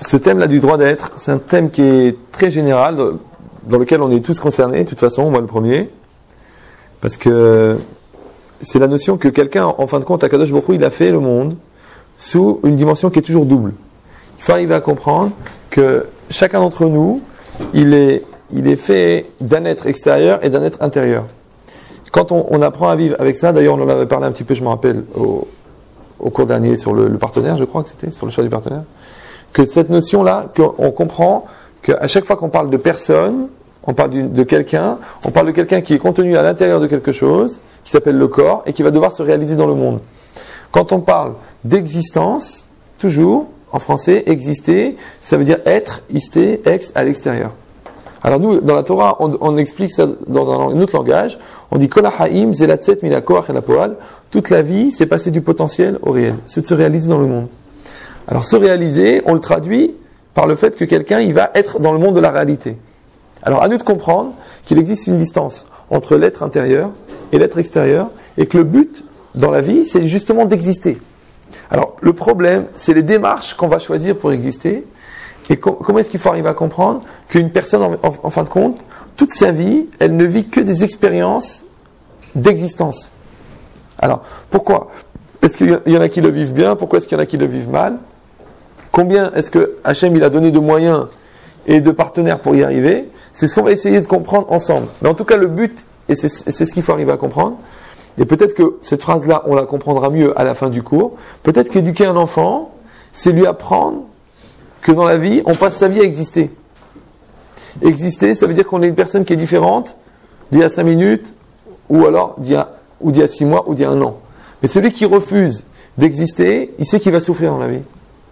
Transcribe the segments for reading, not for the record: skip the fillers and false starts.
ce thème-là du droit d'être, c'est un thème qui est très général, dans lequel on est tous concernés, de toute façon, moi le premier, parce que c'est la notion que quelqu'un, en fin de compte, Akadosh Baruch Hu, il a fait le monde sous une dimension qui est toujours double. Il faut arriver à comprendre que chacun d'entre nous, il est fait d'un être extérieur et d'un être intérieur. Quand on apprend à vivre avec ça, d'ailleurs on en avait parlé un petit peu, je me rappelle, au cours dernier sur le partenaire, je crois que c'était, sur le choix du partenaire, que cette notion-là, qu'on comprend qu'à chaque fois qu'on parle de personne, on parle de quelqu'un, on parle de quelqu'un qui est contenu à l'intérieur de quelque chose, qui s'appelle le corps, et qui va devoir se réaliser dans le monde. Quand on parle d'existence, toujours, en français, exister, ça veut dire être, isté, ex, à l'extérieur. Alors nous, dans la Torah, on explique ça dans un autre langage. On dit Kol ha'im zelatset mina koach el hapoal. Toute la vie, c'est passer du potentiel au réel. C'est de se réaliser dans le monde. Alors se réaliser, on le traduit par le fait que quelqu'un, il va être dans le monde de la réalité. Alors à nous de comprendre qu'il existe une distance entre l'être intérieur et l'être extérieur, et que le but dans la vie, c'est justement d'exister. Alors le problème, c'est les démarches qu'on va choisir pour exister. Et comment est-ce qu'il faut arriver à comprendre qu'une personne, en fin de compte, toute sa vie, elle ne vit que des expériences d'existence. Alors, pourquoi ? Est-ce qu'il y en a qui le vivent bien ? Pourquoi est-ce qu'il y en a qui le vivent mal ? Combien est-ce que Hachem il a donné de moyens et de partenaires pour y arriver ? C'est ce qu'on va essayer de comprendre ensemble. Mais en tout cas, le but, et c'est ce qu'il faut arriver à comprendre, et peut-être que cette phrase-là, on la comprendra mieux à la fin du cours, peut-être qu'éduquer un enfant, c'est lui apprendre que dans la vie, on passe sa vie à exister. Exister, ça veut dire qu'on est une personne qui est différente d'il y a 5 minutes, ou alors d'il y a 6 mois, ou d'il y a 1 an. Mais celui qui refuse d'exister, il sait qu'il va souffrir dans la vie.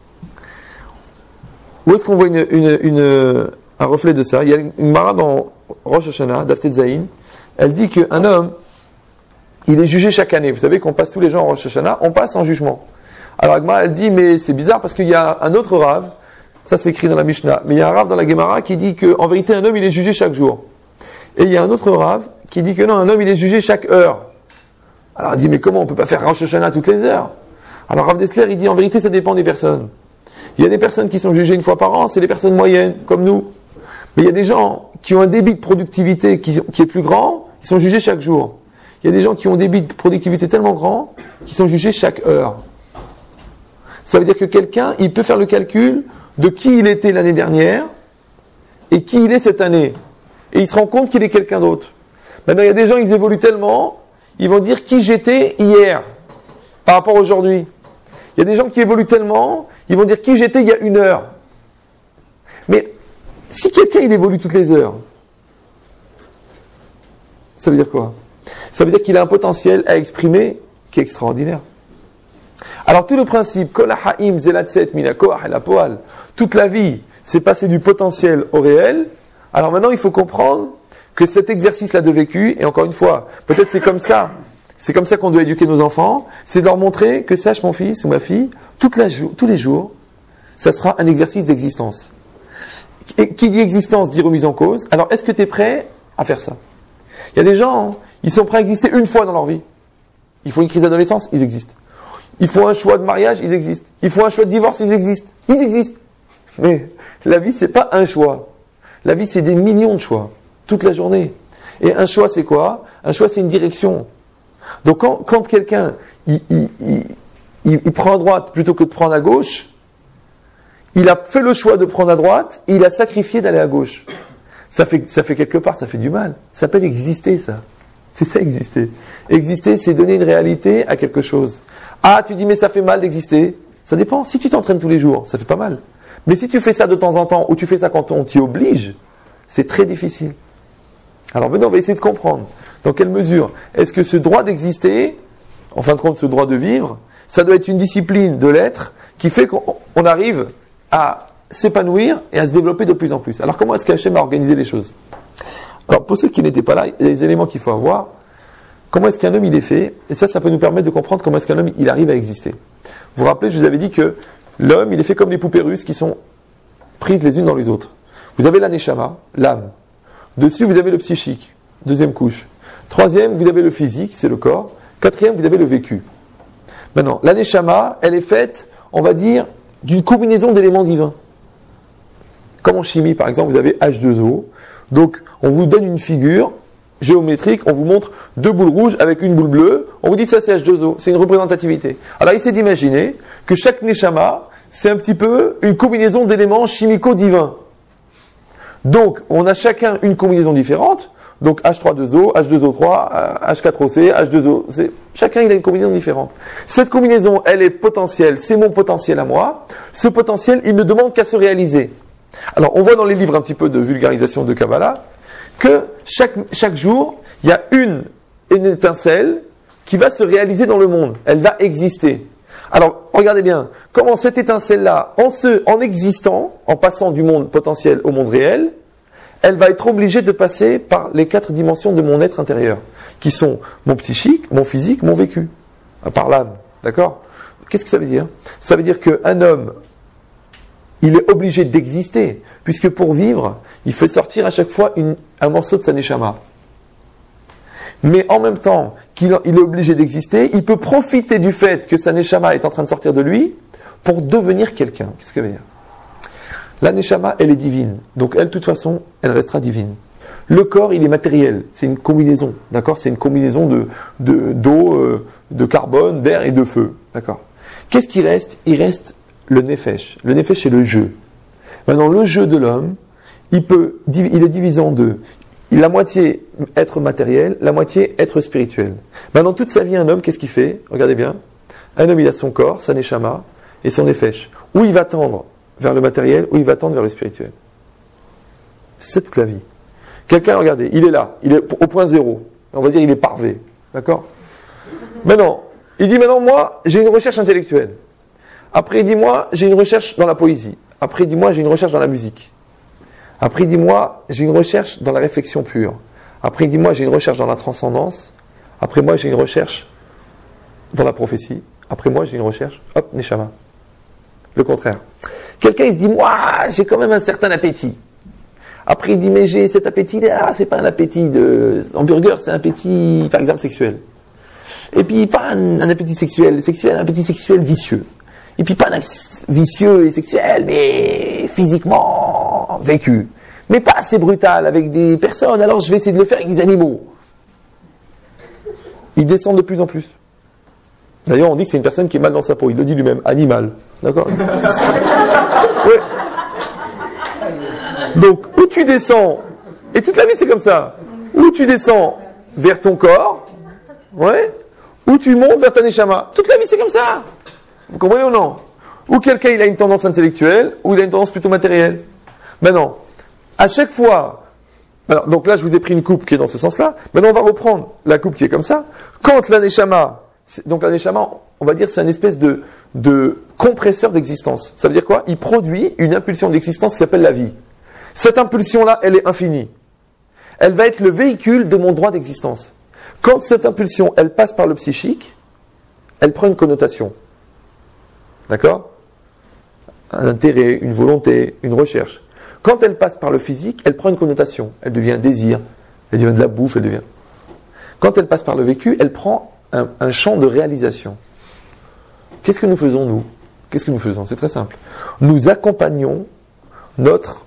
Où est-ce qu'on voit un reflet de ça ? Il y a une mara dans Rosh Hashanah, Daf Zayin, elle dit qu'un homme, il est jugé chaque année. Vous savez qu'on passe tous les gens en Rosh Hashanah, on passe en jugement. Alors Agma, elle dit, mais c'est bizarre parce qu'il y a un autre Rav, ça c'est écrit dans la Mishnah, mais il y a un Rav dans la Gemara qui dit qu'en vérité un homme il est jugé chaque jour. Et il y a un autre Rav qui dit que non, un homme il est jugé chaque heure. Alors elle dit, mais comment on peut pas faire Rosh Hashanah toutes les heures ? Alors Rav Dessler il dit, en vérité ça dépend des personnes. Il y a des personnes qui sont jugées 1 fois par an, c'est les personnes moyennes, comme nous. Mais il y a des gens qui ont un débit de productivité qui est plus grand, qui sont jugés chaque jour. Il y a des gens qui ont un débit de productivité tellement grand, qui sont jugés chaque heure. Ça veut dire que quelqu'un, il peut faire le calcul de qui il était l'année dernière et qui il est cette année. Et il se rend compte qu'il est quelqu'un d'autre. Maintenant, il y a des gens, ils évoluent tellement, ils vont dire qui j'étais hier par rapport à aujourd'hui. Il y a des gens qui évoluent tellement, ils vont dire qui j'étais il y a 1 heure. Mais si quelqu'un, il évolue toutes les heures, ça veut dire quoi ? Ça veut dire qu'il a un potentiel à exprimer qui est extraordinaire. Alors tout le principe, Kol ha'im zelatset mina koach el hapoal, toute la vie, c'est passer du potentiel au réel. Alors maintenant, il faut comprendre que cet exercice-là de vécu, et encore une fois, peut-être c'est comme ça qu'on doit éduquer nos enfants, c'est de leur montrer que sache mon fils ou ma fille, tous les jours, ça sera un exercice d'existence. Et qui dit existence dit remise en cause. Alors est-ce que tu es prêt à faire ça ? Il y a des gens, ils sont prêts à exister 1 fois dans leur vie. Ils font une crise d'adolescence, ils existent. Ils font un choix de mariage, ils existent. Ils font un choix de divorce, ils existent. Ils existent. Mais la vie, c'est pas un choix. La vie, c'est des millions de choix. Toute la journée. Et un choix, c'est quoi ? Un choix, c'est une direction. Donc quand quelqu'un, il prend à droite plutôt que de prendre à gauche, il a fait le choix de prendre à droite, et il a sacrifié d'aller à gauche. Ça fait quelque part, ça fait du mal. Ça s'appelle exister, ça. C'est ça, exister. Exister, c'est donner une réalité à quelque chose. Ah, tu dis, mais ça fait mal d'exister. Ça dépend. Si tu t'entraînes tous les jours, ça fait pas mal. Mais si tu fais ça de temps en temps, ou tu fais ça quand on t'y oblige, c'est très difficile. Alors venez, on va essayer de comprendre. Dans quelle mesure est-ce que ce droit d'exister, en fin de compte, ce droit de vivre, ça doit être une discipline de l'être qui fait qu'on arrive à s'épanouir et à se développer de plus en plus. Alors comment est-ce qu'Hachem a organisé les choses ? Alors pour ceux qui n'étaient pas là, il y a des éléments qu'il faut avoir. Comment est-ce qu'un homme il est fait ? Et ça peut nous permettre de comprendre comment est-ce qu'un homme il arrive à exister. Vous vous rappelez, je vous avais dit que l'homme il est fait comme les poupées russes qui sont prises les unes dans les autres. Vous avez la neshama, l'âme. Dessus vous avez le psychique, 2e couche. 3e, vous avez le physique, c'est le corps. 4e, vous avez le vécu. Maintenant, la neshama, elle est faite, on va dire, d'une combinaison d'éléments divins. Comme en chimie, par exemple, vous avez H2O. Donc, on vous donne une figure géométrique, on vous montre deux boules rouges avec une boule bleue, on vous dit ça c'est H2O, c'est une représentativité. Alors, essayez d'imaginer que chaque Neshama, c'est un petit peu une combinaison d'éléments chimico-divins. Donc, on a chacun une combinaison différente. Donc, H3,2O, H2O3, H4OC, H2O. Chacun, il a une combinaison différente. Cette combinaison, elle est potentielle. C'est mon potentiel à moi. Ce potentiel, il ne demande qu'à se réaliser. Alors, on voit dans les livres un petit peu de vulgarisation de Kabbalah que chaque jour, il y a une étincelle qui va se réaliser dans le monde. Elle va exister. Alors, regardez bien, comment cette étincelle-là, en existant, en passant du monde potentiel au monde réel, elle va être obligée de passer par les 4 dimensions de mon être intérieur, qui sont mon psychique, mon physique, mon vécu, par l'âme. D'accord ? Qu'est-ce que ça veut dire ? Ça veut dire qu'un homme, il est obligé d'exister, puisque pour vivre, il fait sortir à chaque fois un morceau de sa neshama. Mais en même temps qu'il est obligé d'exister, il peut profiter du fait que sa neshama est en train de sortir de lui pour devenir quelqu'un. Qu'est-ce que ça veut dire ? La neshama, elle est divine. Donc elle, de toute façon, elle restera divine. Le corps, il est matériel. C'est une combinaison. D'accord ? C'est une combinaison d'eau, de carbone, d'air et de feu. D'accord ? Qu'est-ce qui reste ? Il reste le nefesh. Le nefesh, c'est le jeu. Maintenant, le jeu de l'homme, il est divisé en deux. La moitié être matériel, la moitié être spirituel. Maintenant, toute sa vie, un homme, qu'est-ce qu'il fait ? Regardez bien. Un homme, il a son corps, sa neshama et son nefesh. Où il va tendre ? Vers le matériel, où il va tendre vers le spirituel. C'est toute la vie. Quelqu'un, regardez, il est là, il est au point zéro. On va dire il est parvé. D'accord ? Maintenant, il dit maintenant, moi, j'ai une recherche intellectuelle. Après, il dit, moi, j'ai une recherche dans la poésie. Après, il dit, moi, j'ai une recherche dans la musique. Après, il dit, moi, j'ai une recherche dans la réflexion pure. Après, il dit, moi, j'ai une recherche dans la transcendance. Après, moi, j'ai une recherche dans la prophétie. Après, moi, j'ai une recherche, hop, neshama. Le contraire. Quelqu'un, il se dit, moi, j'ai quand même un certain appétit. Après, il dit, mais j'ai cet appétit-là, c'est pas un appétit de hamburger, c'est un appétit, par exemple, sexuel. Et puis, pas un appétit sexuel, un appétit sexuel vicieux. Et puis, pas un vicieux et sexuel, mais physiquement vécu. Mais pas assez brutal avec des personnes, alors je vais essayer de le faire avec des animaux. Il descend de plus en plus. D'ailleurs, on dit que c'est une personne qui est mal dans sa peau. Il le dit lui-même, animal. D'accord ? Ouais. Donc, où tu descends, et toute la vie c'est comme ça, où tu descends vers ton corps, ouais, ou tu montes vers ta neshama. Toute la vie c'est comme ça. Vous comprenez ou non ? Ou quelqu'un il a une tendance intellectuelle, ou il a une tendance plutôt matérielle. Maintenant, à chaque fois, alors, donc là je vous ai pris une coupe qui est dans ce sens-là, maintenant on va reprendre la coupe qui est comme ça. Quand la neshama, donc la neshama, on va dire c'est une espèce de compresseur d'existence. Ça veut dire quoi ? Il produit une impulsion d'existence qui s'appelle la vie. Cette impulsion-là, elle est infinie. Elle va être le véhicule de mon droit d'existence. Quand cette impulsion, elle passe par le psychique, elle prend une connotation. D'accord ? Un intérêt, une volonté, une recherche. Quand elle passe par le physique, elle prend une connotation. Elle devient un désir, elle devient de la bouffe, elle devient... Quand elle passe par le vécu, elle prend un champ de réalisation. Qu'est-ce que nous faisons, nous ? Qu'est-ce que nous faisons ? C'est très simple. Nous accompagnons notre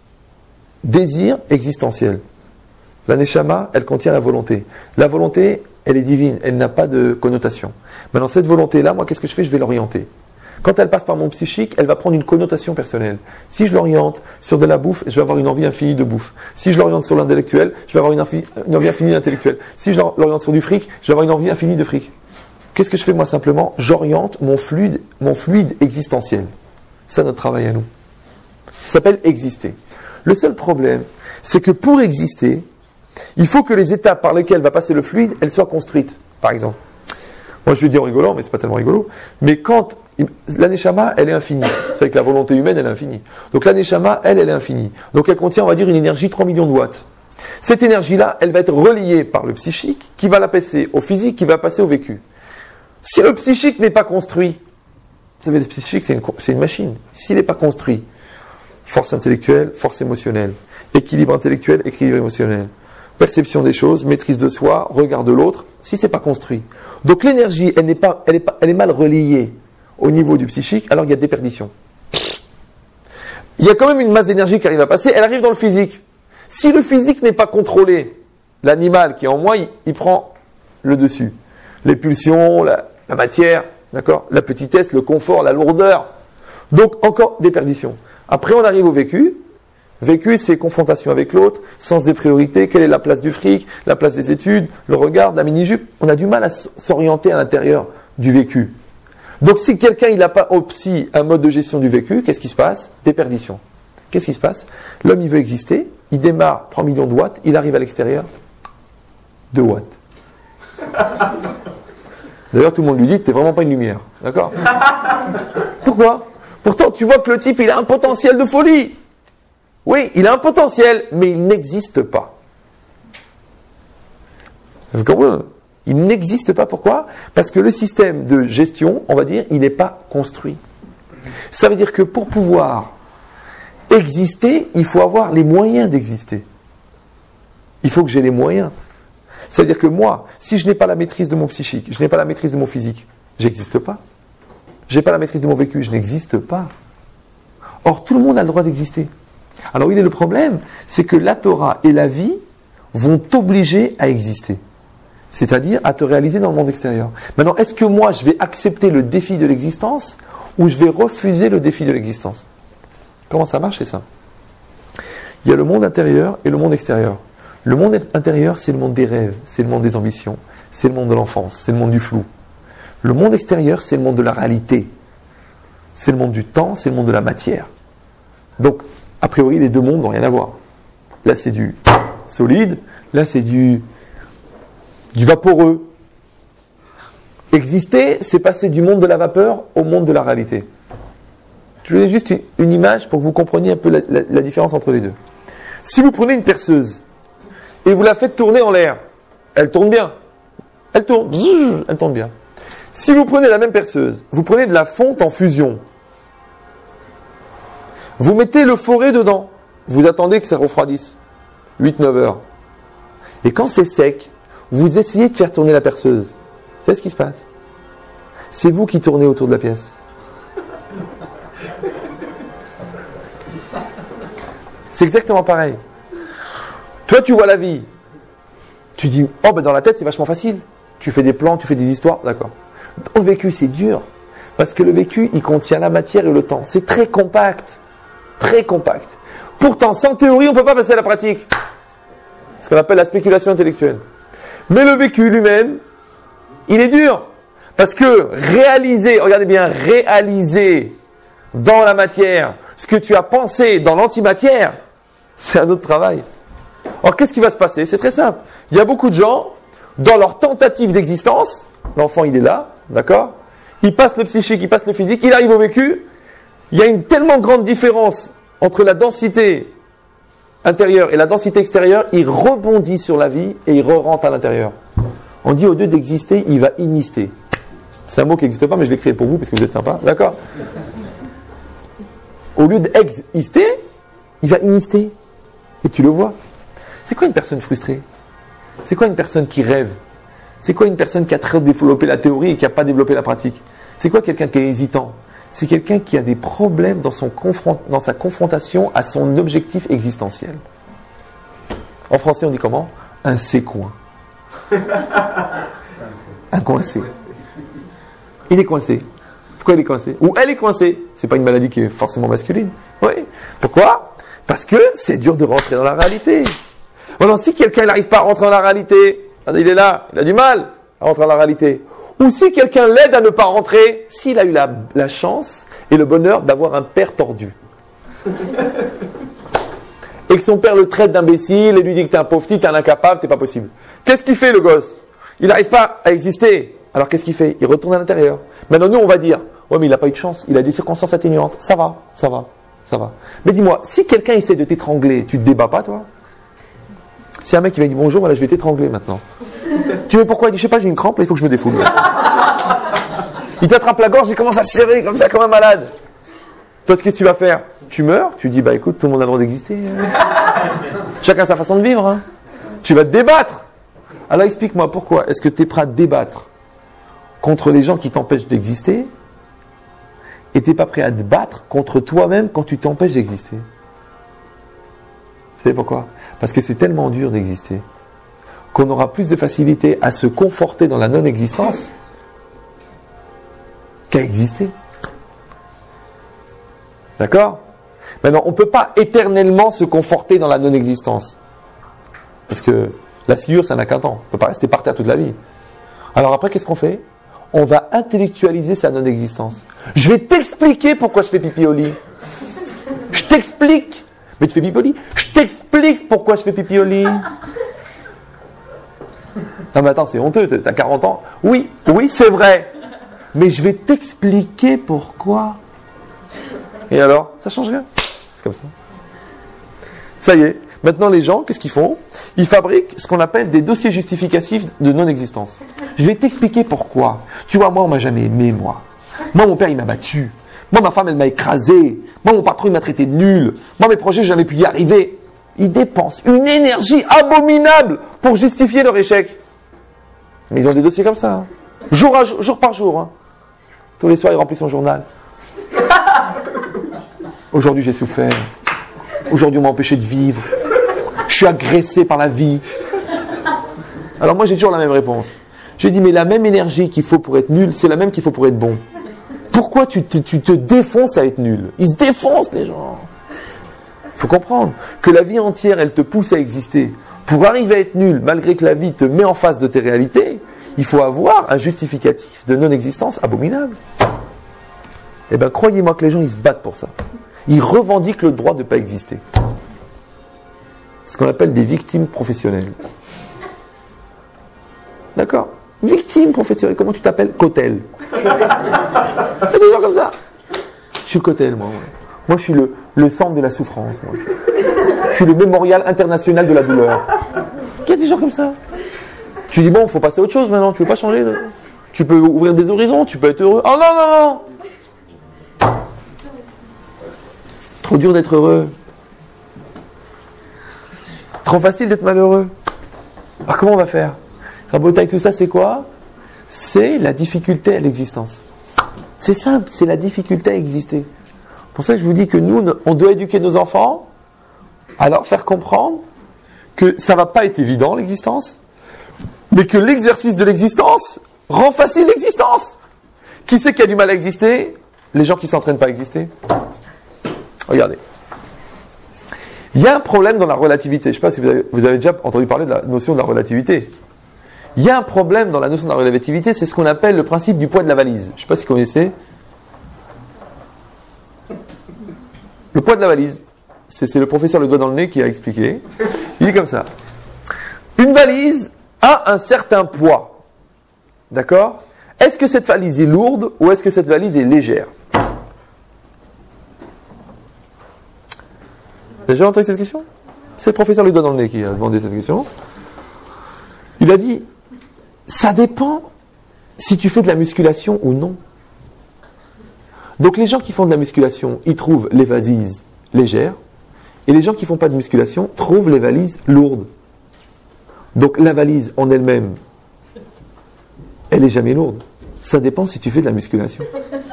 désir existentiel. La neshama, elle contient la volonté. La volonté, elle est divine, elle n'a pas de connotation. Maintenant, cette volonté-là, moi, qu'est-ce que je fais ? Je vais l'orienter. Quand elle passe par mon psychique, elle va prendre une connotation personnelle. Si je l'oriente sur de la bouffe, je vais avoir une envie infinie de bouffe. Si je l'oriente sur l'intellectuel, je vais avoir une envie infinie d'intellectuel. Si je l'oriente sur du fric, je vais avoir une envie infinie de fric. Qu'est-ce que je fais moi simplement ? J'oriente mon fluide existentiel. C'est notre travail à nous. Ça s'appelle exister. Le seul problème, c'est que pour exister, il faut que les étapes par lesquelles va passer le fluide, elles soient construites. Par exemple, moi je vais dire rigolant, mais c'est pas tellement rigolo, mais quand la neshama, elle est infinie. C'est vrai que la volonté humaine, elle est infinie. Donc la neshama, elle est infinie. Donc elle contient, on va dire, une énergie 3 millions de watts. Cette énergie-là, elle va être reliée par le psychique, qui va la passer au physique, qui va passer au vécu. Si le psychique n'est pas construit, vous savez, le psychique, c'est une machine. S'il n'est pas construit, force intellectuelle, force émotionnelle, équilibre intellectuel, équilibre émotionnel, perception des choses, maîtrise de soi, regard de l'autre, si c'est pas construit. Donc l'énergie, elle est mal reliée au niveau du psychique, alors il y a déperdition. il y a quand même une masse d'énergie qui arrive à passer, elle arrive dans le physique. Si le physique n'est pas contrôlé, l'animal qui est en moi, il prend le dessus. Les pulsions, la matière, d'accord, la petitesse, le confort, la lourdeur. Donc encore des perditions. Après on arrive au vécu. Vécu, c'est confrontation avec l'autre, sens des priorités, quelle est la place du fric, la place des études, le regard, la mini-jupe. On a du mal à s'orienter à l'intérieur du vécu. Donc si quelqu'un il n'a pas aussi un mode de gestion du vécu, qu'est-ce qui se passe? Des perditions. Qu'est-ce qui se passe? L'homme il veut exister, il démarre 3 millions de watts, il arrive à l'extérieur, 2 watts. D'ailleurs tout le monde lui dit, t'es vraiment pas une lumière. D'accord? Pourquoi? Pourtant tu vois que le type il a un potentiel de folie. Oui, il a un potentiel, mais il n'existe pas. Vous comprenez? Il n'existe pas. Pourquoi? Parce que le système de gestion, on va dire, il n'est pas construit. Ça veut dire que pour pouvoir exister, il faut avoir les moyens d'exister. Il faut que j'ai les moyens. Ça veut dire que moi, si je n'ai pas la maîtrise de mon psychique, je n'ai pas la maîtrise de mon physique, j'existe pas. Je n'ai pas la maîtrise de mon vécu, je n'existe pas. Or, tout le monde a le droit d'exister. Alors, il est le problème, c'est que la Torah et la vie vont t'obliger à exister. C'est-à-dire à te réaliser dans le monde extérieur. Maintenant, est-ce que moi, je vais accepter le défi de l'existence ou je vais refuser le défi de l'existence? Comment ça marche, c'est ça? Il y a le monde intérieur et le monde extérieur. Le monde intérieur, c'est le monde des rêves, c'est le monde des ambitions, c'est le monde de l'enfance, c'est le monde du flou. Le monde extérieur, c'est le monde de la réalité. C'est le monde du temps, c'est le monde de la matière. Donc, a priori, les deux mondes n'ont rien à voir. Là, c'est du solide, là, c'est du vaporeux. Exister, c'est passer du monde de la vapeur au monde de la réalité. Je vous donne juste une image pour que vous compreniez un peu la différence entre les deux. Si vous prenez une perceuse et vous la faites tourner en l'air, elle tourne bien. Elle tourne bien. Si vous prenez la même perceuse, vous prenez de la fonte en fusion, vous mettez le forêt dedans, vous attendez que ça refroidisse, 8-9 heures. Et quand c'est sec, vous essayez de faire tourner la perceuse. Vous savez ce qui se passe? C'est vous qui tournez autour de la pièce. C'est exactement pareil. Toi, tu vois la vie. Tu dis, oh ben dans la tête, c'est vachement facile. Tu fais des plans, tu fais des histoires, d'accord. Dans le vécu, c'est dur. Parce que le vécu, il contient la matière et le temps. C'est très compact. Très compact. Pourtant, sans théorie, on ne peut pas passer à la pratique. Ce qu'on appelle la spéculation intellectuelle. Mais le vécu lui-même, il est dur. Parce que réaliser, regardez bien, réaliser dans la matière ce que tu as pensé dans l'antimatière, c'est un autre travail. Alors, qu'est-ce qui va se passer? C'est très simple. Il y a beaucoup de gens, dans leur tentative d'existence, l'enfant il est là, d'accord? Il passe le psychique, il passe le physique, il arrive au vécu. Il y a une tellement grande différence entre la densité intérieure et la densité extérieure, il rebondit sur la vie et il re-rentre à l'intérieur. On dit au lieu d'exister, il va inister. C'est un mot qui n'existe pas, mais je l'ai créé pour vous parce que vous êtes sympa, d'accord? Au lieu d'exister, il va inister. Et tu le vois. C'est quoi une personne frustrée? C'est quoi une personne qui rêve? C'est quoi une personne qui a très développé la théorie et qui n'a pas développé la pratique? C'est quoi quelqu'un qui est hésitant? C'est quelqu'un qui a des problèmes dans sa confrontation à son objectif existentiel. En français, on dit comment? Un sécoin. Un coincé. Il est coincé. Pourquoi il est coincé? Ou elle est coincée. C'est pas une maladie qui est forcément masculine. Oui. Pourquoi? Parce que c'est dur de rentrer dans la réalité. Alors, si quelqu'un n'arrive pas à rentrer dans la réalité, il est là, il a du mal à rentrer dans la réalité. Ou si quelqu'un l'aide à ne pas rentrer, s'il a eu la chance et le bonheur d'avoir un père tordu. Et que son père le traite d'imbécile et lui dit que t'es un pauvre petit, t'es un incapable, t'es pas possible. Qu'est-ce qu'il fait le gosse? Il n'arrive pas à exister. Alors qu'est-ce qu'il fait? Il retourne à l'intérieur. Maintenant nous on va dire, ouais mais il n'a pas eu de chance, il a des circonstances atténuantes. Ça va. Mais dis-moi, si quelqu'un essaie de t'étrangler, tu te débats pas toi? Si un mec qui va dire bonjour, voilà je vais t'étrangler maintenant. Tu veux pourquoi? Il dit je sais pas, j'ai une crampe, là, il faut que je me défoule. Il t'attrape la gorge, il commence à serrer comme ça, comme un malade. Toi, qu'est-ce que tu vas faire? Tu meurs? Tu dis bah écoute, tout le monde a le droit d'exister. Chacun sa façon de vivre. Hein. Tu vas te débattre. Alors explique-moi pourquoi est-ce que tu es prêt à te débattre contre les gens qui t'empêchent d'exister et tu n'es pas prêt à te battre contre toi-même quand tu t'empêches d'exister. Vous savez pourquoi? Parce que c'est tellement dur d'exister qu'on aura plus de facilité à se conforter dans la non-existence qu'à exister. D'accord? Maintenant, on ne peut pas éternellement se conforter dans la non-existence. Parce que la sciure, ça n'a qu'un temps. On ne peut pas rester par terre toute la vie. Alors après, qu'est-ce qu'on fait? On va intellectualiser sa non-existence. Je vais t'expliquer pourquoi je fais pipi au lit. Je t'explique. Mais tu fais pipi au lit? Je t'explique pourquoi je fais pipi au lit. Non mais attends, c'est honteux, t'as 40 ans. Oui, c'est vrai. Mais je vais t'expliquer pourquoi. Et alors? Ça change rien. C'est comme ça. Ça y est. Maintenant, les gens, qu'est-ce qu'ils font? Ils fabriquent ce qu'on appelle des dossiers justificatifs de non-existence. Je vais t'expliquer pourquoi. Tu vois, moi, on m'a jamais aimé, moi. Moi, mon père, il m'a battu. Moi, ma femme, elle m'a écrasé. Moi, mon patron, il m'a traité de nul. Moi, mes projets, j'ai jamais pu y arriver. Ils dépensent une énergie abominable pour justifier leur échec. Mais ils ont des dossiers comme ça. Hein. Jour par jour. Hein. Tous les soirs, ils remplissent son journal. Aujourd'hui, j'ai souffert. Aujourd'hui, on m'a empêché de vivre. Je suis agressé par la vie. Alors moi, j'ai toujours la même réponse. J'ai dit, mais la même énergie qu'il faut pour être nul, c'est la même qu'il faut pour être bon. Pourquoi tu te défonces à être nul? Ils se défoncent, les gens. Il faut comprendre que la vie entière, elle te pousse à exister. Pour arriver à être nul, malgré que la vie te met en face de tes réalités, il faut avoir un justificatif de non-existence abominable. Eh bien, croyez-moi que les gens, ils se battent pour ça. Ils revendiquent le droit de ne pas exister. Ce qu'on appelle des victimes professionnelles. D'accord? Victime professionnelle. Comment tu t'appelles? Cotel. Il y a des gens comme ça. Je suis Cotel, moi. Moi, je suis le centre de la souffrance. Moi. Je suis le mémorial international de la douleur. Il y a des gens comme ça. Tu dis, bon, il faut passer à autre chose maintenant. Tu veux pas changer? Tu peux ouvrir des horizons. Tu peux être heureux. Oh non, non, non! Trop dur d'être heureux. Trop facile d'être malheureux. Alors comment on va faire? Rabotage, tout ça, c'est quoi? C'est la difficulté à l'existence. C'est simple, c'est la difficulté à exister. C'est pour ça que je vous dis que nous, on doit éduquer nos enfants à leur faire comprendre que ça ne va pas être évident, l'existence, mais que l'exercice de l'existence rend facile l'existence. Qui c'est qui a du mal à exister? Les gens qui ne s'entraînent pas à exister. Regardez. Il y a un problème dans la relativité. Je ne sais pas si vous avez déjà entendu parler de la notion de la relativité. Il y a un problème dans la notion de la relativité, c'est ce qu'on appelle le principe du poids de la valise. Je ne sais pas si vous connaissez. Le poids de la valise. C'est le professeur le doigt dans le nez qui a expliqué. Il dit comme ça. Une valise a un certain poids. D'accord? Est-ce que cette valise est lourde ou est-ce que cette valise est légère? Vous avez déjà entendu cette question? C'est le professeur le doigt dans le nez qui a demandé cette question. Il a dit, ça dépend si tu fais de la musculation ou non. Donc les gens qui font de la musculation, ils trouvent les valises légères, et les gens qui ne font pas de musculation trouvent les valises lourdes. Donc la valise en elle-même, elle n'est jamais lourde. Ça dépend si tu fais de la musculation.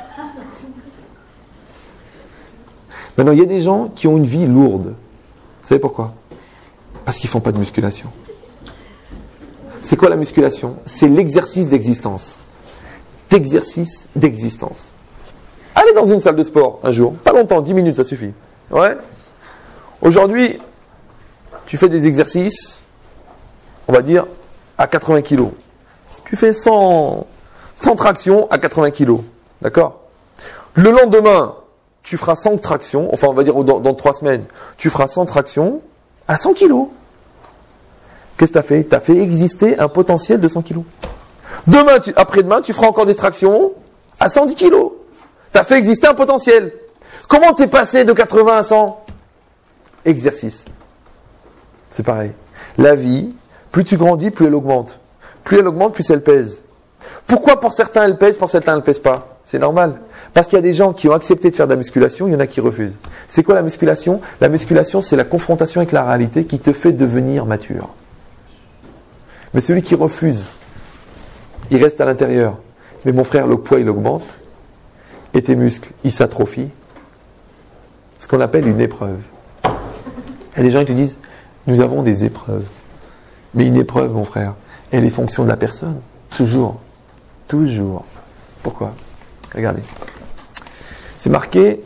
Maintenant, il y a des gens qui ont une vie lourde. Vous savez pourquoi? Parce qu'ils ne font pas de musculation. C'est quoi la musculation? C'est l'exercice d'existence. D'exercice d'existence. Allez dans une salle de sport un jour. Pas longtemps, 10 minutes, ça suffit. Ouais. Aujourd'hui, tu fais des exercices, on va dire, à 80 kg. Tu fais 100 tractions à 80 kg. D'accord? Le lendemain, tu feras 100 tractions, enfin on va dire dans 3 semaines, tu feras 100 tractions à 100 kg. Qu'est-ce que tu as fait? Tu as fait exister un potentiel de 100 kg. Demain, après-demain, tu feras encore des tractions à 110 kg. Tu as fait exister un potentiel. Comment t'es passé de 80 à 100? Exercice. C'est pareil. La vie, plus tu grandis, plus elle augmente. Plus elle augmente, plus elle pèse. Pourquoi pour certains elle pèse, pour certains elle ne pèse pas? C'est normal. Parce qu'il y a des gens qui ont accepté de faire de la musculation, il y en a qui refusent. C'est quoi la musculation? La musculation, c'est la confrontation avec la réalité qui te fait devenir mature. Mais celui qui refuse, il reste à l'intérieur. Mais mon frère, le poids, il augmente. et tes muscles, ils s'atrophient. Ce qu'on appelle une épreuve. Il y a des gens qui te disent, nous avons des épreuves. Mais une épreuve, mon frère, elle est fonction de la personne. Toujours. Toujours. Pourquoi? Regardez. C'est marqué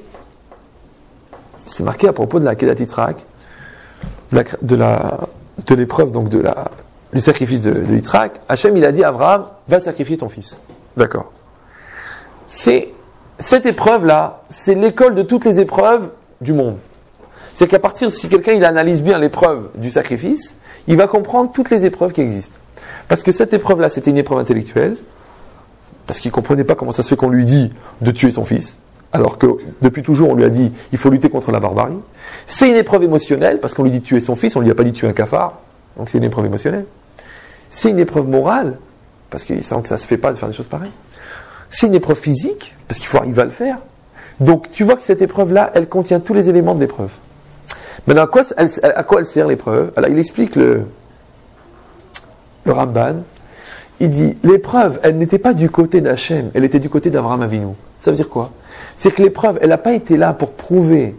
à propos de la Kedat Yitzhak, de l'épreuve, donc du sacrifice de Yitzhak. Hachem, il a dit à Abraham, va sacrifier ton fils. D'accord. Cette épreuve-là, c'est l'école de toutes les épreuves du monde. C'est qu'à partir, si quelqu'un il analyse bien l'épreuve du sacrifice, il va comprendre toutes les épreuves qui existent. Parce que cette épreuve-là, c'était une épreuve intellectuelle, parce qu'il ne comprenait pas comment ça se fait qu'on lui dit de tuer son fils, alors que depuis toujours on lui a dit il faut lutter contre la barbarie. C'est une épreuve émotionnelle, parce qu'on lui dit de tuer son fils, on ne lui a pas dit de tuer un cafard, donc c'est une épreuve émotionnelle. C'est une épreuve morale, parce qu'il sent que ça ne se fait pas de faire des choses pareilles. C'est une épreuve physique, parce qu'il faut arriver à le faire. Donc tu vois que cette épreuve-là, elle contient tous les éléments de l'épreuve. Maintenant, à quoi elle sert l'épreuve? Alors il explique le Ramban, il dit, l'épreuve, elle n'était pas du côté d'Hachem, elle était du côté d'Avraham Avinu. Ça veut dire quoi? C'est que l'épreuve, elle n'a pas été là pour prouver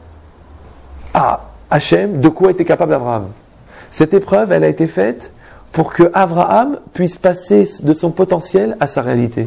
à Hachem de quoi était capable Abraham. Cette épreuve, elle a été faite pour que Abraham puisse passer de son potentiel à sa réalité.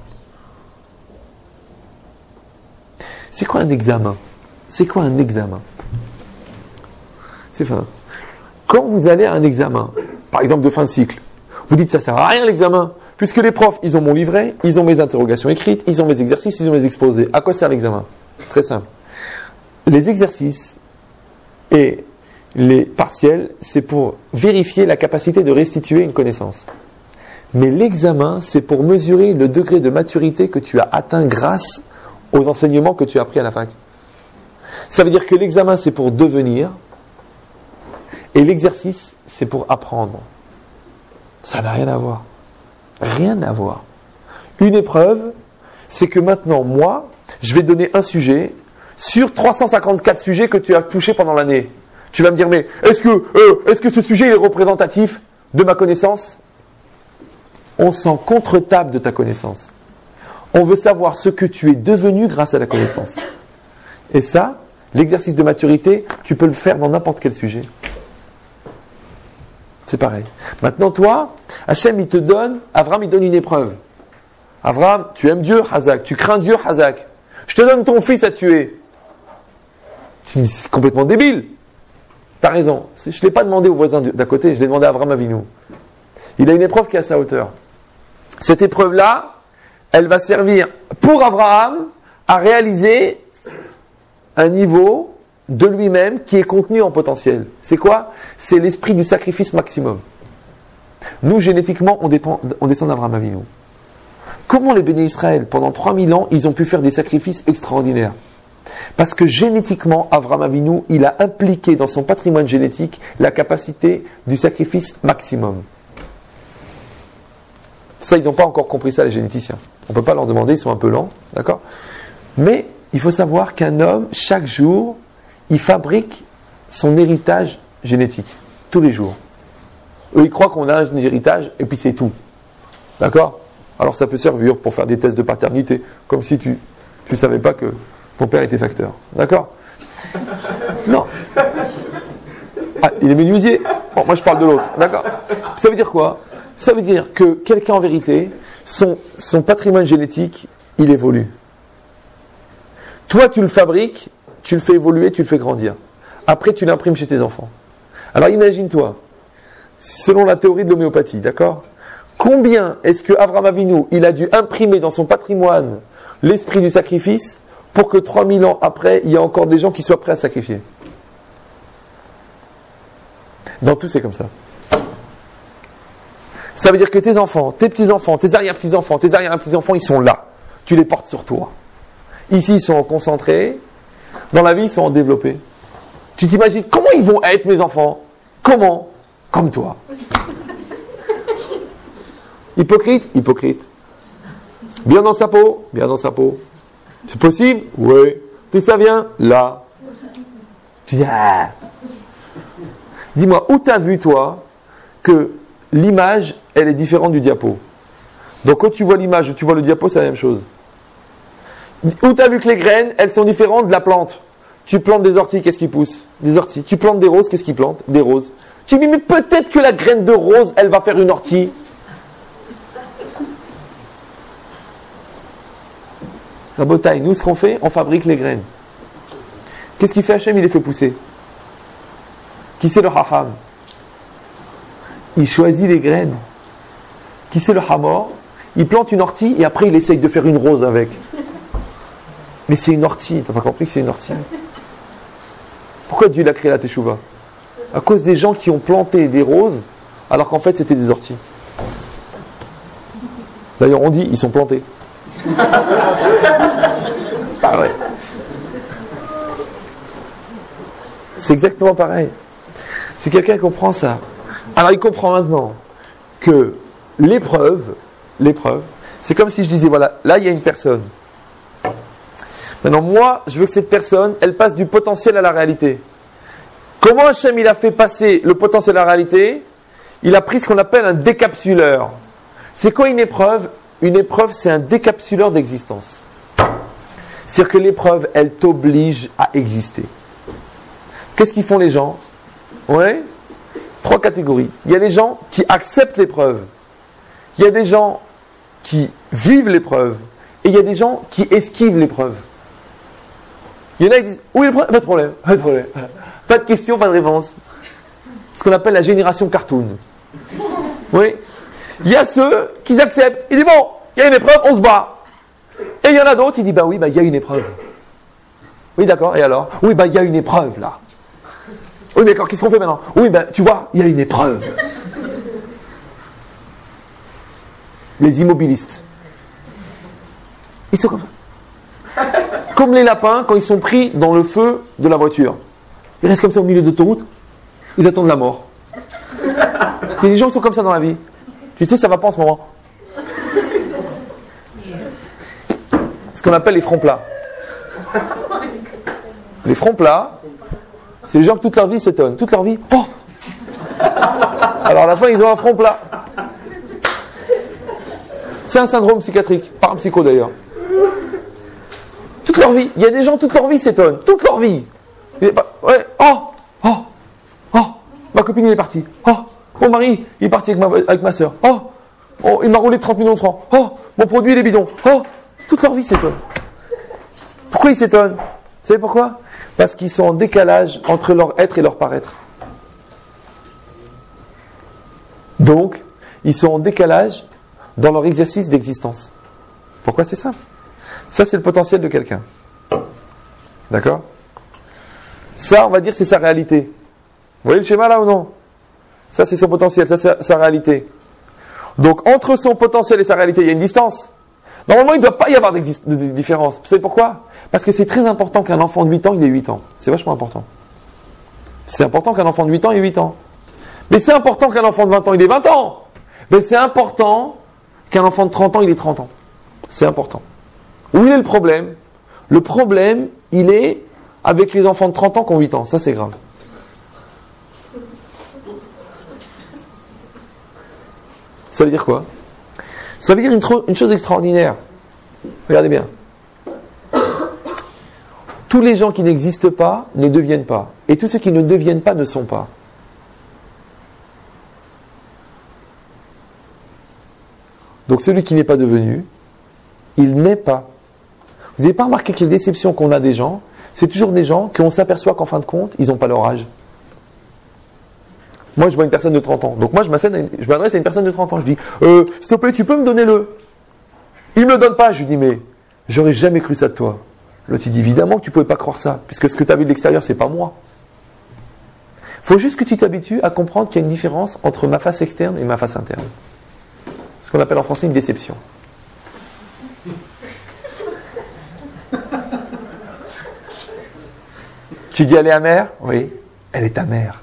C'est quoi un examen? C'est quoi un examen? C'est fin. Quand vous allez à un examen, par exemple de fin de cycle, vous dites ça sert à rien l'examen, puisque les profs, ils ont mon livret, ils ont mes interrogations écrites, ils ont mes exercices, ils ont mes exposés. À quoi sert l'examen? C'est très simple. Les exercices et les partiels, c'est pour vérifier la capacité de restituer une connaissance. Mais l'examen, c'est pour mesurer le degré de maturité que tu as atteint grâce aux enseignements que tu as appris à la fac. Ça veut dire que l'examen, c'est pour devenir, et l'exercice, c'est pour apprendre. Ça n'a rien à voir. Rien à voir. Une épreuve, c'est que maintenant, moi, je vais donner un sujet sur 354 sujets que tu as touchés pendant l'année. Tu vas me dire, mais est-ce que ce sujet est représentatif de ma connaissance? On s'en contre-table de ta connaissance. On veut savoir ce que tu es devenu grâce à la connaissance. Et ça, l'exercice de maturité, tu peux le faire dans n'importe quel sujet. C'est pareil. Maintenant, toi, Hachem, il te donne, Abraham, il donne une épreuve. Abraham, tu aimes Dieu, Hazak. Tu crains Dieu, Hazak. Je te donne ton fils à tuer. C'est complètement débile. T'as raison. Je ne l'ai pas demandé au voisin d'à côté, je l'ai demandé à Abraham Avinu. Il a une épreuve qui est à sa hauteur. Cette épreuve-là, elle va servir pour Abraham à réaliser un niveau de lui-même qui est contenu en potentiel. C'est quoi? C'est l'esprit du sacrifice maximum. Nous, génétiquement, on descend d'Abraham Avinu. Comment les bénis Israël, pendant 3000 ans, ils ont pu faire des sacrifices extraordinaires? Parce que génétiquement, Abraham Avinu, il a impliqué dans son patrimoine génétique la capacité du sacrifice maximum. Ça, ils n'ont pas encore compris ça, les généticiens. On ne peut pas leur demander, ils sont un peu lents, d'accord? Mais il faut savoir qu'un homme, chaque jour, il fabrique son héritage génétique, tous les jours. Eux, ils croient qu'on a un héritage, et puis c'est tout. D'accord? Alors ça peut servir pour faire des tests de paternité, comme si tu ne savais pas que ton père était facteur. D'accord? Non. Ah, il est menuisier. Bon, moi je parle de l'autre. D'accord? Ça veut dire quoi? Ça veut dire que quelqu'un, en vérité, son patrimoine génétique, il évolue. Toi, tu le fabriques, tu le fais évoluer, tu le fais grandir. Après, tu l'imprimes chez tes enfants. Alors imagine-toi, selon la théorie de l'homéopathie, d'accord? Combien est-ce que Abraham Avinu, il a dû imprimer dans son patrimoine l'esprit du sacrifice pour que 3000 ans après, il y ait encore des gens qui soient prêts à sacrifier? Dans tout, c'est comme ça. Ça veut dire que tes enfants, tes petits-enfants, tes arrière-petits-enfants, tes arrière-petits-enfants, ils sont là. Tu les portes sur toi. Ici, ils sont concentrés. Dans la vie, ils sont développés. Tu t'imagines comment ils vont être, mes enfants? Comment? Comme toi. Hypocrite? Hypocrite. Bien dans sa peau? Bien dans sa peau. C'est possible? Oui. D'où ça vient? Là. Tu dis, ah. Dis-moi, où t'as vu, toi, que l'image, elle est différente du diapo? Donc, quand tu vois l'image ou tu vois le diapo, c'est la même chose. Où tu as vu que les graines, elles sont différentes de la plante. Tu plantes des orties, qu'est-ce qui pousse? Des orties. Tu plantes des roses, qu'est-ce qui plante? Des roses. Tu dis, mais peut-être que la graine de rose, elle va faire une ortie. Rabotaï, nous, ce qu'on fait, on fabrique les graines. Qu'est-ce qu'il fait Hachem? Il les fait pousser. Qui c'est le hacham? Il choisit les graines. Qui c'est le hamor? Il plante une ortie et après il essaye de faire une rose avec. Mais c'est une ortie, t'as pas compris que c'est une ortie? Pourquoi Dieu a créé la teshuva? À cause des gens qui ont planté des roses alors qu'en fait c'était des orties. D'ailleurs on dit ils sont plantés. Pareil. C'est exactement pareil. Si quelqu'un comprend ça, alors il comprend maintenant que l'épreuve, c'est comme si je disais, voilà, là il y a une personne. Maintenant moi, je veux que cette personne, elle passe du potentiel à la réalité. Comment Hachem il a fait passer le potentiel à la réalité? Il a pris ce qu'on appelle un décapsuleur. C'est quoi une épreuve? Une épreuve, c'est un décapsuleur d'existence. C'est-à-dire que l'épreuve, elle t'oblige à exister. Qu'est-ce qu'ils font les gens? Ouais, 3 catégories. Il y a les gens qui acceptent l'épreuve. Il y a des gens qui vivent l'épreuve. Et il y a des gens qui esquivent l'épreuve. Il y en a qui disent, oui, l'épreuve, pas de problème, pas de problème. Pas de question, pas de réponse. Ce qu'on appelle la génération cartoon. Oui. Il y a ceux qui acceptent. Ils disent, bon, il y a une épreuve, on se bat. Et il y en a d'autres, ils disent, bah oui, bah il y a une épreuve. Oui, d'accord, et alors? Oui, bah il y a une épreuve, là. Oui, mais d'accord, qu'est-ce qu'on fait maintenant? Oui, bah tu vois, il y a une épreuve. Les immobilistes. Ils sont comme ça. Comme les lapins, quand ils sont pris dans le feu de la voiture. Ils restent comme ça au milieu de l'autoroute. Ils attendent la mort. Il y a des gens qui sont comme ça dans la vie. Tu sais, ça va pas en ce moment. Ce qu'on appelle les fronts plats. Les fronts plats, c'est les gens que toute leur vie s'étonnent. Toute leur vie, oh! Alors à la fin, ils ont un front plat. C'est un syndrome psychiatrique, parapsycho d'ailleurs. Toute leur vie, il y a des gens, toute leur vie s'étonnent. Toute leur vie. Ouais, oh, ma copine il est partie. Oh, mon mari il est parti avec ma soeur. Oh, il m'a roulé 30 millions de francs. Oh, mon produit il est bidon. Oh, toute leur vie s'étonne. Pourquoi ils s'étonnent? Vous savez pourquoi? Parce qu'ils sont en décalage entre leur être et leur paraître. Donc, ils sont en décalage dans leur exercice d'existence. Pourquoi c'est ça? Ça, c'est le potentiel de quelqu'un. D'accord? Ça, on va dire, c'est sa réalité. Vous voyez le schéma là ou non? Ça, c'est son potentiel, ça, c'est sa réalité. Donc, entre son potentiel et sa réalité, il y a une distance. Normalement, il ne doit pas y avoir de différence. Vous savez pourquoi? Parce que c'est très important qu'un enfant de 8 ans, il ait 8 ans. C'est vachement important. C'est important qu'un enfant de 8 ans ait 8 ans. Mais c'est important qu'un enfant de 20 ans, il ait 20 ans. Mais c'est important qu'un enfant de 30 ans, il ait 30 ans. C'est important. Où il est le problème? Le problème, il est avec les enfants de 30 ans qui ont 8 ans. Ça, c'est grave. Ça veut dire quoi? Ça veut dire une chose extraordinaire. Regardez bien. Tous les gens qui n'existent pas ne deviennent pas. Et tous ceux qui ne deviennent pas ne sont pas. Donc celui qui n'est pas devenu, il n'est pas. Vous n'avez pas remarqué que les déceptions qu'on a des gens, c'est toujours des gens qu'on s'aperçoit qu'en fin de compte, ils n'ont pas leur âge. Moi, je vois une personne de 30 ans. Donc moi, je m'adresse à une personne de 30 ans. Je dis, s'il te plaît, tu peux me donner le... Il ne me le donne pas. Je lui dis, mais j'aurais jamais cru ça de toi. L'autre, il dit, évidemment que tu ne pouvais pas croire ça, puisque ce que tu as vu de l'extérieur, c'est pas moi. Il faut juste que tu t'habitues à comprendre qu'il y a une différence entre ma face externe et ma face interne. Ce qu'on appelle en français une déception. Tu dis, elle est amère? Oui, elle est amère.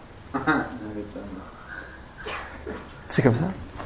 C'est comme ça.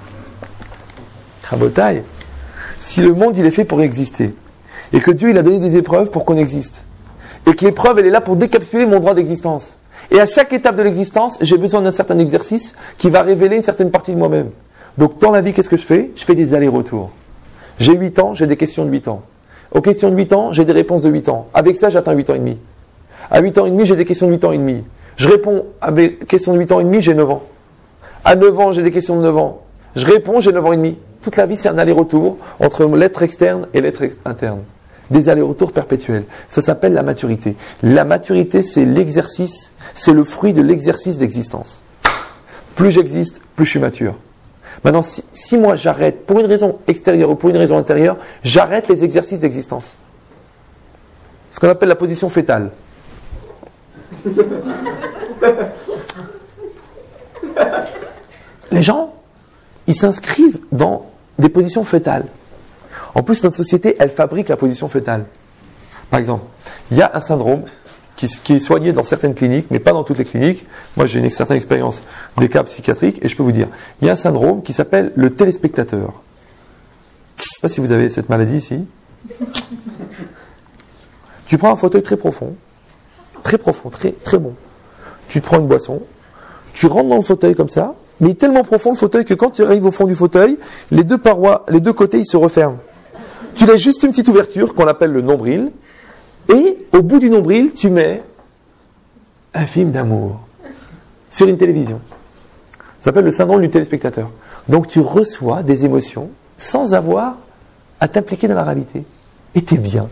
Rabotaï. Si le monde, il est fait pour exister, et que Dieu, il a donné des épreuves pour qu'on existe, et que l'épreuve, elle est là pour décapsuler mon droit d'existence, et à chaque étape de l'existence, j'ai besoin d'un certain exercice qui va révéler une certaine partie de moi-même. Donc, dans la vie, qu'est-ce que je fais? Je fais des allers-retours. J'ai 8 ans, j'ai des questions de 8 ans. Aux questions de 8 ans, j'ai des réponses de 8 ans. Avec ça, j'atteins 8 ans et demi. À 8 ans et demi, j'ai des questions de 8 ans et demi. Je réponds à mes questions de 8 ans et demi, j'ai 9 ans. À 9 ans, j'ai des questions de 9 ans. Je réponds, j'ai 9 ans et demi. Toute la vie, c'est un aller-retour entre l'être externe et l'être interne. Des allers-retours perpétuels. Ça s'appelle la maturité. La maturité, c'est l'exercice, c'est le fruit de l'exercice d'existence. Plus j'existe, plus je suis mature. Maintenant, si moi j'arrête, pour une raison extérieure ou pour une raison intérieure, j'arrête les exercices d'existence. Ce qu'on appelle la position fétale. Les gens, ils s'inscrivent dans des positions fétales. En plus, notre société, elle fabrique la position fétale. Par exemple, il y a un syndrome qui est soigné dans certaines cliniques, mais pas dans toutes les cliniques. Moi, j'ai une certaine expérience des cas psychiatriques, et je peux vous dire, il y a un syndrome qui s'appelle le téléspectateur. Je ne sais pas si vous avez cette maladie ici. Tu prends un fauteuil très profond, très bon. Tu te prends une boisson, tu rentres dans le fauteuil comme ça, mais il est tellement profond le fauteuil que quand tu arrives au fond du fauteuil, les deux parois, les deux côtés, ils se referment. Tu laisses juste une petite ouverture qu'on appelle le nombril, et au bout du nombril, tu mets un film d'amour sur une télévision. Ça s'appelle le syndrome du téléspectateur. Donc tu reçois des émotions sans avoir à t'impliquer dans la réalité. Et t'es bien.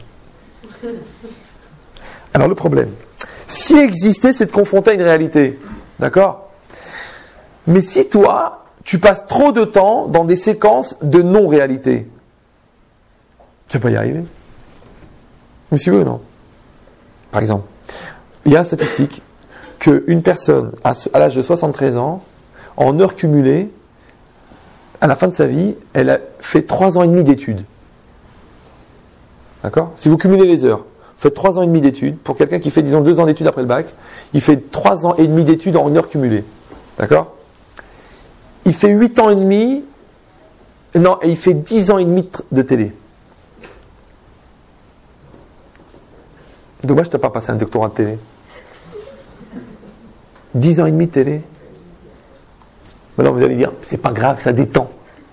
Alors le problème, si existait, c'est de confronter à une réalité. D'accord ? Mais si toi, tu passes trop de temps dans des séquences de non-réalité, tu ne vas pas y arriver. Vous suivez ou non ? Par exemple, il y a une statistique qu'une personne à l'âge de 73 ans, en heures cumulées, à la fin de sa vie, elle a fait 3 ans et demi d'études. D'accord ? Si vous cumulez les heures, vous faites 3 ans et demi d'études. Pour quelqu'un qui fait, disons, 2 ans d'études après le bac, il fait 3 ans et demi d'études en heures cumulées. D'accord ? Il fait 8 ans et demi, non, et il fait 10 ans et demi de télé. Dommage que tu n'as pas passé un doctorat de télé. 10 ans et demi de télé. Maintenant vous allez dire, c'est pas grave, ça détend.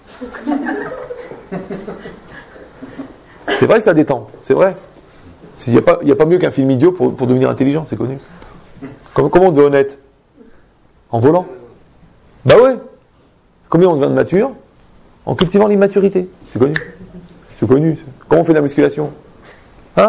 C'est vrai que ça détend, c'est vrai. Il n'y a pas mieux qu'un film idiot pour devenir intelligent, c'est connu. Comment on devient honnête ? En volant ? Bah ouais. Combien on devient de mature ? En cultivant l'immaturité. C'est connu. C'est connu. Comment on fait de la musculation ? Hein ?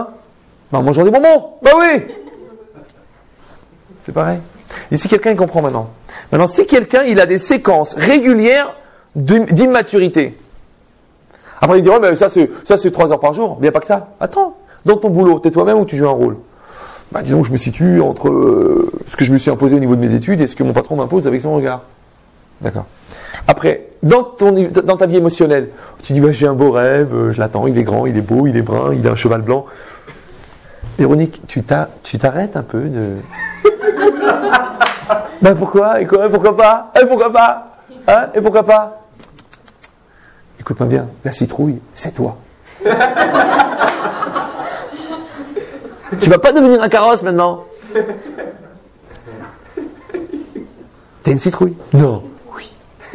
En mangeant des bonbons. Bah oui. C'est pareil. Et si quelqu'un comprend maintenant. Maintenant, si quelqu'un il a des séquences régulières d'immaturité. Après il dit, ouais, mais ça c'est 3 heures par jour. Mais il n'y a pas que ça. Attends. Dans ton boulot, t'es toi-même ou tu joues un rôle ? Bah disons que je me situe entre ce que je me suis imposé au niveau de mes études et ce que mon patron m'impose avec son regard. D'accord. Après, dans ta vie émotionnelle, tu dis, bah, j'ai un beau rêve, je l'attends, il est grand, il est beau, il est brun, il a un cheval blanc. Véronique, tu t'arrêtes un peu de... Ben pourquoi ? Et quoi ? Pourquoi pas ? Et pourquoi pas ? Hein ? Et pourquoi pas ? Écoute-moi bien, la citrouille, c'est toi. Tu vas pas devenir un carrosse maintenant. T'es une citrouille ? Non. Oui.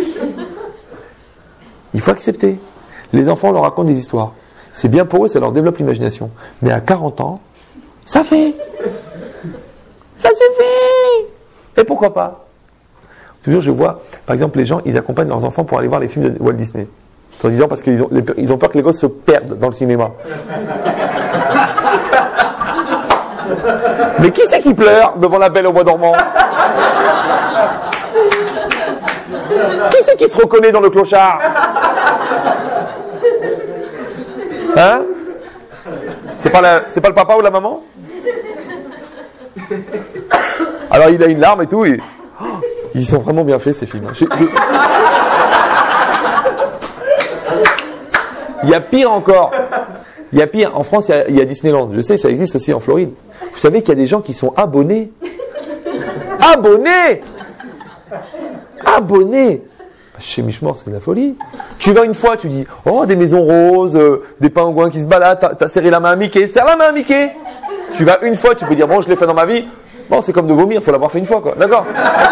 Il faut accepter. Les enfants leur racontent des histoires. C'est bien pour eux, ça leur développe l'imagination. Mais à 40 ans, ça fait. Ça suffit. Et pourquoi pas ? Toujours, je vois, par exemple, les gens, ils accompagnent leurs enfants pour aller voir les films de Walt Disney. En disant parce qu'ils ont peur que les gosses se perdent dans le cinéma. Mais qui c'est qui pleure devant La Belle au bois dormant ? Qui c'est qui se reconnaît dans le clochard ? Hein ? C'est pas le papa ou la maman ? Alors il a une larme et tout. Ils sont vraiment bien faits ces films. Il y a pire encore. Il y a pire. En France, il y a Disneyland. Je sais, ça existe aussi en Floride. Vous savez qu'il y a des gens qui sont abonnés. Abonnés. Chez Michemort, c'est de la folie. Tu vas une fois, tu dis, oh, des maisons roses, des pingouins qui se baladent, t'as serré la main à Mickey, serre la main à Mickey. Tu vas une fois, tu peux dire, bon, je l'ai fait dans ma vie. Bon, c'est comme de vomir, il faut l'avoir fait une fois, quoi. D'accord ?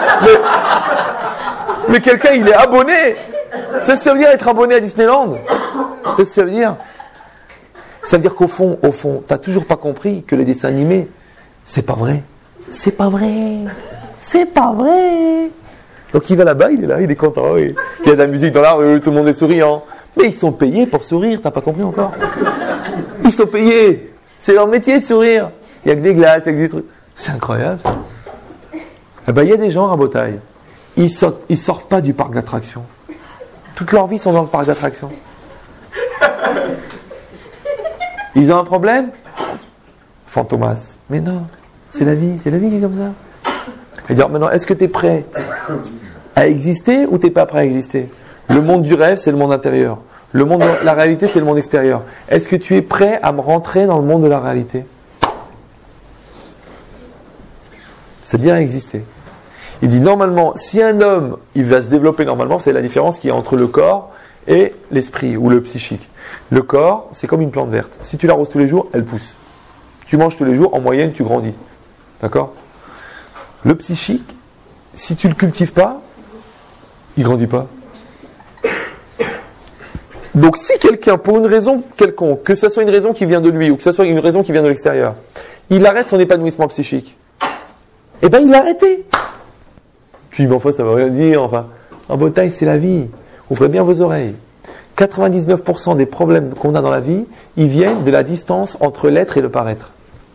Mais quelqu'un, il est abonné. C'est ce que ça veut dire être abonné à Disneyland. C'est ce que ça veut dire. Ça veut dire qu'au fond, t'as toujours pas compris que les dessins animés, c'est pas vrai. C'est pas vrai. C'est pas vrai. Donc il va là-bas, il est là, il est content. Il y a de la musique dans l'art, tout le monde est souriant. Mais ils sont payés pour sourire, t'as pas compris encore? Ils sont payés. C'est leur métier de sourire. Il y a que des glaces, il y a que des trucs. C'est incroyable. Eh ben, il y a des gens à Rabotaille. Ils sortent pas du parc d'attractions. Toute leur vie, ils sont dans le parc d'attractions. Ils ont un problème? Fantomas. Mais non, c'est la vie qui est comme ça. Et dire maintenant, est-ce que tu es prêt à exister ou tu n'es pas prêt à exister? Le monde du rêve, c'est le monde intérieur. Le monde de la réalité, c'est le monde extérieur. Est-ce que tu es prêt à me rentrer dans le monde de la réalité? C'est-à-dire à exister. Il dit normalement, si un homme, il va se développer normalement, c'est la différence qu'il y a entre le corps et l'esprit ou le psychique. Le corps, c'est comme une plante verte. Si tu l'arroses tous les jours, elle pousse. Tu manges tous les jours, en moyenne, tu grandis. D'accord? Le psychique, si tu ne le cultives pas, il ne grandit pas. Donc si quelqu'un, pour une raison quelconque, que ce soit une raison qui vient de lui ou que ce soit une raison qui vient de l'extérieur, il arrête son épanouissement psychique, eh bien il a arrêté. Tu dis, mais enfin ça ne veut rien dire, enfin. En Rabotaille, c'est la vie. Ouvrez bien vos oreilles. 99% des problèmes qu'on a dans la vie, ils viennent de la distance entre l'être et le paraître.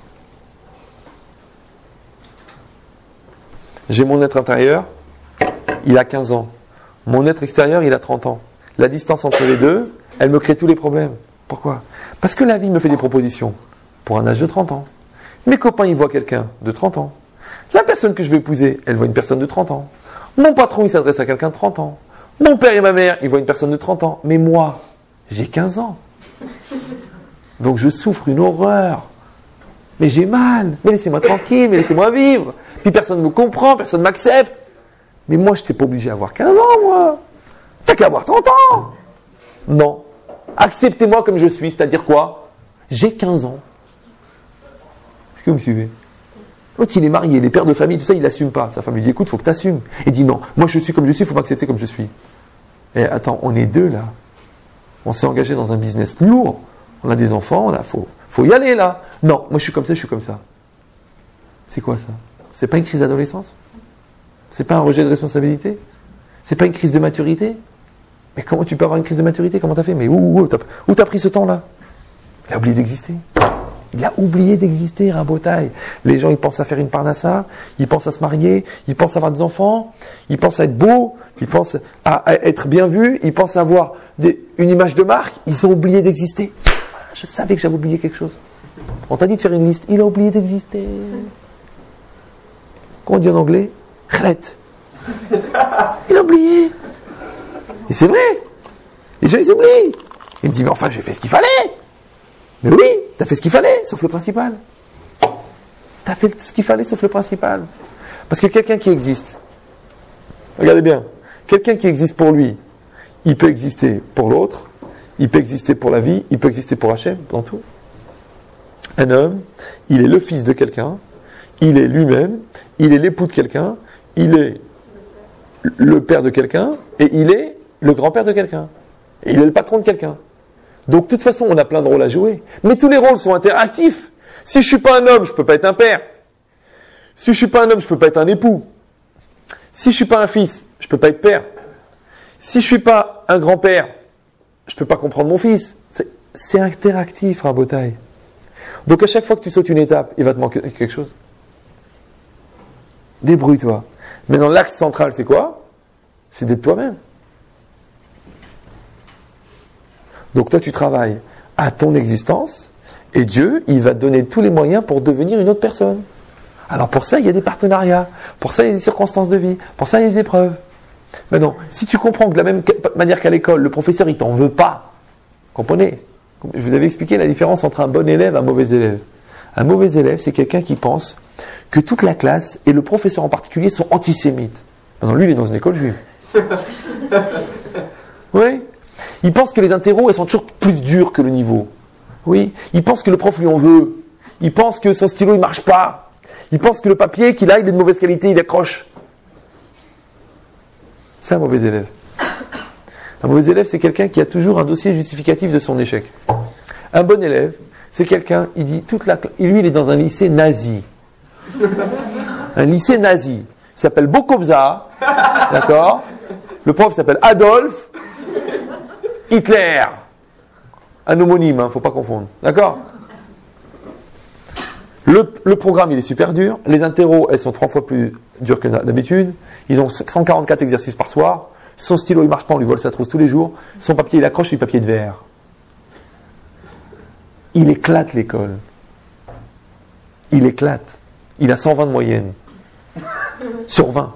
J'ai mon être intérieur, il a 15 ans. Mon être extérieur, il a 30 ans. La distance entre les deux, elle me crée tous les problèmes. Pourquoi? Parce que la vie me fait des propositions pour un âge de 30 ans. Mes copains, ils voient quelqu'un de 30 ans. La personne que je vais épouser, elle voit une personne de 30 ans. Mon patron, il s'adresse à quelqu'un de 30 ans. Mon père et ma mère, ils voient une personne de 30 ans. Mais moi, j'ai 15 ans. Donc je souffre une horreur. Mais j'ai mal. Mais laissez-moi tranquille, mais laissez-moi vivre. Puis personne ne me comprend, personne ne m'accepte. Mais moi, je n'étais pas obligé d'avoir 15 ans, moi. T'as qu'à avoir 30 ans. Non. Acceptez-moi comme je suis, c'est-à-dire quoi? J'ai 15 ans. Est-ce que vous me suivez? L'autre, il est marié, les pères de famille, tout ça, il n'assume pas. Sa femme lui dit, écoute, il faut que tu assumes. Il dit, non, moi je suis comme je suis, il faut m'accepter comme je suis. Et attends, on est deux là. On s'est engagé dans un business lourd. On a des enfants, faut y aller là. Non, moi je suis comme ça, je suis comme ça. C'est quoi ça? C'est pas une crise d'adolescence? C'est pas un rejet de responsabilité? C'est pas une crise de maturité? Mais comment tu peux avoir une crise de maturité? Comment t'as fait? Mais où t'as pris ce temps-là? Il a oublié d'exister. Il a oublié d'exister, Rabotaille. Les gens, ils pensent à faire une parnassa, ils pensent à se marier, ils pensent à avoir des enfants, ils pensent à être beau, ils pensent à être bien vu, ils pensent à avoir une image de marque. Ils ont oublié d'exister. Je savais que j'avais oublié quelque chose. On t'a dit de faire une liste. Il a oublié d'exister. Comment on dit en anglais? Khlet. Il a oublié. Et c'est vrai. Les gens, ils oublient. Il me dit, mais enfin, j'ai fait ce qu'il fallait. Mais oui, t'as fait ce qu'il fallait, sauf le principal. T'as fait ce qu'il fallait, sauf le principal. Parce que quelqu'un qui existe, regardez bien, quelqu'un qui existe pour lui, il peut exister pour l'autre, il peut exister pour la vie, il peut exister pour Hachem, dans tout. Un homme, il est le fils de quelqu'un, il est lui-même, il est l'époux de quelqu'un, il est le père de quelqu'un, et il est le grand-père de quelqu'un. Et il est le patron de quelqu'un. Donc, de toute façon, on a plein de rôles à jouer. Mais tous les rôles sont interactifs. Si je suis pas un homme, je peux pas être un père. Si je suis pas un homme, je peux pas être un époux. Si je suis pas un fils, je peux pas être père. Si je suis pas un grand-père, je peux pas comprendre mon fils. C'est interactif, Rabotaille. Donc, à chaque fois que tu sautes une étape, il va te manquer quelque chose. Débrouille-toi. Maintenant, l'axe central, c'est quoi? C'est d'être toi-même. Donc toi, tu travailles à ton existence et Dieu, il va te donner tous les moyens pour devenir une autre personne. Alors pour ça, il y a des partenariats. Pour ça, il y a des circonstances de vie. Pour ça, il y a des épreuves. Maintenant, si tu comprends que de la même manière qu'à l'école, le professeur, il t'en veut pas. Comprenez? Je vous avais expliqué la différence entre un bon élève et un mauvais élève. Un mauvais élève, c'est quelqu'un qui pense que toute la classe, et le professeur en particulier, sont antisémites. Maintenant, lui, il est dans une école juive. Oui. Il pense que les interros, elles sont toujours plus dures que le niveau. Oui. Il pense que le prof lui en veut. Il pense que son stylo, il marche pas. Il pense que le papier qu'il a, il est de mauvaise qualité, il accroche. C'est un mauvais élève. Un mauvais élève, c'est quelqu'un qui a toujours un dossier justificatif de son échec. Un bon élève, c'est quelqu'un, il dit, lui, il est dans un lycée nazi. Un lycée nazi. Il s'appelle Bokobza, d'accord? Le prof s'appelle Adolf Hitler. Un homonyme, hein, faut pas confondre, d'accord? Le programme, il est super dur. Les interros, elles sont 3 fois plus dures que d'habitude. Ils ont 144 exercices par soir. Son stylo, il marche pas, on lui vole sa trousse tous les jours. Son papier, il accroche du papier de verre. Il éclate l'école. Il éclate. Il a 120 de moyenne. Sur 20.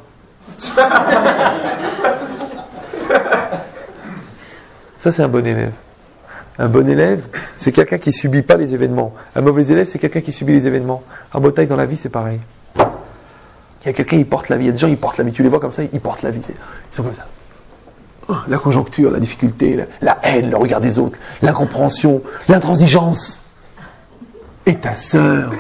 Ça, c'est un bon élève. Un bon élève, c'est quelqu'un qui subit pas les événements. Un mauvais élève, c'est quelqu'un qui subit les événements. En bataille, dans la vie, c'est pareil. Il y a quelqu'un qui porte la vie. Il y a des gens qui portent la vie. Tu les vois comme ça, ils portent la vie. Ils sont comme ça. Oh, la conjoncture, la difficulté, la haine, le regard des autres, l'incompréhension, l'intransigeance. Et ta sœur.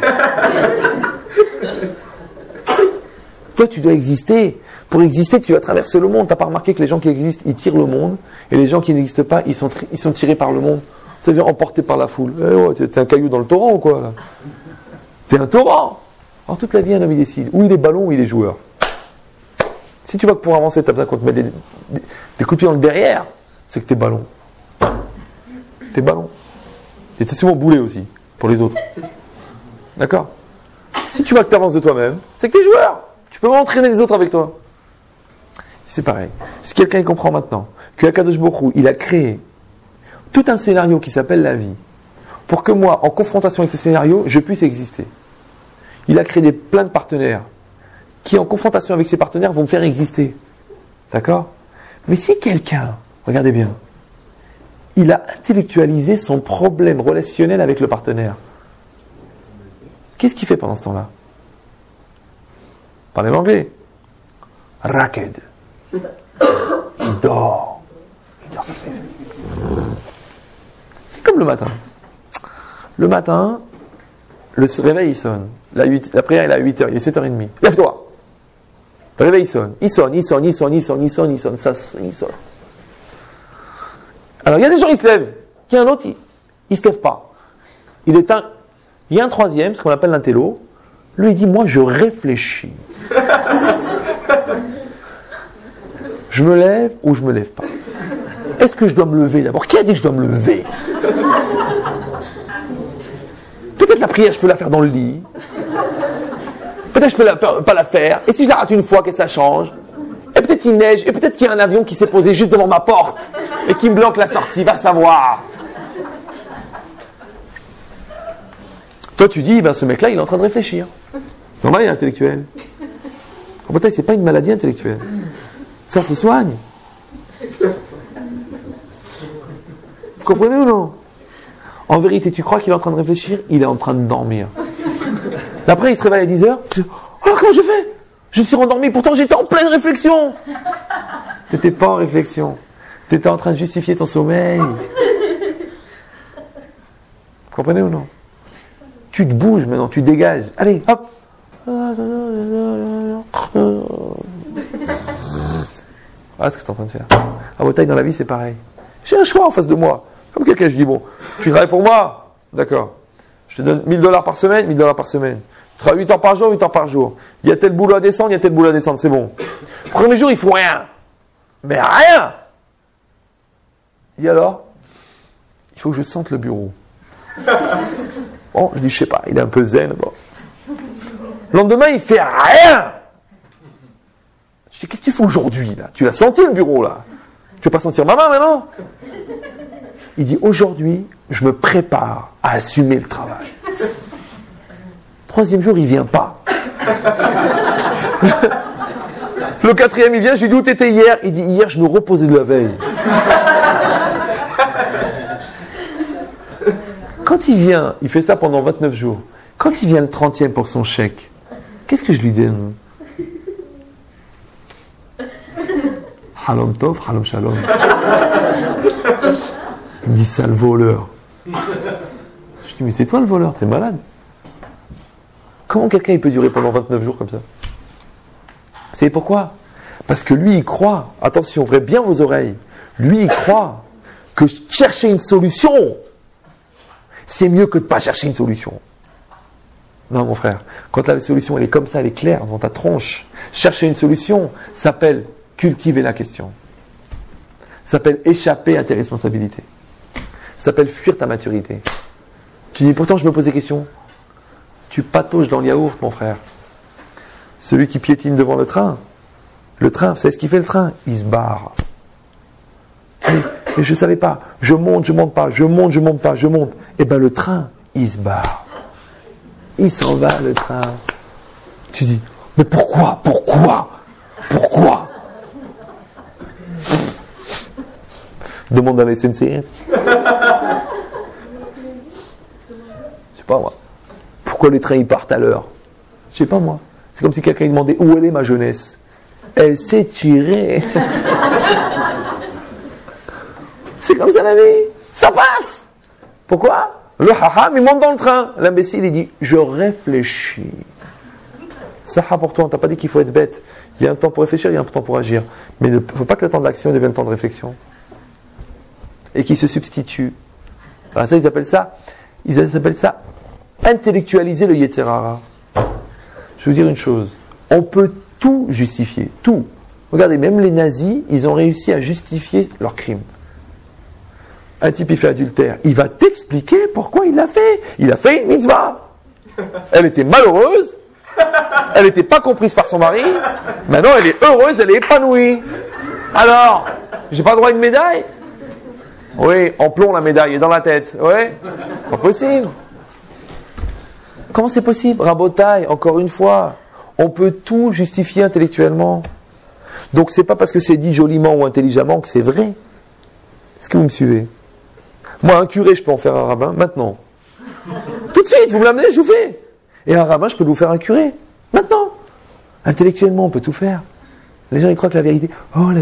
Toi, tu dois exister. Pour exister, tu vas traverser le monde. Tu n'as pas remarqué que les gens qui existent, ils tirent le monde. Et les gens qui n'existent pas, ils sont tirés par le monde. Ça veut dire emportés par la foule. Eh ouais, t'es un caillou dans le torrent ou quoi là? T'es un torrent. Alors toute la vie, un homme, il décide. Ou il est ballon, ou il est joueur. Si tu vois que pour avancer, tu as besoin qu'on te mette des coups de pied dans le derrière, c'est que t'es ballon. T'es ballon. Et t'es souvent boulet aussi, pour les autres. D'accord? Si tu vois que tu avances de toi-même, c'est que t'es joueur. Tu peux entraîner les autres avec toi. C'est pareil. Si quelqu'un comprend maintenant que Akadosh Baruch Hu, il a créé tout un scénario qui s'appelle la vie, pour que moi, en confrontation avec ce scénario, je puisse exister. Il a créé plein de partenaires qui, en confrontation avec ces partenaires, vont me faire exister. D'accord? Mais si quelqu'un, regardez bien, il a intellectualisé son problème relationnel avec le partenaire, qu'est-ce qu'il fait pendant ce temps-là? Parlez l'anglais. Raked. Il dort. C'est comme le matin. Le matin, le réveil il sonne. La prière est à 8h, il est 7h30. Lève-toi. Le réveil il sonne. Il sonne. Ça, il sonne. Alors il y a des gens qui se lèvent. Il y a un autre, il se lève pas. Il y a un troisième, ce qu'on appelle l'intello. Lui il dit, moi je réfléchis. Je me lève ou je me lève pas? Est-ce que je dois me lever d'abord? Qui a dit que je dois me lever? Peut-être la prière, je peux la faire dans le lit. Peut-être je peux pas la faire. Et si je la rate une fois, qu'est-ce que ça change? Et peut-être il neige. Et peut-être qu'il y a un avion qui s'est posé juste devant ma porte et qui me bloque la sortie. Va savoir. Toi, tu dis, ce mec-là, il est en train de réfléchir. C'est normal, il est intellectuel. En bataille, c'est pas une maladie intellectuelle. Ça se soigne. Vous comprenez ou non? En vérité, tu crois qu'il est en train de réfléchir? Il est en train de dormir. Après, il se réveille à 10h. Oh, comment je fais? Je me suis rendormi, pourtant j'étais en pleine réflexion. Tu n'étais pas en réflexion. Tu étais en train de justifier ton sommeil. Vous comprenez ou non? Tu te bouges maintenant, tu dégages. Allez, hop. Voilà ce que tu es en train de faire. À votre taille dans la vie, c'est pareil. J'ai un choix en face de moi. Comme quelqu'un, je dis, bon, tu travailles pour moi? D'accord. Je te donne $1000 par semaine, $1000 par semaine. Tu travailles 8 heures par jour, 8 heures par jour. Il y a tel boulot à descendre, il y a tel boulot à descendre, c'est bon. Le premier jour, il faut rien. Mais rien! Et alors? Il faut que je sente le bureau. Bon, je dis, je sais pas, il est un peu zen. Bon. Le lendemain, il fait rien! Je dis, qu'est-ce qu'il faut aujourd'hui, là? Tu l'as senti, le bureau, là? Tu vas pas sentir ma main, maintenant? Il dit, aujourd'hui, je me prépare à assumer le travail. Troisième jour, il vient pas. Le quatrième, il vient, je lui dis, où t'étais hier? Il dit, hier, je me reposais de la veille. Quand il vient, il fait ça pendant 29 jours. Quand il vient le 30e pour son chèque, qu'est-ce que je lui donne? Halom tov, halom shalom. Il me dit, sale voleur. Je dis, mais c'est toi le voleur, t'es malade. Comment quelqu'un il peut durer pendant 29 jours comme ça? Vous savez pourquoi? Parce que lui, il croit, attention, ouvrez bien vos oreilles, lui, il croit que chercher une solution, c'est mieux que de ne pas chercher une solution. Non, mon frère, quand la solution elle est comme ça, elle est claire dans ta tronche, chercher une solution s'appelle cultiver la question. S'appelle échapper à tes responsabilités. S'appelle fuir ta maturité. Tu dis, pourtant je me pose des questions. Tu patauges dans le yaourt, mon frère. Celui qui piétine devant le train, vous savez ce qu'il fait le train? Il se barre. Mais je ne savais pas. Je monte pas. Je monte pas. Et bien le train, il se barre. Il s'en va, le train. Tu dis, mais pourquoi? Demande à la SNCF. Je sais pas moi. Pourquoi les trains ils partent à l'heure? Je sais pas moi. C'est comme si quelqu'un lui demandait où elle est ma jeunesse. Elle s'est tirée. C'est comme ça la vie. Ça passe. Pourquoi? Le haha, il monte dans le train. L'imbécile, il dit, je réfléchis. Ça pour toi, on t'a pas dit qu'il faut être bête. Il y a un temps pour réfléchir, il y a un temps pour agir. Mais il ne faut pas que le temps d'action devienne le temps de réflexion. Et qui se substitue. Alors ça, ils appellent ça intellectualiser le Yetzer Hara. Je vais vous dire une chose. On peut tout justifier. Tout. Regardez, même les nazis, ils ont réussi à justifier leurs crimes. Un type, il fait adultère. Il va t'expliquer pourquoi il l'a fait. Il a fait une mitzvah. Elle était malheureuse. Elle n'était pas comprise par son mari. Maintenant, elle est heureuse, elle est épanouie. Alors, j'ai pas le droit à une médaille? Oui, en plomb la médaille est dans la tête. Oui, pas possible. Comment c'est possible? Rabotaille, encore une fois, on peut tout justifier intellectuellement. Donc c'est pas parce que c'est dit joliment ou intelligemment que c'est vrai. Est-ce que vous me suivez? Moi, un curé, je peux en faire un rabbin maintenant. Tout de suite, vous me l'amenez, je vous fais. Et un rabbin, je peux vous faire un curé. Maintenant. Intellectuellement, on peut tout faire. Les gens, ils croient que la vérité,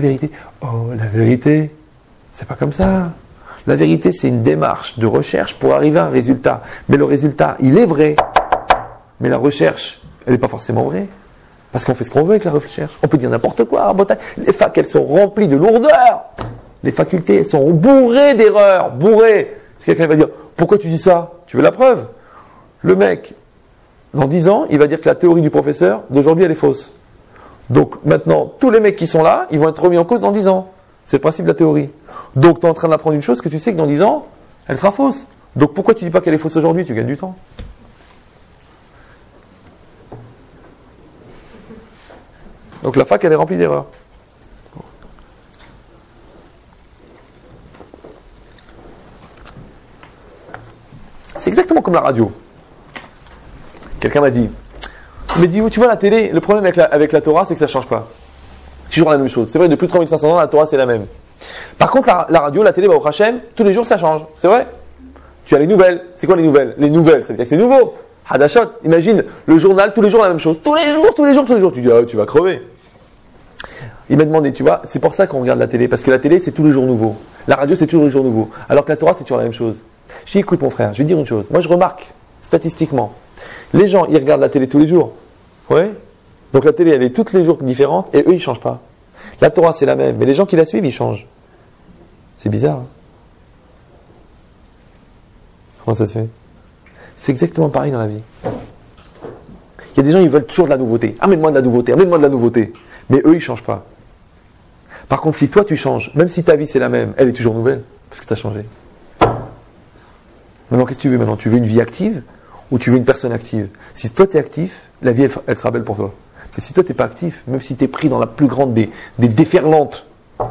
c'est pas comme ça. La vérité, c'est une démarche de recherche pour arriver à un résultat. Mais le résultat, il est vrai. Mais la recherche, elle n'est pas forcément vraie. Parce qu'on fait ce qu'on veut avec la recherche. On peut dire n'importe quoi. Les facs, elles sont remplies de lourdeur. Les facultés, elles sont bourrées d'erreurs. Bourrées. Si quelqu'un va dire, pourquoi tu dis ça? Tu veux la preuve? Le mec, dans 10 ans, il va dire que la théorie du professeur d'aujourd'hui, elle est fausse. Donc maintenant, tous les mecs qui sont là, ils vont être remis en cause dans 10 ans. C'est le principe de la théorie. Donc tu es en train d'apprendre une chose que tu sais que dans 10 ans, elle sera fausse. Donc pourquoi tu ne dis pas qu'elle est fausse aujourd'hui? Tu gagnes du temps. Donc la fac, elle est remplie d'erreurs. C'est exactement comme la radio. Quelqu'un m'a dit, tu vois la télé, le problème avec la Torah, c'est que ça ne change pas. C'est toujours la même chose. C'est vrai, depuis 3500 ans, la Torah, c'est la même. Par contre, la radio, la télé, au Hachem, tous les jours, ça change. C'est vrai. Tu as les nouvelles. C'est quoi les nouvelles? Les nouvelles, ça veut dire que c'est nouveau. Hadashot, imagine, le journal, tous les jours, la même chose. Tous les jours. Tu dis, tu vas crever. Il m'a demandé, tu vois, c'est pour ça qu'on regarde la télé. Parce que la télé, c'est tous les jours nouveau. La radio, c'est tous les jours nouveau. Alors que la Torah, c'est toujours la même chose. Je dis, écoute, mon frère, je vais dire une chose. Moi, je remarque, statistiquement, les gens, ils regardent la télé tous les jours. Ouais. Donc la télé, elle est tous les jours différente et eux, ils ne changent pas. La Torah, c'est la même, mais les gens qui la suivent, ils changent. C'est bizarre. Hein? Comment ça se fait? C'est exactement pareil dans la vie. Il y a des gens, ils veulent toujours de la nouveauté. Amène-moi de la nouveauté. Mais eux, ils ne changent pas. Par contre, si toi, tu changes, même si ta vie, c'est la même, elle est toujours nouvelle, parce que tu as changé. Maintenant, qu'est-ce que tu veux maintenant? Tu veux une vie active ou tu veux une personne active? Si toi, tu es actif, la vie, elle sera belle pour toi. Mais si toi, tu n'es pas actif, même si tu es pris dans la plus grande des déferlantes,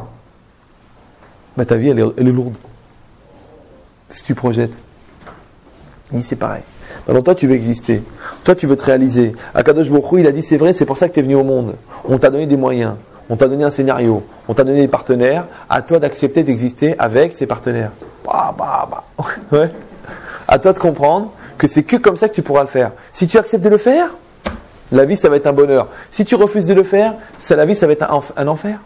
ta vie, elle est lourde. Si tu projettes, il dit c'est pareil. Maintenant, toi, tu veux exister. Toi, tu veux te réaliser. Akadosh Baruch Hu, il a dit c'est vrai, c'est pour ça que tu es venu au monde. On t'a donné des moyens. On t'a donné un scénario. On t'a donné des partenaires. À toi d'accepter d'exister avec ces partenaires. Ouais. À toi de comprendre que c'est que comme ça que tu pourras le faire. Si tu acceptes de le faire, la vie, ça va être un bonheur. Si tu refuses de le faire, la vie, ça va être un enfer.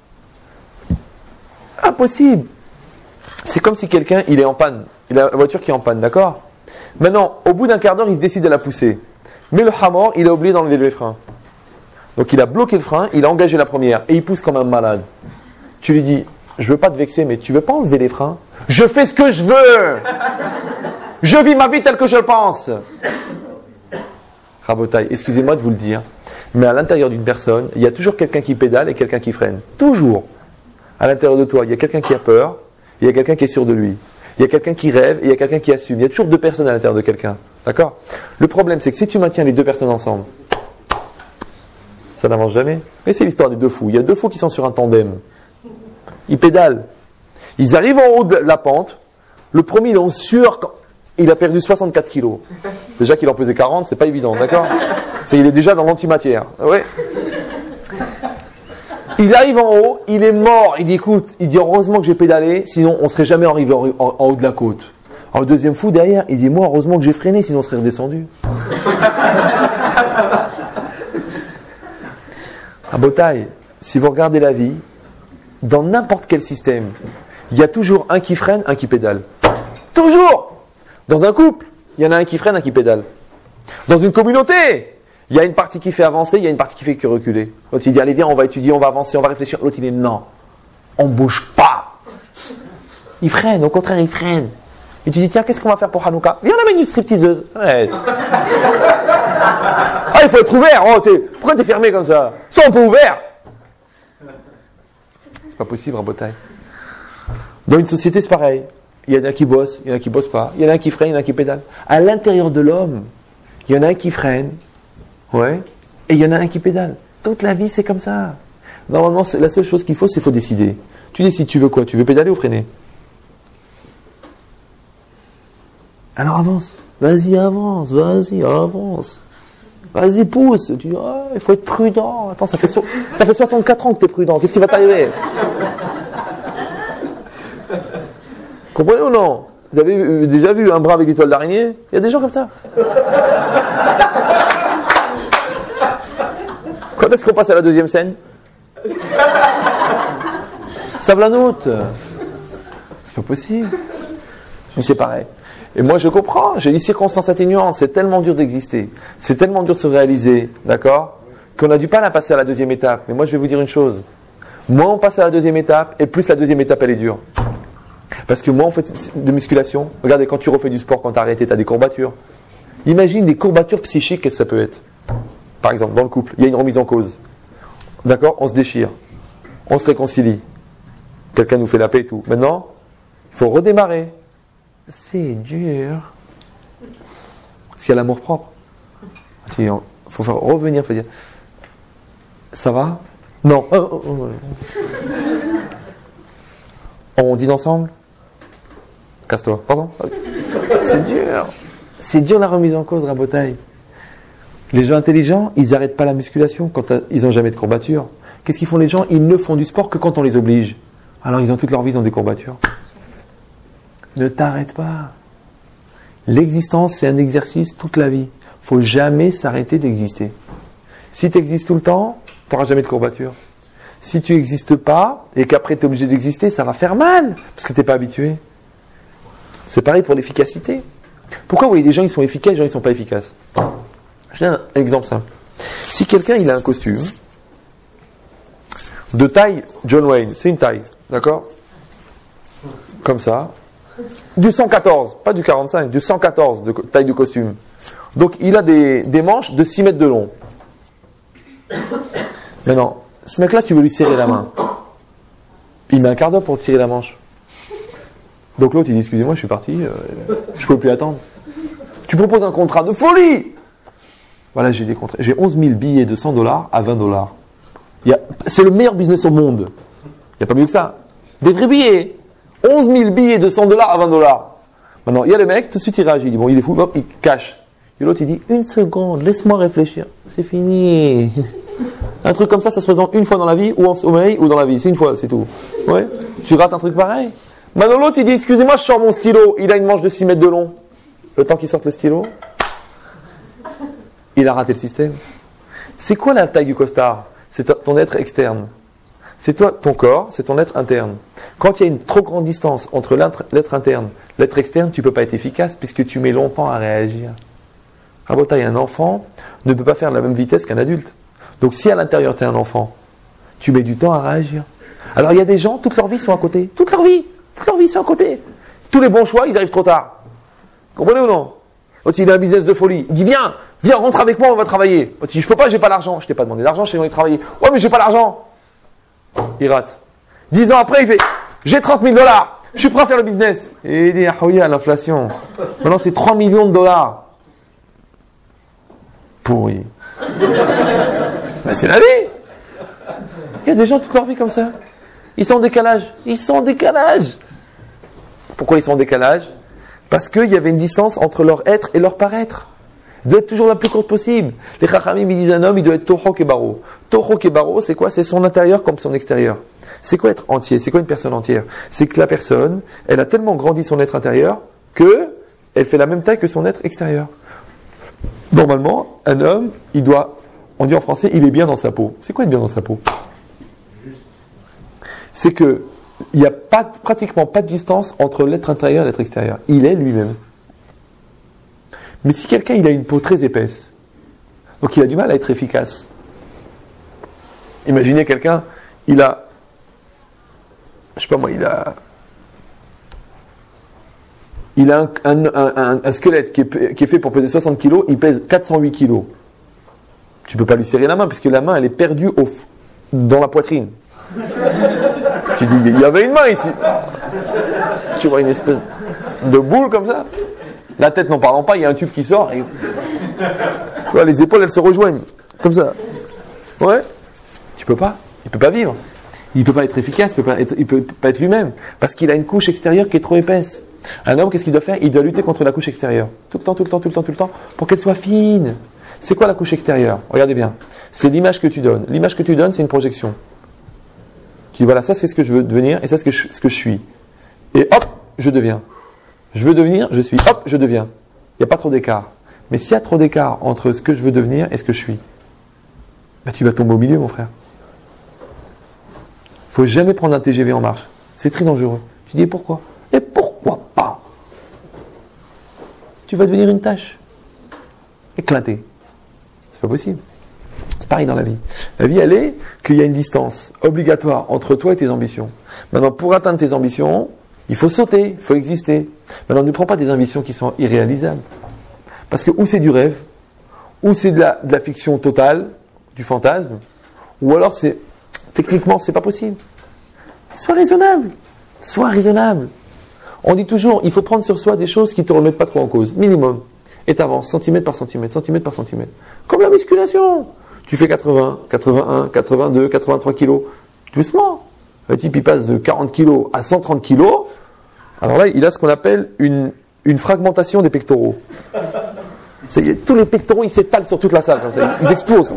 Impossible. C'est comme si quelqu'un, il est en panne. Il a la voiture qui est en panne, d'accord? Maintenant, au bout d'un quart d'heure, il se décide de la pousser. Mais le hamor, il a oublié d'enlever le frein. Donc il a bloqué le frein, il a engagé la première et il pousse comme un malade. Tu lui dis, je veux pas te vexer, mais tu veux pas enlever les freins? Je fais ce que je veux! Je vis ma vie telle que je le pense. Rabotaï, excusez-moi de vous le dire, mais à l'intérieur d'une personne, il y a toujours quelqu'un qui pédale et quelqu'un qui freine. Toujours. À l'intérieur de toi, il y a quelqu'un qui a peur, il y a quelqu'un qui est sûr de lui. Il y a quelqu'un qui rêve et il y a quelqu'un qui assume. Il y a toujours deux personnes à l'intérieur de quelqu'un. D'accord? Le problème, c'est que si tu maintiens les deux personnes ensemble, ça n'avance jamais. Et c'est l'histoire des deux fous. Il y a deux fous qui sont sur un tandem. Ils pédalent. Ils arrivent en haut de la pente. Le premier, il est en sueur. Il a perdu 64 kilos. Déjà qu'il en pesait 40, c'est pas évident, d'accord? Il est déjà dans l'antimatière. Ouais. Il arrive en haut, il est mort. Il dit, écoute, heureusement que j'ai pédalé, sinon on serait jamais arrivé en haut de la côte. Alors le deuxième fou derrière, il dit, moi, heureusement que j'ai freiné, sinon on serait redescendu. À Botaï, si vous regardez la vie, dans n'importe quel système, il y a toujours un qui freine, un qui pédale. Toujours! Dans un couple, il y en a un qui freine, un qui pédale. Dans une communauté, il y a une partie qui fait avancer, il y a une partie qui fait que reculer. L'autre il dit, allez viens, on va étudier, on va avancer, on va réfléchir. L'autre il dit, non, on ne bouge pas. Il freine, au contraire, il freine. Et tu dis, tiens, qu'est-ce qu'on va faire pour Hanouka? Viens, on amène une stripteaseuse. Arrête. Ah, il faut être ouvert. Oh, pourquoi t'es fermé comme ça? Sois un peu ouvert. C'est pas possible, Rabotaï. Dans une société, c'est pareil. Il y en a qui bossent, il y en a qui bossent pas. Il y en a qui freinent, il y en a qui pédalent. À l'intérieur de l'homme, il y en a un qui freine, ouais, et il y en a un qui pédale. Toute la vie, c'est comme ça. Normalement, la seule chose qu'il faut, c'est qu'il faut décider. Tu décides, tu veux quoi? Tu veux pédaler ou freiner? Alors avance. Vas-y, avance. Vas-y, avance. Vas-y, pousse. Tu dis, oh, il faut être prudent. Attends, ça fait 64 ans que tu es prudent. Qu'est-ce qui va t'arriver? Comprenez ou non? Vous avez déjà vu un bras avec des toiles d'araignée? Il y a des gens comme ça. Quand est-ce qu'on passe à la deuxième scène? Sablanoute. C'est pas possible. Mais c'est pareil. Et moi je comprends, j'ai des circonstances atténuantes, c'est tellement dur d'exister, c'est tellement dur de se réaliser, d'accord, qu'on a du mal à passer à la deuxième étape. Mais moi je vais vous dire une chose, moins on passe à la deuxième étape, et plus la deuxième étape elle est dure. Parce que moins on fait de musculation, regardez quand tu refais du sport, quand tu as arrêté, tu as des courbatures. Imagine des courbatures psychiques, qu'est-ce que ça peut être? Par exemple, dans le couple, il y a une remise en cause. D'accord? On se déchire, on se réconcilie, quelqu'un nous fait la paix et tout. Maintenant, il faut redémarrer. C'est dur. Parce qu'il y a l'amour propre. Il faut faire revenir, il faut dire ça va? Non. On dîne ensemble? Casse-toi. Pardon? C'est dur. C'est dur la remise en cause, Rabotaï. Les gens intelligents, ils n'arrêtent pas la musculation quand ils n'ont jamais de courbatures. Qu'est-ce qu'ils font les gens? Ils ne font du sport que quand on les oblige. Alors ils ont toute leur vie, ils ont des courbatures. Ne t'arrête pas. L'existence, c'est un exercice toute la vie. Il ne faut jamais s'arrêter d'exister. Si tu existes tout le temps, tu n'auras jamais de courbature. Si tu n'existes pas et qu'après tu es obligé d'exister, ça va faire mal parce que tu n'es pas habitué. C'est pareil pour l'efficacité. Pourquoi vous voyez des gens ils sont efficaces et des gens ils ne sont pas efficaces? Je donne un exemple simple. Si quelqu'un il a un costume de taille John Wayne, c'est une taille, d'accord? Comme ça. Du 114, pas du 45, du 114 de taille de costume. Donc il a des manches de 6 mètres de long. Maintenant, ce mec-là, tu veux lui serrer la main. Il met un quart d'heure pour tirer la manche. Donc l'autre, il dit, excusez-moi, je suis parti, je ne peux plus attendre. Tu proposes un contrat de folie. Voilà, j'ai des contrats. J'ai 11 000 billets de $100 à $20. C'est le meilleur business au monde. Il n'y a pas mieux que ça. Des vrais billets. 11 000 billets de $100 à $20. Maintenant, il y a le mec, tout de suite il réagit. Il dit, bon, il est fou, hop, il cache. Et l'autre, il dit, une seconde, laisse-moi réfléchir. C'est fini. Un truc comme ça se présente une fois dans la vie, ou en sommeil, ou dans la vie. C'est une fois, c'est tout. Ouais. Tu rates un truc pareil. Maintenant, l'autre, il dit, excusez-moi, je sors mon stylo. Il a une manche de 6 mètres de long. Le temps qu'il sorte le stylo, il a raté le système. C'est quoi la taille du costard? C'est ton être externe. C'est toi, ton corps, c'est ton être interne. Quand il y a une trop grande distance entre l'être interne et l'être externe, tu ne peux pas être efficace puisque tu mets longtemps à réagir. Rabotaï, un enfant ne peut pas faire la même vitesse qu'un adulte. Donc si à l'intérieur tu es un enfant, tu mets du temps à réagir. Alors il y a des gens, toute leur vie sont à côté. Toute leur vie ils sont à côté. Tous les bons choix, ils arrivent trop tard. Comprenez ou non? L'autre, il a un business de folie. Il dit, viens, rentre avec moi, on va travailler. L'autre, il dit, je peux pas, j'ai pas l'argent. Je t'ai pas demandé d'argent, je t'ai demandé de travailler. Ouais, mais j'ai pas l'argent. Il rate. 10 ans après, il fait, j'ai 30 000 $. Je suis prêt à faire le business. Et il dit, ah oui, à l'inflation. Maintenant, c'est 3 millions de $. Pourri. Ben, c'est la vie. Il y a des gens toute leur vie comme ça. Ils sont en décalage. Pourquoi ils sont en décalage? Parce qu'il y avait une distance entre leur être et leur paraître. Il doit être toujours la plus courte possible. Les Chachamim, ils disent un homme, il doit être Toho Kebaro. Toho Kebaro, c'est quoi? C'est son intérieur comme son extérieur. C'est quoi être entier? C'est quoi une personne entière? C'est que la personne, elle a tellement grandi son être intérieur que elle fait la même taille que son être extérieur. Normalement, un homme, il doit, on dit en français, il est bien dans sa peau. C'est quoi être bien dans sa peau? C'est que il n'y a pratiquement pas de distance entre l'être intérieur et l'être extérieur. Il est lui-même. Mais si quelqu'un il a une peau très épaisse, donc il a du mal à être efficace. Imaginez quelqu'un, il a, je sais pas moi, il a un squelette qui est fait pour peser 60 kg, il pèse 408 kg. Tu peux pas lui serrer la main, puisque la main elle est perdue dans la poitrine. Tu dis, il y avait une main ici. Tu vois une espèce de boule comme ça. La tête, n'en parlons pas, il y a un tube qui sort. Et... tu vois, les épaules, elles se rejoignent. Comme ça. Ouais. Tu peux pas. Il peut pas vivre. Il peut pas être efficace, il peut pas être lui-même. Parce qu'il a une couche extérieure qui est trop épaisse. Un homme, qu'est-ce qu'il doit faire? Il doit lutter contre la couche extérieure. Tout le temps, pour qu'elle soit fine. C'est quoi la couche extérieure? Regardez bien. C'est l'image que tu donnes. L'image que tu donnes, c'est une projection. Tu dis, voilà, ça c'est ce que je veux devenir, et ça c'est ce que je suis. Et hop, je deviens. Je veux devenir, je suis. Hop, je deviens. Il n'y a pas trop d'écart. Mais s'il y a trop d'écart entre ce que je veux devenir et ce que je suis, ben tu vas tomber au milieu, mon frère. Il ne faut jamais prendre un TGV en marche. C'est très dangereux. Tu dis, et pourquoi? Et pourquoi pas? Tu vas devenir une tâche. Éclatée. C'est pas possible. C'est pareil dans la vie. La vie, elle est qu'il y a une distance obligatoire entre toi et tes ambitions. Maintenant, pour atteindre tes ambitions, il faut sauter, il faut exister. Maintenant, ne prends pas des ambitions qui sont irréalisables. Parce que ou c'est du rêve, ou c'est de la fiction totale, du fantasme, ou alors techniquement, c'est pas possible. Sois raisonnable. Sois raisonnable. On dit toujours, il faut prendre sur soi des choses qui ne te remettent pas trop en cause. Minimum. Et t'avances, centimètre par centimètre. Comme la musculation. Tu fais 80, 81, 82, 83 kilos. Doucement. Le type, il passe de 40 kilos à 130 kilos. Alors là, il a ce qu'on appelle une fragmentation des pectoraux. Tous les pectoraux, ils s'étalent sur toute la salle. Comme ça. Ils explosent.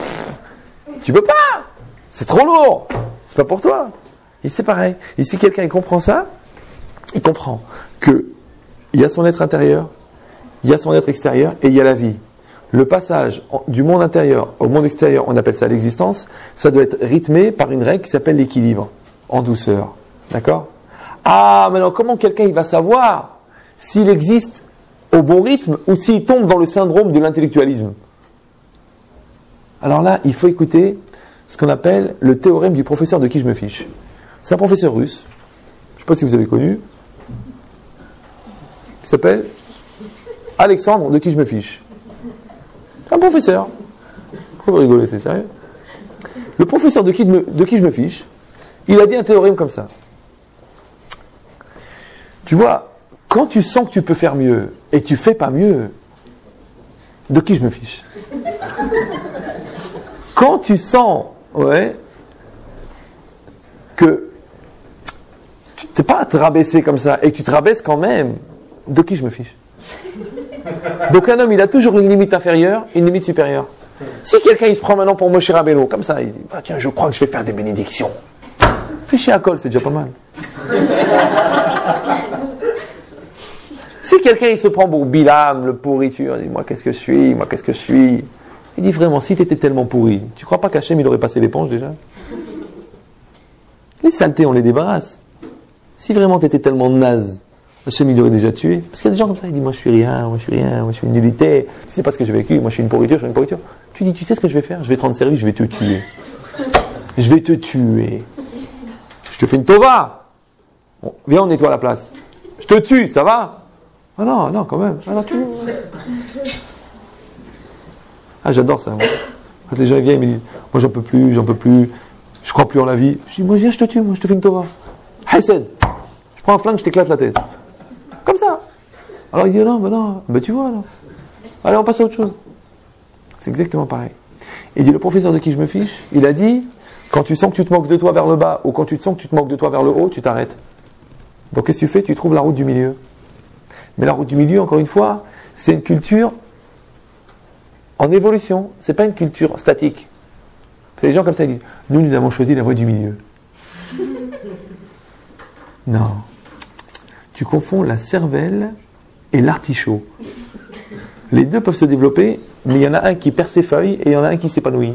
Tu peux pas. C'est trop lourd. C'est pas pour toi. Et c'est pareil. Et si quelqu'un il comprend ça, il comprend que il y a son être intérieur, il y a son être extérieur et il y a la vie. Le passage du monde intérieur au monde extérieur, on appelle ça l'existence, ça doit être rythmé par une règle qui s'appelle l'équilibre, en douceur. D'accord? Ah, maintenant, comment quelqu'un il va savoir s'il existe au bon rythme ou s'il tombe dans le syndrome de l'intellectualisme? Alors là, il faut écouter ce qu'on appelle le théorème du professeur de qui je me fiche. C'est un professeur russe, je ne sais pas si vous avez connu, qui s'appelle Alexandre de qui je me fiche. Un professeur. Pourquoi vous rigolez, c'est sérieux? Le professeur de qui je me fiche, il a dit un théorème comme ça. Tu vois, quand tu sens que tu peux faire mieux et tu fais pas mieux, de qui je me fiche? Quand tu sens, que tu t'es pas à te rabaisser comme ça et que tu te rabaisses quand même, de qui je me fiche? Donc un homme, il a toujours une limite inférieure, une limite supérieure. Si quelqu'un il se prend maintenant pour Moshe Rabbeinu, comme ça, il dit, ah, tiens, je crois que je vais faire des bénédictions. Fais chier à col, c'est déjà pas mal. Si quelqu'un il se prend pour Bilam, le pourriture, il dit, moi qu'est-ce que je suis? Il dit vraiment, si tu étais tellement pourri, tu crois pas qu'Hachem il aurait passé l'éponge déjà? Les saletés, on les débarrasse. Si vraiment tu étais tellement naze, Hachem il aurait déjà tué. Parce qu'il y a des gens comme ça, ils disent, moi je suis rien, moi je suis une nullité, tu sais pas ce que j'ai vécu, moi je suis une pourriture. Tu dis, tu sais ce que je vais faire? Je vais te rendre service, je vais te tuer. Je vais te tuer. Je te fais une tova. Bon, viens, on nettoie la place. Je te tue, ça va? Ah non, non, quand même. Ah, non, ah, j'adore ça. Moi. Quand les gens viennent, ils me disent, moi j'en peux plus, je crois plus en la vie. Je dis, moi viens, je te tue, moi je te fais une tova. Hassan, je prends un flingue, je t'éclate la tête. Comme ça. Alors il dit, non, tu vois, là. Allez, on passe à autre chose. C'est exactement pareil. Il dit, le professeur de qui je me fiche, il a dit, quand tu sens que tu te moques de toi vers le bas, ou quand tu sens que tu te moques de toi vers le haut, tu t'arrêtes. Donc qu'est-ce que tu fais? Tu trouves la route du milieu. Mais la route du milieu, encore une fois, c'est une culture en évolution. C'est pas une culture statique. Les gens comme ça, ils disent, nous avons choisi la voie du milieu. Non. Tu confonds la cervelle et l'artichaut. Les deux peuvent se développer, mais il y en a un qui perd ses feuilles et il y en a un qui s'épanouit.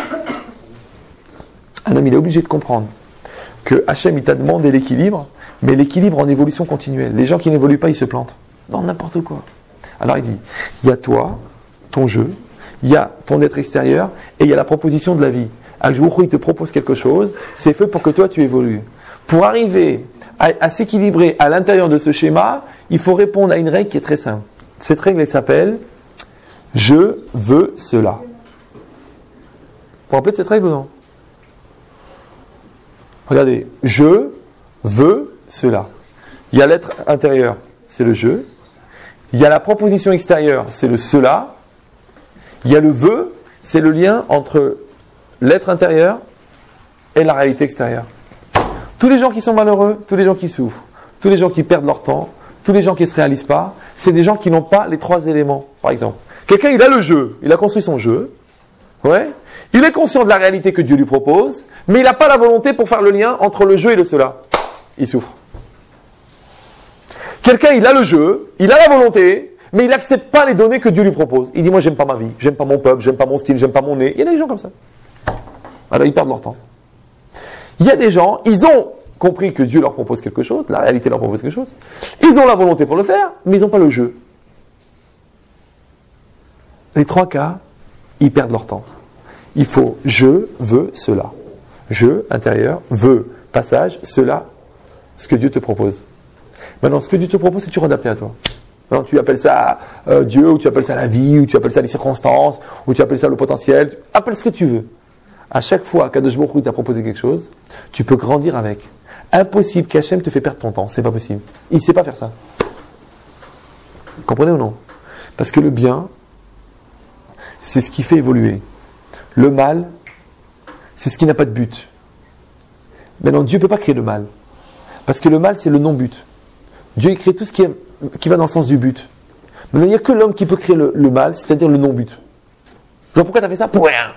Un homme, il est obligé de comprendre que Hachem, il t'a demandé l'équilibre, mais l'équilibre en évolution continuelle. Les gens qui n'évoluent pas, ils se plantent. Dans n'importe quoi. Alors il dit, il y a toi, ton jeu, il y a ton être extérieur, et il y a la proposition de la vie. Akjoukhou, il te propose quelque chose, c'est fait pour que toi, tu évolues. Pour arriver à s'équilibrer à l'intérieur de ce schéma, il faut répondre à une règle qui est très simple. Cette règle, elle s'appelle « Je veux cela ». Vous vous rappelez de cette règle ou non? Regardez, « Je veux cela ». Il y a l'être intérieur, c'est le « je ». Il y a la proposition extérieure, c'est le « cela ». Il y a le « veut », c'est le lien entre l'être intérieur et la réalité extérieure. Tous les gens qui sont malheureux, tous les gens qui souffrent, tous les gens qui perdent leur temps, tous les gens qui ne se réalisent pas, c'est des gens qui n'ont pas les trois éléments. Par exemple, quelqu'un, il a le jeu, il a construit son jeu, ouais, il est conscient de la réalité que Dieu lui propose, mais il n'a pas la volonté pour faire le lien entre le jeu et le cela. Il souffre. Quelqu'un, il a le jeu, il a la volonté, mais il n'accepte pas les données que Dieu lui propose. Il dit, moi, j'aime pas ma vie, j'aime pas mon peuple, j'aime pas mon style, j'aime pas mon nez. Il y a des gens comme ça. Alors, ils perdent leur temps. Il y a des gens, ils ont compris que Dieu leur propose quelque chose, la réalité leur propose quelque chose, ils ont la volonté pour le faire, mais ils n'ont pas le jeu. Les trois cas, ils perdent leur temps. Il faut je veux cela. Je, intérieur, veux, passage, cela, ce que Dieu te propose. Maintenant, ce que Dieu te propose, c'est toujours adapté à toi. Non, tu appelles ça Dieu, ou tu appelles ça la vie, ou tu appelles ça les circonstances, ou tu appelles ça le potentiel. Appelle ce que tu veux. À chaque fois qu'Akadosh Baruch Hu t'a proposé quelque chose, tu peux grandir avec. Impossible qu'Hachem te fait perdre ton temps. C'est pas possible. Il ne sait pas faire ça. Vous comprenez ou non? Parce que le bien, c'est ce qui fait évoluer. Le mal, c'est ce qui n'a pas de but. Maintenant, Dieu ne peut pas créer le mal. Parce que le mal, c'est le non-but. Dieu, il crée tout ce qui va dans le sens du but. Maintenant, il n'y a que l'homme qui peut créer le mal, c'est-à-dire le non-but. Genre, pourquoi tu as fait ça? Pour rien.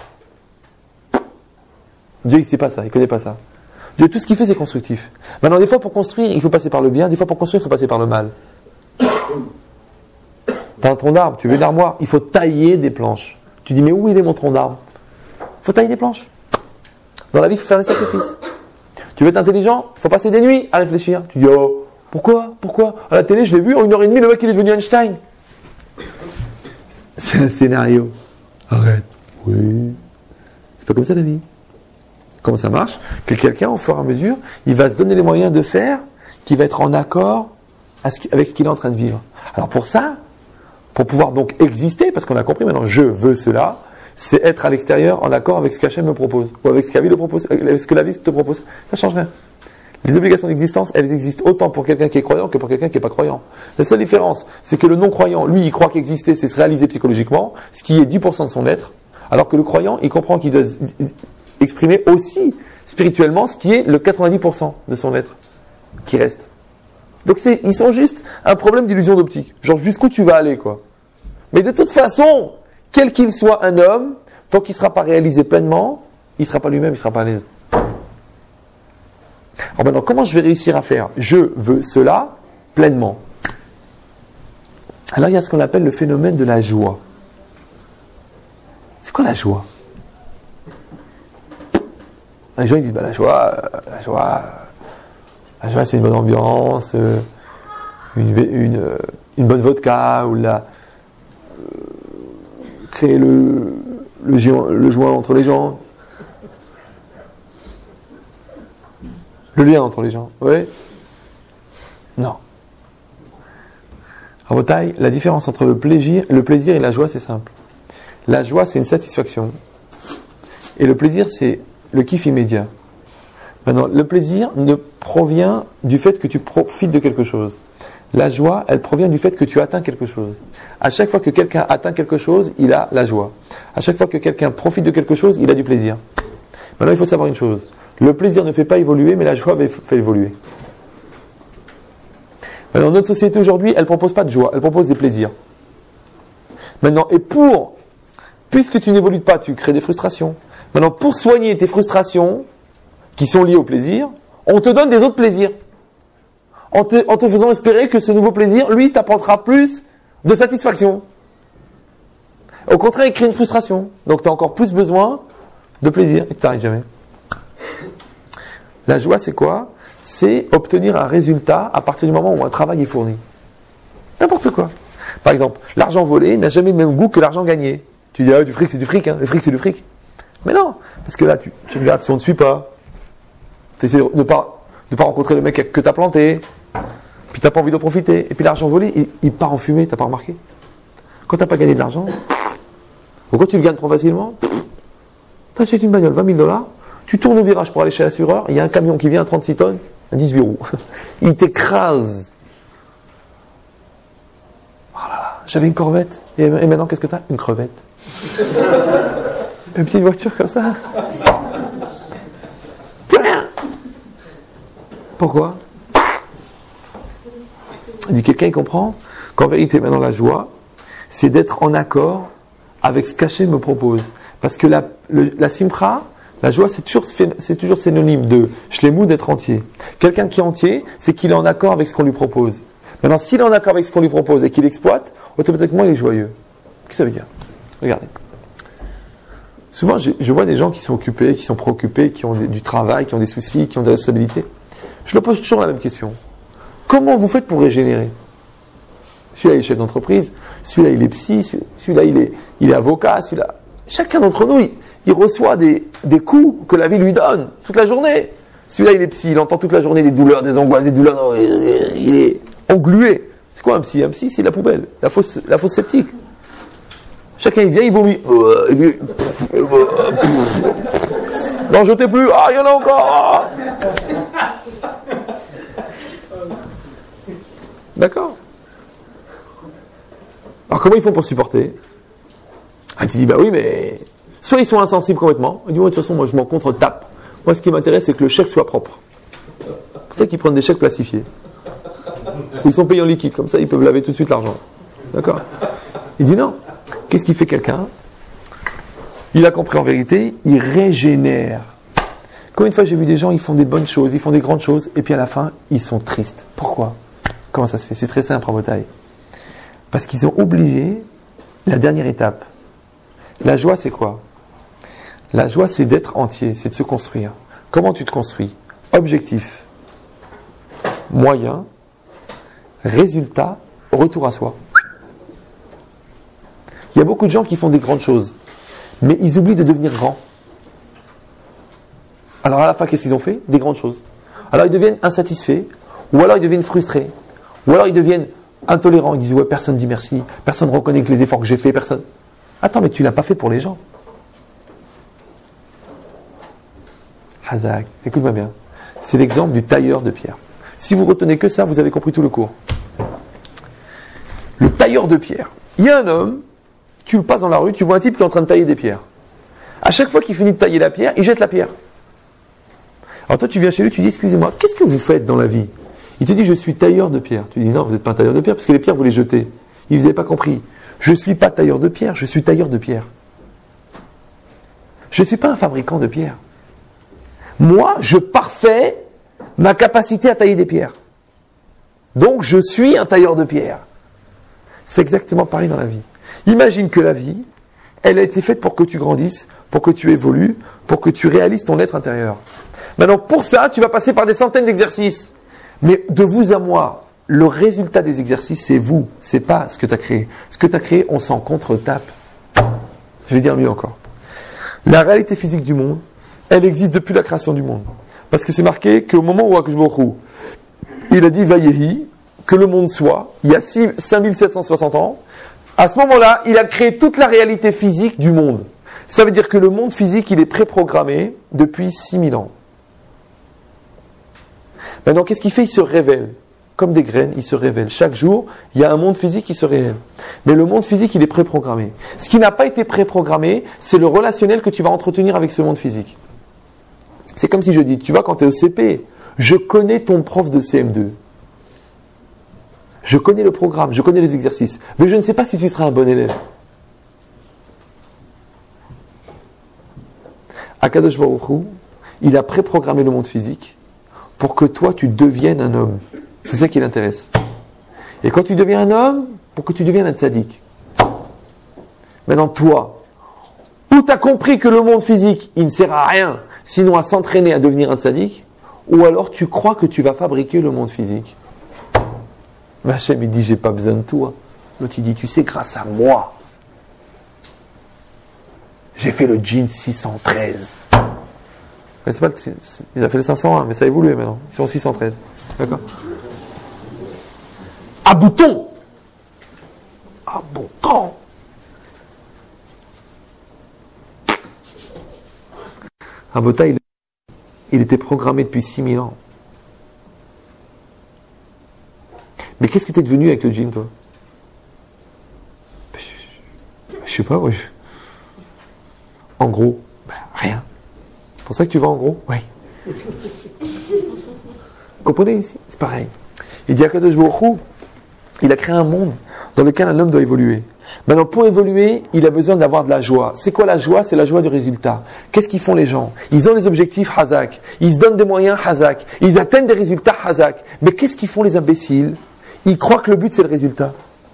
Dieu, il ne sait pas ça, il ne connaît pas ça. Dieu, tout ce qu'il fait, c'est constructif. Maintenant, des fois, pour construire, il faut passer par le bien. Des fois, pour construire, il faut passer par le mal. Tu as un tronc d'arbre, tu veux une armoire, il faut tailler des planches. Tu dis, mais où il est mon tronc d'arbre? Il faut tailler des planches. Dans la vie, il faut faire des sacrifices. Tu veux être intelligent, il faut passer des nuits à réfléchir. Tu dis, oh, pourquoi? À la télé, je l'ai vu, en 1h30, le mec, il est devenu Einstein. C'est un scénario. Arrête. Oui. C'est pas comme ça la vie. Comment ça marche? Que quelqu'un, au fur et à mesure, il va se donner les moyens de faire, qui va être en accord avec ce qu'il est en train de vivre. Alors pour ça, pour pouvoir donc exister, parce qu'on a compris maintenant, je veux cela, c'est être à l'extérieur en accord avec ce qu'Hachem me propose, ou avec ce que la vie propose, avec ce que la vie te propose. Ça ne change rien. Les obligations d'existence, elles existent autant pour quelqu'un qui est croyant que pour quelqu'un qui n'est pas croyant. La seule différence, c'est que le non-croyant, lui, il croit qu'exister, c'est se réaliser psychologiquement, ce qui est 10% de son être, alors que le croyant, il comprend qu'il doit exprimer aussi spirituellement ce qui est le 90% de son être qui reste. Donc ils sont juste un problème d'illusion d'optique. Genre jusqu'où tu vas aller, quoi. Mais de toute façon, quel qu'il soit un homme, tant qu'il ne sera pas réalisé pleinement, il ne sera pas lui-même, il ne sera pas à l'aise. Alors maintenant, comment je vais réussir à faire je veux cela pleinement? Alors il y a ce qu'on appelle le phénomène de la joie. C'est quoi la joie? Les gens ils disent la joie c'est une bonne ambiance, une bonne vodka, ou créer le joint entre les gens, le lien entre les gens. Oui? Non. Rabotai, la différence entre le plaisir et la joie, c'est simple. La joie, c'est une satisfaction. Et le plaisir, c'est le kiff immédiat. Maintenant, le plaisir ne provient du fait que tu profites de quelque chose. La joie, elle provient du fait que tu atteins quelque chose. À chaque fois que quelqu'un atteint quelque chose, il a la joie. À chaque fois que quelqu'un profite de quelque chose, il a du plaisir. Maintenant, il faut savoir une chose. Le plaisir ne fait pas évoluer, mais la joie fait évoluer. Maintenant, notre société aujourd'hui, elle ne propose pas de joie, elle propose des plaisirs. Maintenant, puisque tu n'évolues pas, tu crées des frustrations. Maintenant, pour soigner tes frustrations, qui sont liées au plaisir, on te donne des autres plaisirs. En te faisant espérer que ce nouveau plaisir, lui, t'apportera plus de satisfaction. Au contraire, il crée une frustration. Donc, tu as encore plus besoin de plaisir et tu n'arrives jamais. La joie, c'est quoi? C'est obtenir un résultat à partir du moment où un travail est fourni. N'importe quoi. Par exemple, l'argent volé n'a jamais le même goût que l'argent gagné. Tu dis, du fric, c'est du fric, hein. Le fric, c'est du fric. Mais non, parce que là, tu regardes si on ne te suit pas. Tu essaies de ne pas rencontrer le mec que tu as planté. Puis tu n'as pas envie de profiter. Et puis l'argent volé, il part en fumée, tu n'as pas remarqué. Quand tu n'as pas gagné de l'argent, ou quand tu le gagnes trop facilement, tu achètes une bagnole, 20 000 $, tu tournes au virage pour aller chez l'assureur, il y a un camion qui vient à 36 tonnes, à 18 roues. Il t'écrase. Oh là là, j'avais une Corvette, et maintenant qu'est-ce que tu as? Une crevette. Une petite voiture comme ça. Plus rien. Pourquoi? Il dit, quelqu'un il comprend qu'en vérité, maintenant la joie, c'est d'être en accord avec ce qu'Hachem me propose. Parce que la simcha, la joie, c'est toujours synonyme de shlemut, d'être entier. Quelqu'un qui est entier, c'est qu'il est en accord avec ce qu'on lui propose. Maintenant, s'il est en accord avec ce qu'on lui propose et qu'il exploite, automatiquement il est joyeux. Qu'est-ce que ça veut dire? Regardez. Souvent, je vois des gens qui sont occupés, qui sont préoccupés, qui ont du travail, qui ont des soucis, qui ont des responsabilités. Je leur pose toujours la même question. Comment vous faites pour régénérer? Celui-là, il est chef d'entreprise, celui-là, il est psy, celui-là, il est avocat, celui-là. Chacun d'entre nous, il reçoit des coups que la vie lui donne toute la journée. Celui-là, il est psy, il entend toute la journée des douleurs, des angoisses, des douleurs. Il est englué. C'est quoi un psy? Un psy, c'est la poubelle, la fosse sceptique. Chacun, il vient, il vomit. N'en jetez plus. Ah, il y en a encore. D'accord. Alors comment ils font pour supporter? Ah, tu dis, bah oui, mais soit ils sont insensibles complètement. Il dit, de toute façon, moi je m'en contre-tape. Moi, ce qui m'intéresse, c'est que le chèque soit propre. C'est pour ça qu'ils prennent des chèques plastifiés. Ils sont payés en liquide, comme ça, ils peuvent laver tout de suite l'argent. D'accord? Il dit non. Qu'est-ce qui fait quelqu'un? Il a compris en vérité, il régénère. Combien de fois j'ai vu des gens, ils font des bonnes choses, ils font des grandes choses, et puis à la fin, ils sont tristes. Pourquoi? Comment ça se fait? C'est très simple, Rabotai. Parce qu'ils ont oublié la dernière étape. La joie, c'est quoi? La joie, c'est d'être entier, c'est de se construire. Comment tu te construis? Objectif, moyen, résultat, retour à soi. Il y a beaucoup de gens qui font des grandes choses, mais ils oublient de devenir grands. Alors à la fin, qu'est-ce qu'ils ont fait? Des grandes choses. Alors ils deviennent insatisfaits, ou alors ils deviennent frustrés, ou alors ils deviennent intolérants. Ils disent, ouais, personne ne dit merci, personne ne reconnaît que les efforts que j'ai faits, personne. Attends, mais tu ne l'as pas fait pour les gens. Hazak, écoute-moi bien. C'est l'exemple du tailleur de pierre. Si vous retenez que ça, vous avez compris tout le cours. Le tailleur de pierre. Il y a un homme, tu passes dans la rue, tu vois un type qui est en train de tailler des pierres. À chaque fois qu'il finit de tailler la pierre, il jette la pierre. Alors toi, tu viens chez lui, tu dis, excusez-moi, qu'est-ce que vous faites dans la vie? Il te dit, je suis tailleur de pierre. Tu dis, non, vous n'êtes pas un tailleur de pierre, parce que les pierres, vous les jetez. Il ne vous avez pas compris. Je ne suis pas tailleur de pierre, je suis tailleur de pierre. Je ne suis pas un fabricant de pierres. Moi, je parfais ma capacité à tailler des pierres. Donc, je suis un tailleur de pierre. C'est exactement pareil dans la vie. Imagine que la vie, elle a été faite pour que tu grandisses, pour que tu évolues, pour que tu réalises ton être intérieur. Maintenant, pour ça, tu vas passer par des centaines d'exercices. Mais de vous à moi, le résultat des exercices, c'est vous, c'est pas ce que tu as créé. Ce que tu as créé, on s'en contre-tape. Je vais dire mieux encore. La réalité physique du monde, elle existe depuis la création du monde. Parce que c'est marqué qu'au moment où Akadosh Baruch Hu, il a dit Vayehi, que le monde soit, il y a 5760 ans, à ce moment-là, il a créé toute la réalité physique du monde. Ça veut dire que le monde physique, il est préprogrammé depuis 6000 ans. Maintenant, qu'est-ce qu'il fait? Il se révèle. Comme des graines, il se révèle. Chaque jour, il y a un monde physique qui se révèle. Mais le monde physique, il est préprogrammé. Ce qui n'a pas été préprogrammé, c'est le relationnel que tu vas entretenir avec ce monde physique. C'est comme si je dis, tu vois, quand tu es au CP, je connais ton prof de CM2. Je connais le programme, je connais les exercices. Mais je ne sais pas si tu seras un bon élève. Akadosh Baruch Hu, il a préprogrammé le monde physique pour que toi, tu deviennes un homme. C'est ça qui l'intéresse. Et quand tu deviens un homme, pour que tu deviennes un tzaddik. Maintenant, toi, ou tu as compris que le monde physique, il ne sert à rien, sinon à s'entraîner à devenir un tzaddik, ou alors tu crois que tu vas fabriquer le monde physique. Mais Hachem, il dit, j'ai pas besoin de toi. L'autre, il dit, tu sais, grâce à moi, j'ai fait le jean 613. Mais c'est pas ils ont fait le 501, mais ça a évolué maintenant. Ils sont au 613. D'accord? À bouton! À bouton! Un bota, il était programmé depuis 6000 ans. Mais qu'est-ce que tu es devenu avec le jean, toi? Je sais pas, oui. En gros, rien. C'est pour ça que tu vas en gros? Oui. Vous comprenez ici? C'est pareil. Il dit à Kadosh Baruch Hu, il a créé un monde dans lequel un homme doit évoluer. Maintenant, pour évoluer, il a besoin d'avoir de la joie. C'est quoi la joie? C'est la joie du résultat. Qu'est-ce qu'ils font les gens? Ils ont des objectifs hazak. Ils se donnent des moyens hazak. Ils atteignent des résultats hazak. Mais qu'est-ce qu'ils font les imbéciles? Ils croient que le but c'est le résultat.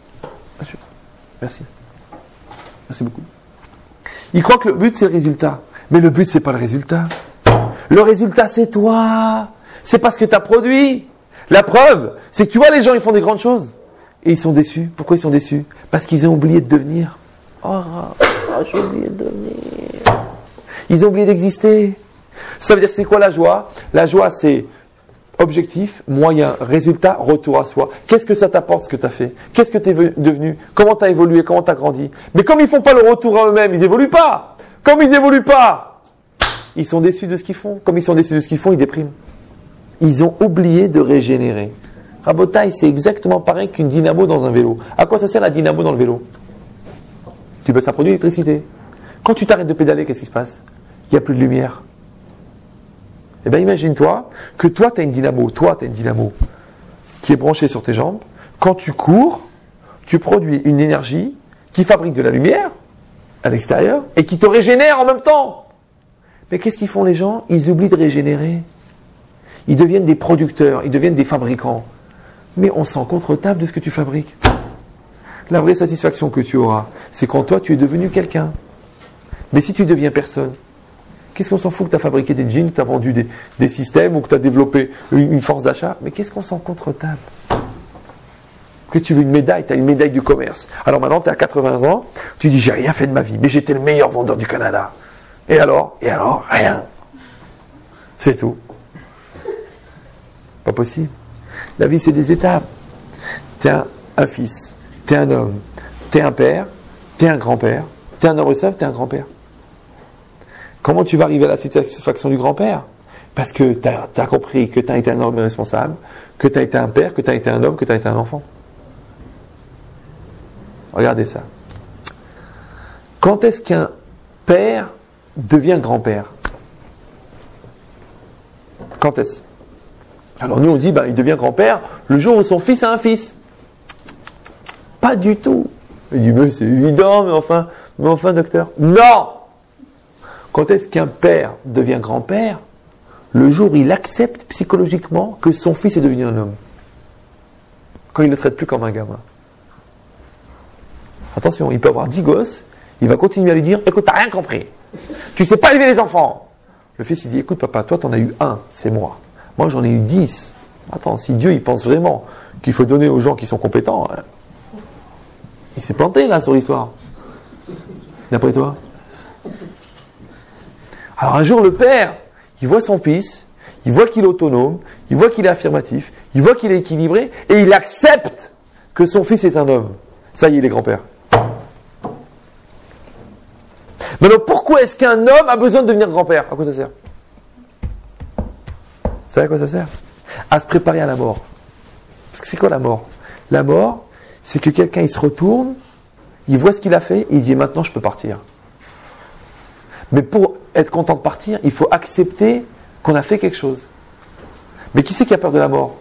Merci. Merci beaucoup. Ils croient que le but c'est le résultat. Mais le but c'est pas le résultat. Le résultat c'est toi. C'est pas ce que tu as produit. La preuve, c'est que tu vois les gens ils font des grandes choses. Et ils sont déçus. Pourquoi ils sont déçus? Parce qu'ils ont oublié de devenir. J'ai oublié de devenir. Ils ont oublié d'exister. Ça veut dire c'est quoi la joie? La joie c'est objectif, moyen, résultat, retour à soi. Qu'est-ce que ça t'apporte ce que tu as fait? Qu'est-ce que tu es devenu? Comment tu as évolué? Comment tu as grandi? Mais comme ils ne font pas le retour à eux-mêmes, ils n'évoluent pas. Comme ils n'évoluent pas, ils sont déçus de ce qu'ils font. Comme ils sont déçus de ce qu'ils font, ils dépriment. Ils ont oublié de régénérer. Rabotaï, c'est exactement pareil qu'une dynamo dans un vélo. À quoi ça sert la dynamo dans le vélo? Ça produit l'électricité. Quand tu t'arrêtes de pédaler, qu'est-ce qui se passe? Il n'y a plus de lumière. Eh bien, imagine-toi que toi, tu as une dynamo qui est branchée sur tes jambes. Quand tu cours, tu produis une énergie qui fabrique de la lumière à l'extérieur et qui te régénère en même temps. Mais qu'est-ce qu'ils font les gens? Ils oublient de régénérer. Ils deviennent des producteurs, ils deviennent des fabricants. Mais on s'en contre-table de ce que tu fabriques. La vraie satisfaction que tu auras, c'est quand toi, tu es devenu quelqu'un. Mais si tu deviens personne, qu'est-ce qu'on s'en fout que tu as fabriqué des jeans, que tu as vendu des systèmes ou que tu as développé une force d'achat? Mais qu'est-ce qu'on s'en contre-table? Que tu veux une médaille? Tu as une médaille du commerce. Alors maintenant, tu es à 80 ans, tu dis, j'ai rien fait de ma vie, mais j'étais le meilleur vendeur du Canada. Et alors, rien. C'est tout. Pas possible. La vie, c'est des étapes. Tu es un fils, tu es un homme, tu es un père, tu es un grand-père, tu es un heureux simple, tu es un grand-père. Comment tu vas arriver à la satisfaction du grand-père? Parce que tu as compris que tu as été un homme responsable, que tu as été un père, que tu as été un homme, que tu as été un enfant. Regardez ça. Quand est-ce qu'un père devient grand-père? Quand est-ce? Alors nous on dit, il devient grand-père le jour où son fils a un fils. Pas du tout. Il dit, mais c'est évident, mais enfin docteur. Non! Quand est-ce qu'un père devient grand-père? Le jour où il accepte psychologiquement que son fils est devenu un homme. Quand il ne le traite plus comme un gamin. Attention, il peut avoir 10 gosses, il va continuer à lui dire, écoute, t'as rien compris. Tu sais pas élever les enfants. Le fils, il dit, écoute papa, toi t'en as eu un, c'est moi. Moi j'en ai eu 10. Attends, si Dieu il pense vraiment qu'il faut donner aux gens qui sont compétents, il s'est planté là sur l'histoire. D'après toi? Alors un jour le père, il voit son fils, il voit qu'il est autonome, il voit qu'il est affirmatif, il voit qu'il est équilibré, et il accepte que son fils est un homme. Ça y est, il est grand-père. Maintenant, pourquoi est-ce qu'un homme a besoin de devenir grand-père? À quoi ça sert? Vous savez à quoi ça sert? À se préparer à la mort. Parce que c'est quoi la mort? La mort, c'est que quelqu'un, il se retourne, il voit ce qu'il a fait, et il dit, maintenant je peux partir. Mais pour être content de partir, il faut accepter qu'on a fait quelque chose. Mais qui c'est qui a peur de la mort?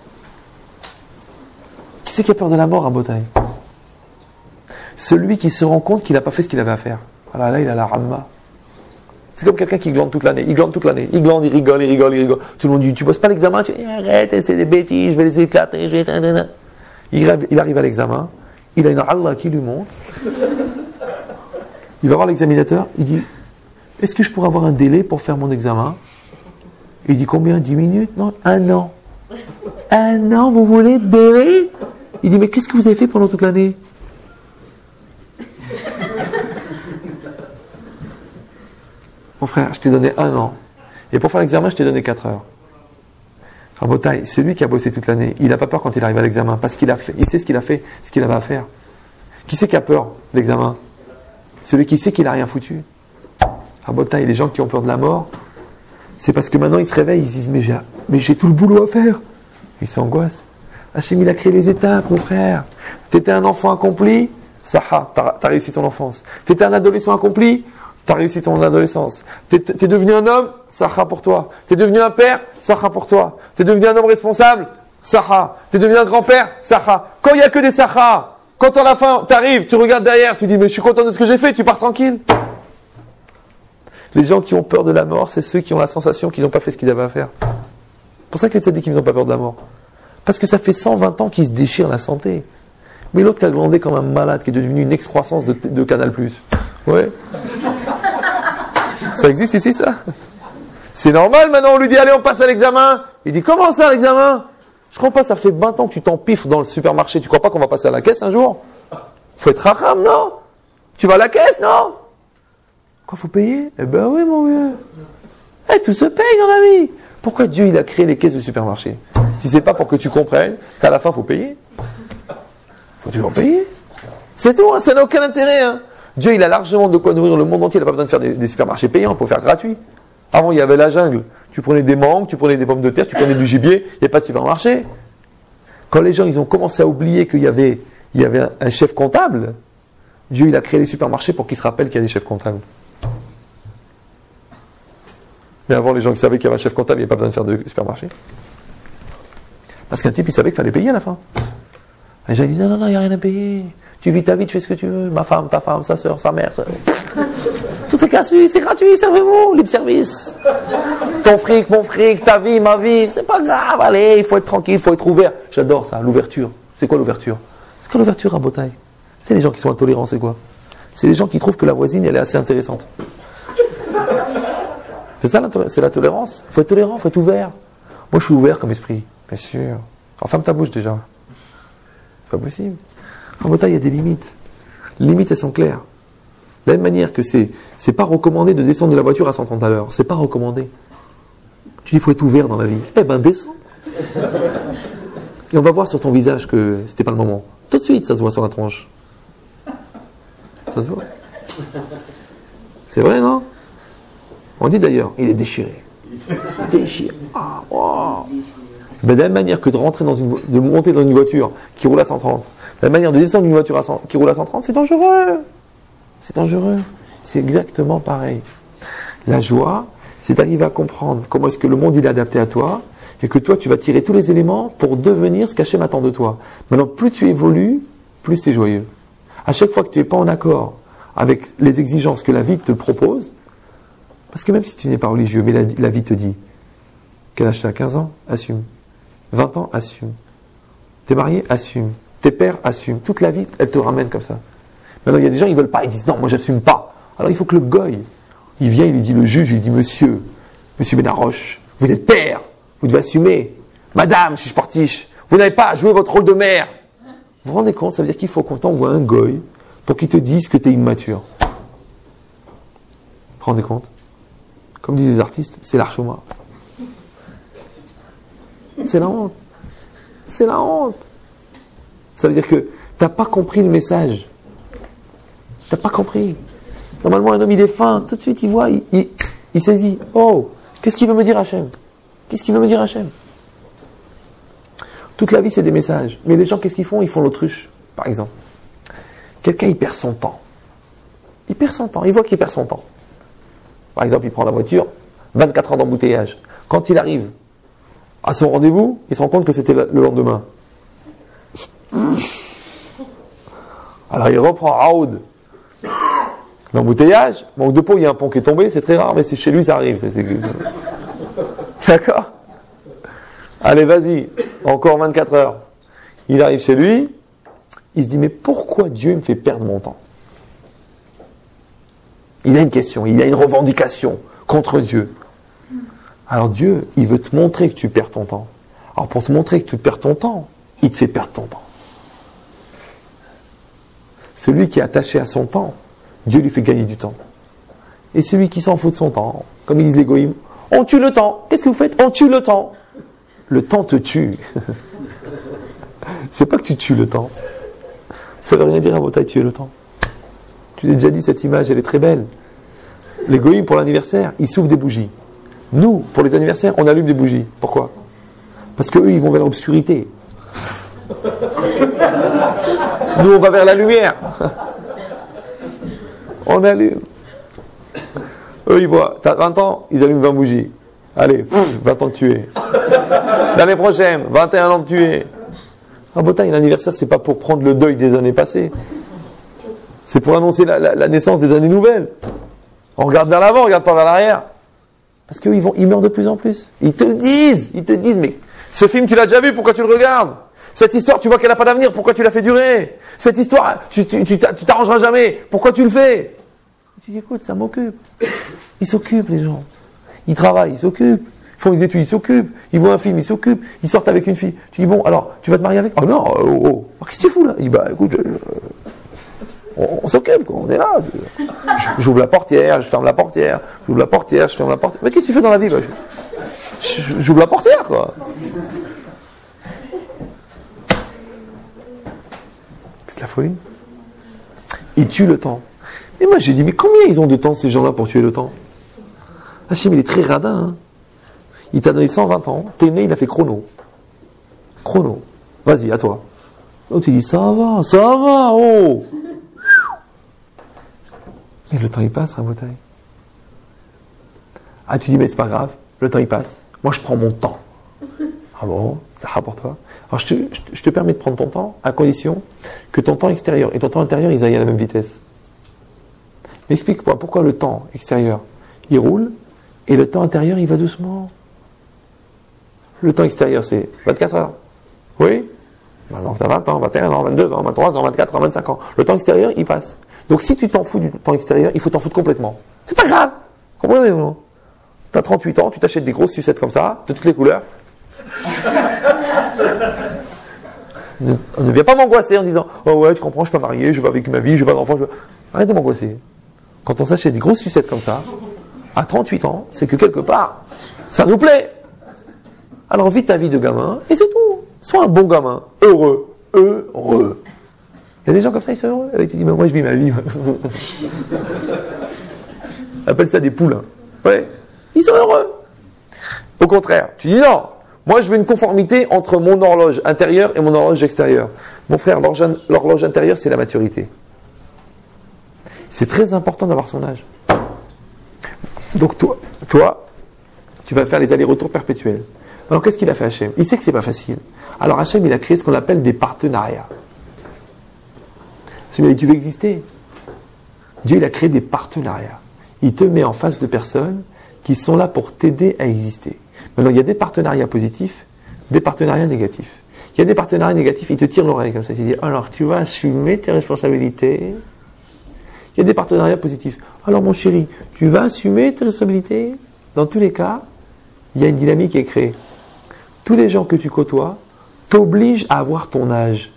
Qui c'est qui a peur de la mort à Botaï? Celui qui se rend compte qu'il n'a pas fait ce qu'il avait à faire. Alors là, il a la ramma. C'est comme quelqu'un qui glande toute l'année. Il glande toute l'année. Il glande, il rigole, il rigole, il rigole. Tout le monde dit, tu bosses pas l'examen? Tu dis, arrête, c'est des bêtises, je vais les éclater. Il arrive à l'examen. Il a une Allah qui lui montre. Il va voir l'examinateur. Il dit, est-ce que je pourrais avoir un délai pour faire mon examen? Il dit, combien? 10 minutes? Non, 1 an. 1 an, vous voulez de délai? Il dit, mais qu'est-ce que vous avez fait pendant toute l'année? Mon frère, je t'ai donné 1 an. Et pour faire l'examen, je t'ai donné 4 heures. Rabotaï, celui qui a bossé toute l'année, il n'a pas peur quand il arrive à l'examen, parce qu'il a fait, il sait ce qu'il a fait, ce qu'il avait à faire. Qui c'est qui a peur de l'examen? Celui qui sait qu'il n'a rien foutu. Rabotaï, les gens qui ont peur de la mort, c'est parce que maintenant ils se réveillent, ils se disent, mais j'ai tout le boulot à faire. Ils s'angoissent. Hachem, il a créé les étapes, mon frère. T'étais un enfant accompli, Saha, t'as réussi ton enfance. T'étais un adolescent accompli, t'as réussi ton adolescence. T'es devenu un homme, Saha pour toi. T'es devenu un père, Saha pour toi. T'es devenu un homme responsable, Saha. T'es devenu un grand-père, Saha. Quand il n'y a que des Saha, quand à la fin t'arrives, tu regardes derrière, tu dis, mais je suis content de ce que j'ai fait, tu pars tranquille. Les gens qui ont peur de la mort, c'est ceux qui ont la sensation qu'ils n'ont pas fait ce qu'ils avaient à faire. C'est pour ça que les tzadikim n'ont pas peur de la mort. Parce que ça fait 120 ans qu'ils se déchirent la santé. Mais l'autre qui a glandé comme un malade, qui est devenu une excroissance de Canal+. Ouais. Ça existe ici, ça? C'est normal, maintenant on lui dit, allez, on passe à l'examen. Il dit, comment ça, l'examen? Je crois pas, ça fait 20 ans que tu t'empiffres dans le supermarché. Tu crois pas qu'on va passer à la caisse un jour? Faut être racham, non? Tu vas à la caisse, non? Quoi, faut payer? Eh ben oui, mon vieux. Eh, tout se paye dans la vie. Pourquoi Dieu, il a créé les caisses de supermarché? Si c'est pas pour que tu comprennes qu'à la fin, faut payer. Faut toujours payer. C'est tout, hein, ça n'a aucun intérêt, hein. Dieu, il a largement de quoi nourrir le monde entier. Il n'a pas besoin de faire des supermarchés payants pour faire gratuit. Avant, il y avait la jungle. Tu prenais des mangues, tu prenais des pommes de terre, tu prenais du gibier. Il n'y a pas de supermarché. Quand les gens, ils ont commencé à oublier qu'il y avait un chef comptable, Dieu, il a créé les supermarchés pour qu'ils se rappellent qu'il y a des chefs comptables. Mais avant, les gens qui savaient qu'il y avait un chef comptable, il n'y avait pas besoin de faire de supermarché. Parce qu'un type, il savait qu'il fallait payer à la fin. Les gens, ils disaient, non, il n'y a rien à payer. Tu vis ta vie, tu fais ce que tu veux. Ma femme, ta femme, sa soeur, sa mère. Tout est gratuit, c'est gratuit, servez-vous, libre service. Ton fric, mon fric, ta vie, ma vie, c'est pas grave, allez, il faut être tranquille, il faut être ouvert. J'adore ça, l'ouverture. C'est quoi l'ouverture? C'est quoi l'ouverture à Botaï? C'est les gens qui sont intolérants, c'est quoi? C'est les gens qui trouvent que la voisine, elle est assez intéressante. C'est ça, c'est la tolérance. Il faut être tolérant, il faut être ouvert. Moi, je suis ouvert comme esprit, bien sûr. Alors, ferme ta bouche déjà. C'est pas possible. En Botaï, il y a des limites. Les limites, elles sont claires. De la même manière que c'est pas recommandé de descendre de la voiture à 130 à l'heure. C'est pas recommandé. Tu dis, il faut être ouvert dans la vie. Eh ben, descends. Et on va voir sur ton visage que c'était pas le moment. Tout de suite, ça se voit sur la tronche. Ça se voit. C'est vrai, non? On dit d'ailleurs, il est déchiré. Déchiré. Ah, wow. Mais de la même manière que de monter dans une voiture qui roule à 130, de la même manière de descendre d'une voiture qui roule à 130, c'est dangereux. C'est dangereux. C'est exactement pareil. La joie, c'est d'arriver à comprendre comment est-ce que le monde il est adapté à toi, et que toi, tu vas tirer tous les éléments pour devenir ce qu'Hachem attend de toi. Maintenant, plus tu évolues, plus tu es joyeux. À chaque fois que tu n'es pas en accord avec les exigences que la vie te propose, parce que même si tu n'es pas religieux, mais la vie te dit, quel âge tu as? 15 ans? Assume. 20 ans? Assume. T'es marié? Assume. Tes pères? Assume. Toute la vie, elle te ramène comme ça. Maintenant, il y a des gens, ils veulent pas, ils disent, non, moi, j'assume pas. Alors, il faut que le goy, il vient, il lui dit, le juge, il dit, monsieur Benaroche, vous êtes père, vous devez assumer. Madame, je suis sportif, vous n'avez pas à jouer votre rôle de mère. Vous vous rendez compte? Ça veut dire qu'il faut qu'on t'envoie un goy pour qu'il te dise que tu es immature. Vous vous rendez compte? Comme disent les artistes, c'est l'archoma. C'est la honte. C'est la honte. Ça veut dire que tu n'as pas compris le message. Tu n'as pas compris. Normalement, un homme, il est fin. Tout de suite, il voit, il saisit. Oh, qu'est-ce qu'il veut me dire Hachem? Qu'est-ce qu'il veut me dire Hachem? Toute la vie, c'est des messages. Mais les gens, qu'est-ce qu'ils font? Ils font l'autruche, par exemple. Quelqu'un, il perd son temps. Il perd son temps. Il voit qu'il perd son temps. Par exemple, il prend la voiture, 24 heures d'embouteillage. Quand il arrive à son rendez-vous, il se rend compte que c'était le lendemain. Alors il reprend Raoud. L'embouteillage, manque de peau, il y a un pont qui est tombé, c'est très rare, mais c'est chez lui, ça arrive. D'accord? Allez, vas-y, encore 24 heures. Il arrive chez lui, il se dit, mais pourquoi Dieu me fait perdre mon temps? Il a une question, il a une revendication contre Dieu. Alors Dieu, il veut te montrer que tu perds ton temps. Alors pour te montrer que tu perds ton temps, il te fait perdre ton temps. Celui qui est attaché à son temps, Dieu lui fait gagner du temps. Et celui qui s'en fout de son temps, comme ils disent les goïms, on tue le temps. Qu'est-ce que vous faites? On tue le temps. Le temps te tue. C'est pas que tu tues le temps. Ça veut rien dire à Botaï, tuer le temps. Je l'ai déjà dit, cette image, elle est très belle. Les goïms, pour l'anniversaire, ils soufflent des bougies. Nous, pour les anniversaires, on allume des bougies. Pourquoi? Parce qu'eux, ils vont vers l'obscurité. Nous, on va vers la lumière. On allume. Eux, ils voient. T'as 20 ans, ils allument 20 bougies. Allez, 20 ans de tuer. L'année prochaine, 21 ans de tuer. Ah, Botaï, l'anniversaire, c'est pas pour prendre le deuil des années passées. C'est pour annoncer la naissance des années nouvelles. On regarde vers l'avant, on regarde pas vers l'arrière. Parce qu'eux, ils meurent de plus en plus. Ils te le disent, mais ce film, tu l'as déjà vu, pourquoi tu le regardes? Cette histoire, tu vois qu'elle n'a pas d'avenir, pourquoi tu la fais durer? Cette histoire, tu t'arrangeras jamais, pourquoi tu le fais? Tu dis, écoute, ça m'occupe. Ils s'occupent, les gens. Ils travaillent, ils s'occupent. Ils font des études, ils s'occupent. Ils voient un film, ils s'occupent. Ils sortent avec une fille. Tu dis, bon, alors, tu vas te marier avec? Oh non, qu'est-ce que tu fous là? Il dit, bah écoute, on s'occupe, quoi. On est là. J'ouvre la portière, je ferme la portière. J'ouvre la portière, je ferme la portière. Mais qu'est-ce que tu fais dans la vie? Bah, j'ouvre la portière, quoi. C'est la folie. Ils tuent le temps. Et moi, j'ai dit, mais combien ils ont de temps, ces gens-là, pour tuer le temps? Hachem, il est très radin, hein. Il t'a donné 120 ans, t'es né, il a fait chrono. Chrono. Vas-y, à toi. Donc tu dis, ça va, oh. Et le temps il passe, Rabotaï. Ah, tu dis, mais c'est pas grave, le temps il passe. Moi, je prends mon temps. Ah bon, ça rapporte toi. Alors, je te permets de prendre ton temps, à condition que ton temps extérieur et ton temps intérieur, ils aillent à la même vitesse. Mais explique-moi, pourquoi le temps extérieur, il roule, et le temps intérieur, il va doucement? Le temps extérieur, c'est 24 heures. Oui? Donc, tu as 20 ans, 21 ans, 22 ans, 23 ans, 24 ans, 25 ans. Le temps extérieur, il passe. Donc, si tu t'en fous du temps extérieur, il faut t'en foutre complètement. C'est pas grave. Comprenez-vous? Tu as 38 ans, tu t'achètes des grosses sucettes comme ça, de toutes les couleurs. On ne vient pas m'angoisser en disant, oh ouais, tu comprends, je suis pas marié, je vais avec ma vie, je vais pas d'enfant. Arrête de m'angoisser. Quand on s'achète des grosses sucettes comme ça, à 38 ans, c'est que quelque part, ça nous plaît. Alors vis ta vie de gamin, et c'est tout. Sois un bon gamin, heureux. Il y a des gens comme ça, ils sont heureux. Et tu dis, mais moi je vis ma vie. On appelle ça des poulains. Ouais. Ils sont heureux. Au contraire, tu dis non. Moi je veux une conformité entre mon horloge intérieure et mon horloge extérieure. Mon frère, l'horloge intérieure, c'est la maturité. C'est très important d'avoir son âge. Donc toi, tu vas faire les allers-retours perpétuels. Alors qu'est-ce qu'il a fait Hachem? Il sait que c'est pas facile. Alors Hachem, il a créé ce qu'on appelle des partenariats. Tu veux exister? Dieu, il a créé des partenariats. Il te met en face de personnes qui sont là pour t'aider à exister. Maintenant, il y a des partenariats positifs, des partenariats négatifs. Il y a des partenariats négatifs, ils te tirent l'oreille comme ça. Tu dis, alors tu vas assumer tes responsabilités. Il y a des partenariats positifs. Alors mon chéri, tu vas assumer tes responsabilités. Dans tous les cas, il y a une dynamique qui est créée. Tous les gens que tu côtoies t'obligent à avoir ton âge.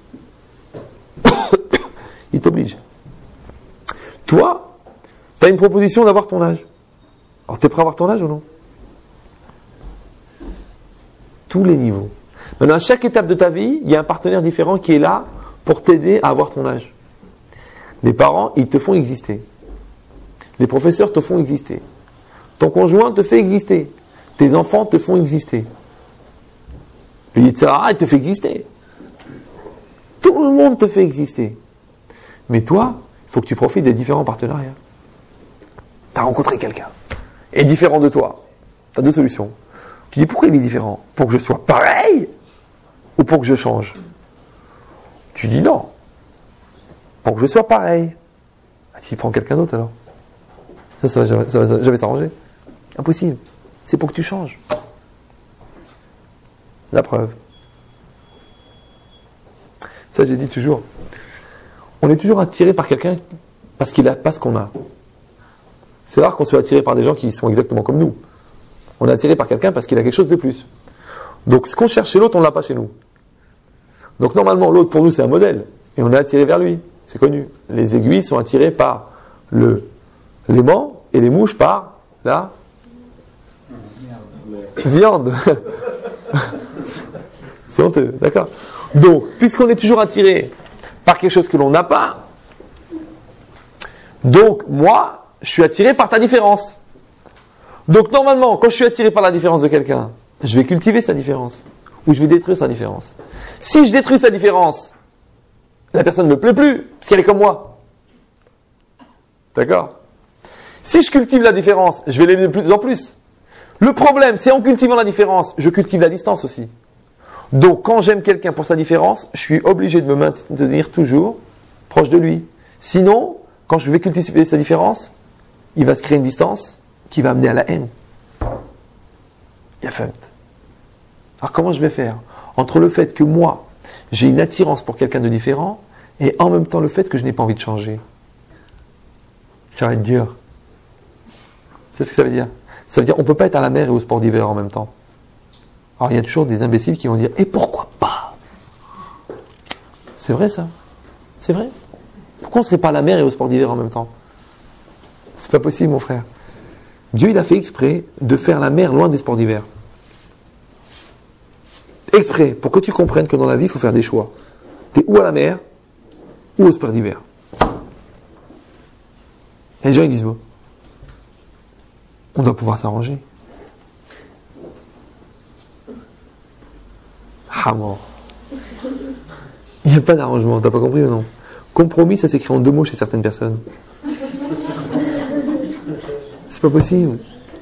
Ils t'obligent. Toi, tu as une proposition d'avoir ton âge. Alors tu es prêt à avoir ton âge ou non? tous les niveaux. Maintenant, à chaque étape de ta vie, il y a un partenaire différent qui est là pour t'aider à avoir ton âge. Les parents, ils te font exister. Les professeurs te font exister. Ton conjoint te fait exister. Tes enfants te font exister. Le Yetzirah, il te fait exister. Tout le monde te fait exister. Mais toi, il faut que tu profites des différents partenariats. Tu as rencontré quelqu'un. Il est différent de toi. Tu as deux solutions. Tu dis pourquoi il est différent? Pour que je sois pareil ou pour que je change? Tu dis non. Pour que je sois pareil. Ah, tu prends quelqu'un d'autre alors. Ça va jamais s'arranger. Impossible. C'est pour que tu changes. La preuve. Ça, j'ai dit toujours. On est toujours attiré par quelqu'un parce qu'il n'a pas ce qu'on a. C'est rare qu'on soit attiré par des gens qui sont exactement comme nous. On est attiré par quelqu'un parce qu'il a quelque chose de plus. Donc, ce qu'on cherche chez l'autre, on ne l'a pas chez nous. Donc, normalement, l'autre, pour nous, c'est un modèle. Et on est attiré vers lui. C'est connu. Les aiguilles sont attirées par l'aimant et les mouches par la viande. C'est honteux, d'accord? Donc, puisqu'on est toujours attiré par quelque chose que l'on n'a pas, donc moi, je suis attiré par ta différence. Donc normalement, quand je suis attiré par la différence de quelqu'un, je vais cultiver sa différence, ou je vais détruire sa différence. Si je détruis sa différence, la personne ne me plaît plus, parce qu'elle est comme moi. D'accord? Si je cultive la différence, je vais l'aimer de plus en plus. Le problème, c'est en cultivant la différence, je cultive la distance aussi. Donc, quand j'aime quelqu'un pour sa différence, je suis obligé de me maintenir toujours proche de lui. Sinon, quand je vais cultiver sa différence, il va se créer une distance qui va amener à la haine. Il y a fait. Alors, comment je vais faire? Entre le fait que moi, j'ai une attirance pour quelqu'un de différent, et en même temps le fait que je n'ai pas envie de changer. Ça va être dur. C'est ce que ça veut dire. Ça veut dire qu'on ne peut pas être à la mer et au sport d'hiver en même temps. Alors il y a toujours des imbéciles qui vont dire « Et pourquoi pas ?» C'est vrai ça. C'est vrai. Pourquoi on ne serait pas à la mer et au sport d'hiver en même temps? C'est pas possible mon frère. Dieu il a fait exprès de faire la mer loin des sports d'hiver. Exprès, pour que tu comprennes que dans la vie il faut faire des choix. Tu es ou à la mer ou au sport d'hiver. Et les gens ils disent bon, on doit pouvoir s'arranger. Ah bon. Il n'y a pas d'arrangement, t'as pas compris ou non? Compromis, ça s'écrit en 2 mots chez certaines personnes. C'est pas possible.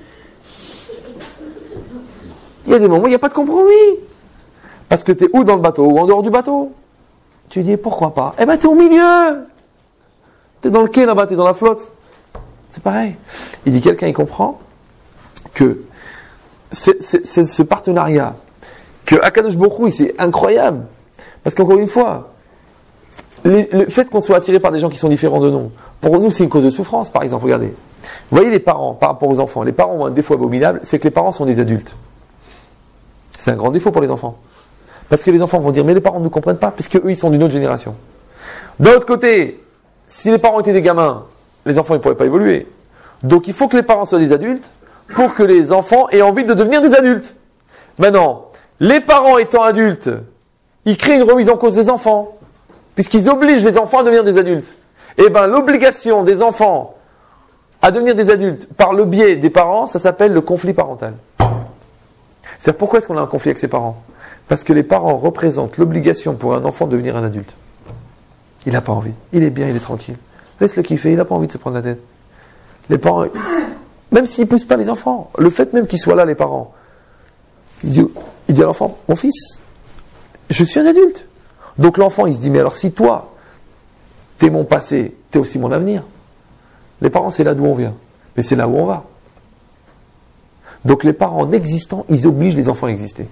Il y a des moments où il n'y a pas de compromis. Parce que tu es ou dans le bateau ou en dehors du bateau. Tu dis pourquoi pas? Eh ben tu es au milieu. Tu es dans le quai là-bas, tu es dans la flotte. C'est pareil. Il dit quelqu'un, il comprend que c'est ce partenariat que Akadosh Baruch Hu, c'est incroyable. Parce qu'encore une fois, le fait qu'on soit attiré par des gens qui sont différents de nous, pour nous, c'est une cause de souffrance, par exemple. Regardez. Vous voyez les parents, par rapport aux enfants. Les parents ont un défaut abominable, c'est que les parents sont des adultes. C'est un grand défaut pour les enfants. Parce que les enfants vont dire, mais les parents ne nous comprennent pas, puisque eux, ils sont d'une autre génération. D'un autre côté, si les parents étaient des gamins, les enfants, ils ne pourraient pas évoluer. Donc, il faut que les parents soient des adultes pour que les enfants aient envie de devenir des adultes. Maintenant, les parents étant adultes, ils créent une remise en cause des enfants, puisqu'ils obligent les enfants à devenir des adultes. Et bien, l'obligation des enfants à devenir des adultes par le biais des parents, ça s'appelle le conflit parental. C'est pourquoi est-ce qu'on a un conflit avec ses parents? Parce que les parents représentent l'obligation pour un enfant de devenir un adulte. Il n'a pas envie. Il est bien, il est tranquille. Laisse-le kiffer, il n'a pas envie de se prendre la tête. Les parents, même s'ils ne poussent pas les enfants, le fait même qu'ils soient là, les parents, il dit à l'enfant, mon fils, je suis un adulte. Donc l'enfant, il se dit, mais alors si toi, t'es mon passé, t'es aussi mon avenir. Les parents, c'est là d'où on vient. Mais c'est là où on va. Donc les parents en existant, ils obligent les enfants à exister.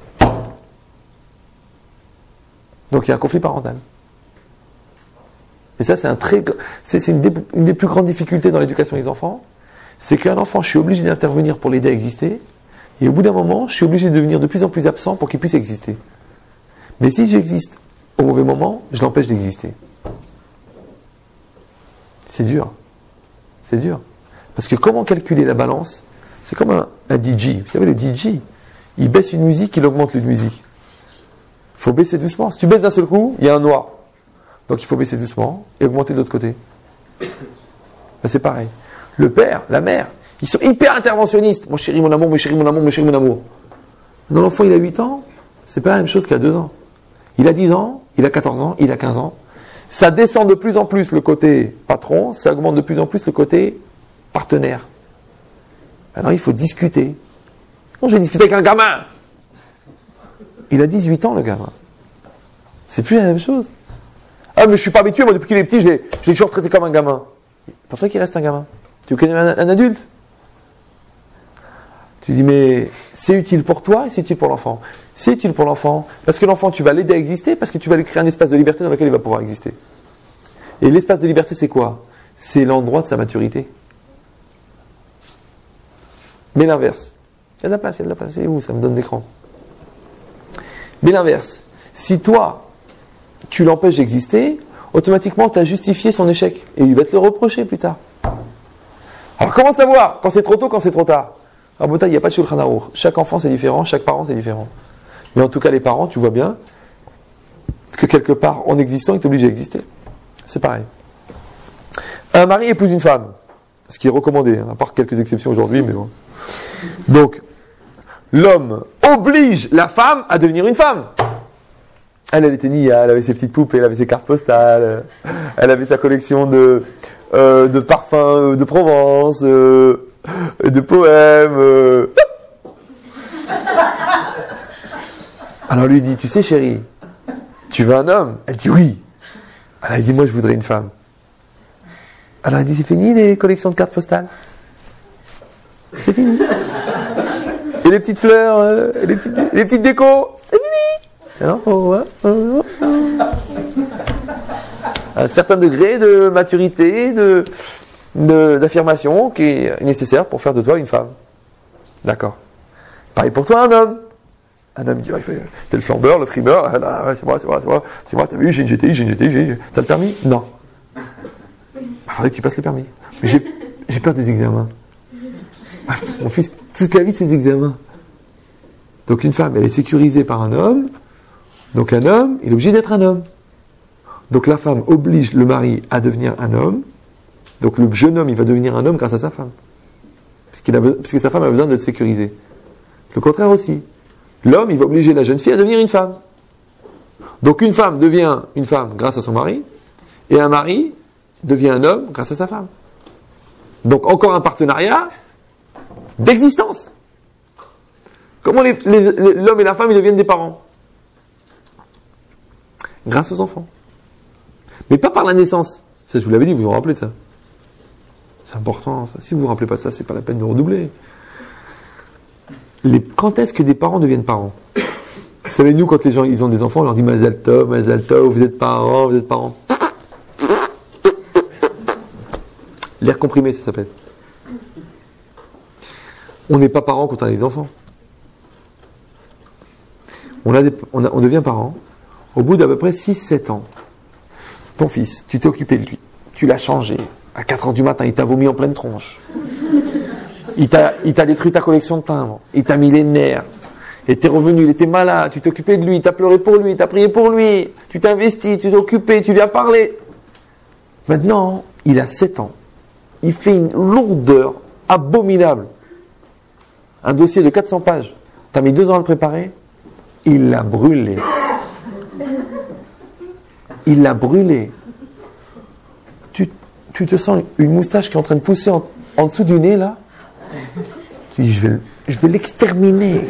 Donc il y a un conflit parental. Et ça, c'est une des plus grandes difficultés dans l'éducation des enfants. C'est qu'un enfant, je suis obligé d'intervenir pour l'aider à exister. Et au bout d'un moment, je suis obligé de devenir de plus en plus absent pour qu'il puisse exister. Mais si j'existe au mauvais moment, je l'empêche d'exister. C'est dur. C'est dur. Parce que comment calculer la balance? C'est comme un DJ. Vous savez, le DJ, il baisse une musique, il augmente l'une musique. Il faut baisser doucement. Si tu baisses d'un seul coup, il y a un noir. Donc il faut baisser doucement et augmenter de l'autre côté. Ben, c'est pareil. Le père, la mère, ils sont hyper interventionnistes. Mon chéri, mon amour, mon chéri, mon amour, mon chéri, mon amour. Dans l'enfant, il a 8 ans, c'est pas la même chose qu'à 2 ans. Il a 10 ans, il a 14 ans, il a 15 ans. Ça descend de plus en plus le côté patron, ça augmente de plus en plus le côté partenaire. Alors il faut discuter. Non, je vais discuter avec un gamin. Il a 18 ans, le gamin. C'est plus la même chose. Ah, mais je suis pas habitué, moi, depuis qu'il est petit, je l'ai toujours traité comme un gamin. C'est pour ça qu'il reste un gamin. Tu veux connais un adulte? Tu dis, mais c'est utile pour toi et c'est utile pour l'enfant. C'est utile pour l'enfant, parce que l'enfant, tu vas l'aider à exister, parce que tu vas lui créer un espace de liberté dans lequel il va pouvoir exister. Et l'espace de liberté, c'est quoi? C'est l'endroit de sa maturité. Mais l'inverse. Il y a de la place, il y a de la place. C'est où? Ça me donne d'écran. Mais l'inverse. Si toi, tu l'empêches d'exister, automatiquement, tu as justifié son échec. Et il va te le reprocher plus tard. Alors, comment savoir quand c'est trop tôt, quand c'est trop tard? À Bota, il n'y a pas de Shulchan Aruch. Chaque enfant, c'est différent. Chaque parent, c'est différent. Mais en tout cas, les parents, tu vois bien que quelque part, en existant, ils t'obligent à exister. C'est pareil. Un mari épouse une femme. Ce qui est recommandé, à part quelques exceptions aujourd'hui, mais bon. Donc, l'homme oblige la femme à devenir une femme. Elle était nia, elle avait ses petites poupées, elle avait ses cartes postales, elle avait sa collection de parfums de Provence, de poèmes. Alors lui dit, tu sais chérie, tu veux un homme? Elle dit oui. Alors il dit, moi je voudrais une femme. Alors il dit, c'est fini les collections de cartes postales? C'est fini. Et les petites fleurs, les petites décos, c'est fini. Alors, un certain degré de maturité, d'affirmation qui est nécessaire pour faire de toi une femme. D'accord. Pareil pour toi, un homme. Un homme dit, t'es le flambeur, le frimeur, c'est moi, t'as vu, j'ai une GTI, t'as le permis? Non. Il faudrait que tu passes le permis. Mais j'ai peur des examens. Mon fils, toute la vie, c'est des examens. Donc une femme, elle est sécurisée par un homme. Donc un homme, il est obligé d'être un homme. Donc la femme oblige le mari à devenir un homme. Donc le jeune homme, il va devenir un homme grâce à sa femme. Parce que sa femme a besoin d'être sécurisée. Le contraire aussi. L'homme, il va obliger la jeune fille à devenir une femme. Donc une femme devient une femme grâce à son mari. Et un mari devient un homme grâce à sa femme. Donc encore un partenariat d'existence. Comment l'homme et la femme ils deviennent des parents? Grâce aux enfants. Mais pas par la naissance. Ça, je vous l'avais dit, vous vous rappelez de ça. C'est important. Ça. Si vous vous rappelez pas de ça, c'est pas la peine de redoubler. Quand est-ce que des parents deviennent parents? Vous savez, nous, quand les gens ils ont des enfants, on leur dit Mazal Tov, vous êtes parents, vous êtes parents. L'air comprimé, ça s'appelle. On n'est pas parents quand on a des enfants. On devient parents au bout d'à peu près 6-7 ans. Ton fils, tu t'es occupé de lui. Tu l'as changé. À 4 ans du matin, il t'a vomi en pleine tronche. Il t'a détruit ta collection de timbres. Il t'a mis les nerfs. Et t'es revenu, il était malade. Tu t'es occupé de lui. T'as pleuré pour lui. T'as prié pour lui. Tu t'es investi. Tu t'es occupé. Tu lui as parlé. Maintenant, il a 7 ans. Il fait une lourdeur abominable. Un dossier de 400 pages. T'as mis 2 ans à le préparer. Il l'a brûlé. Il l'a brûlé. Tu te sens une moustache qui est en train de pousser en dessous du nez, là. Tu dis, je vais l'exterminer.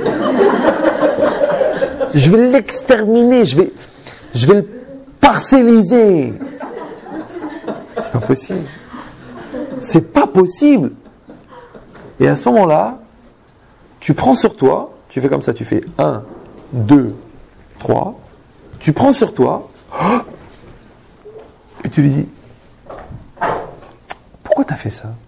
Je vais l'exterminer. Je vais le parcelliser. C'est pas possible. C'est pas possible. Et à ce moment-là, tu prends sur toi, tu fais comme ça, tu fais 1, 2, 3, tu prends sur toi, et tu lui dis, pourquoi t'as fait ça?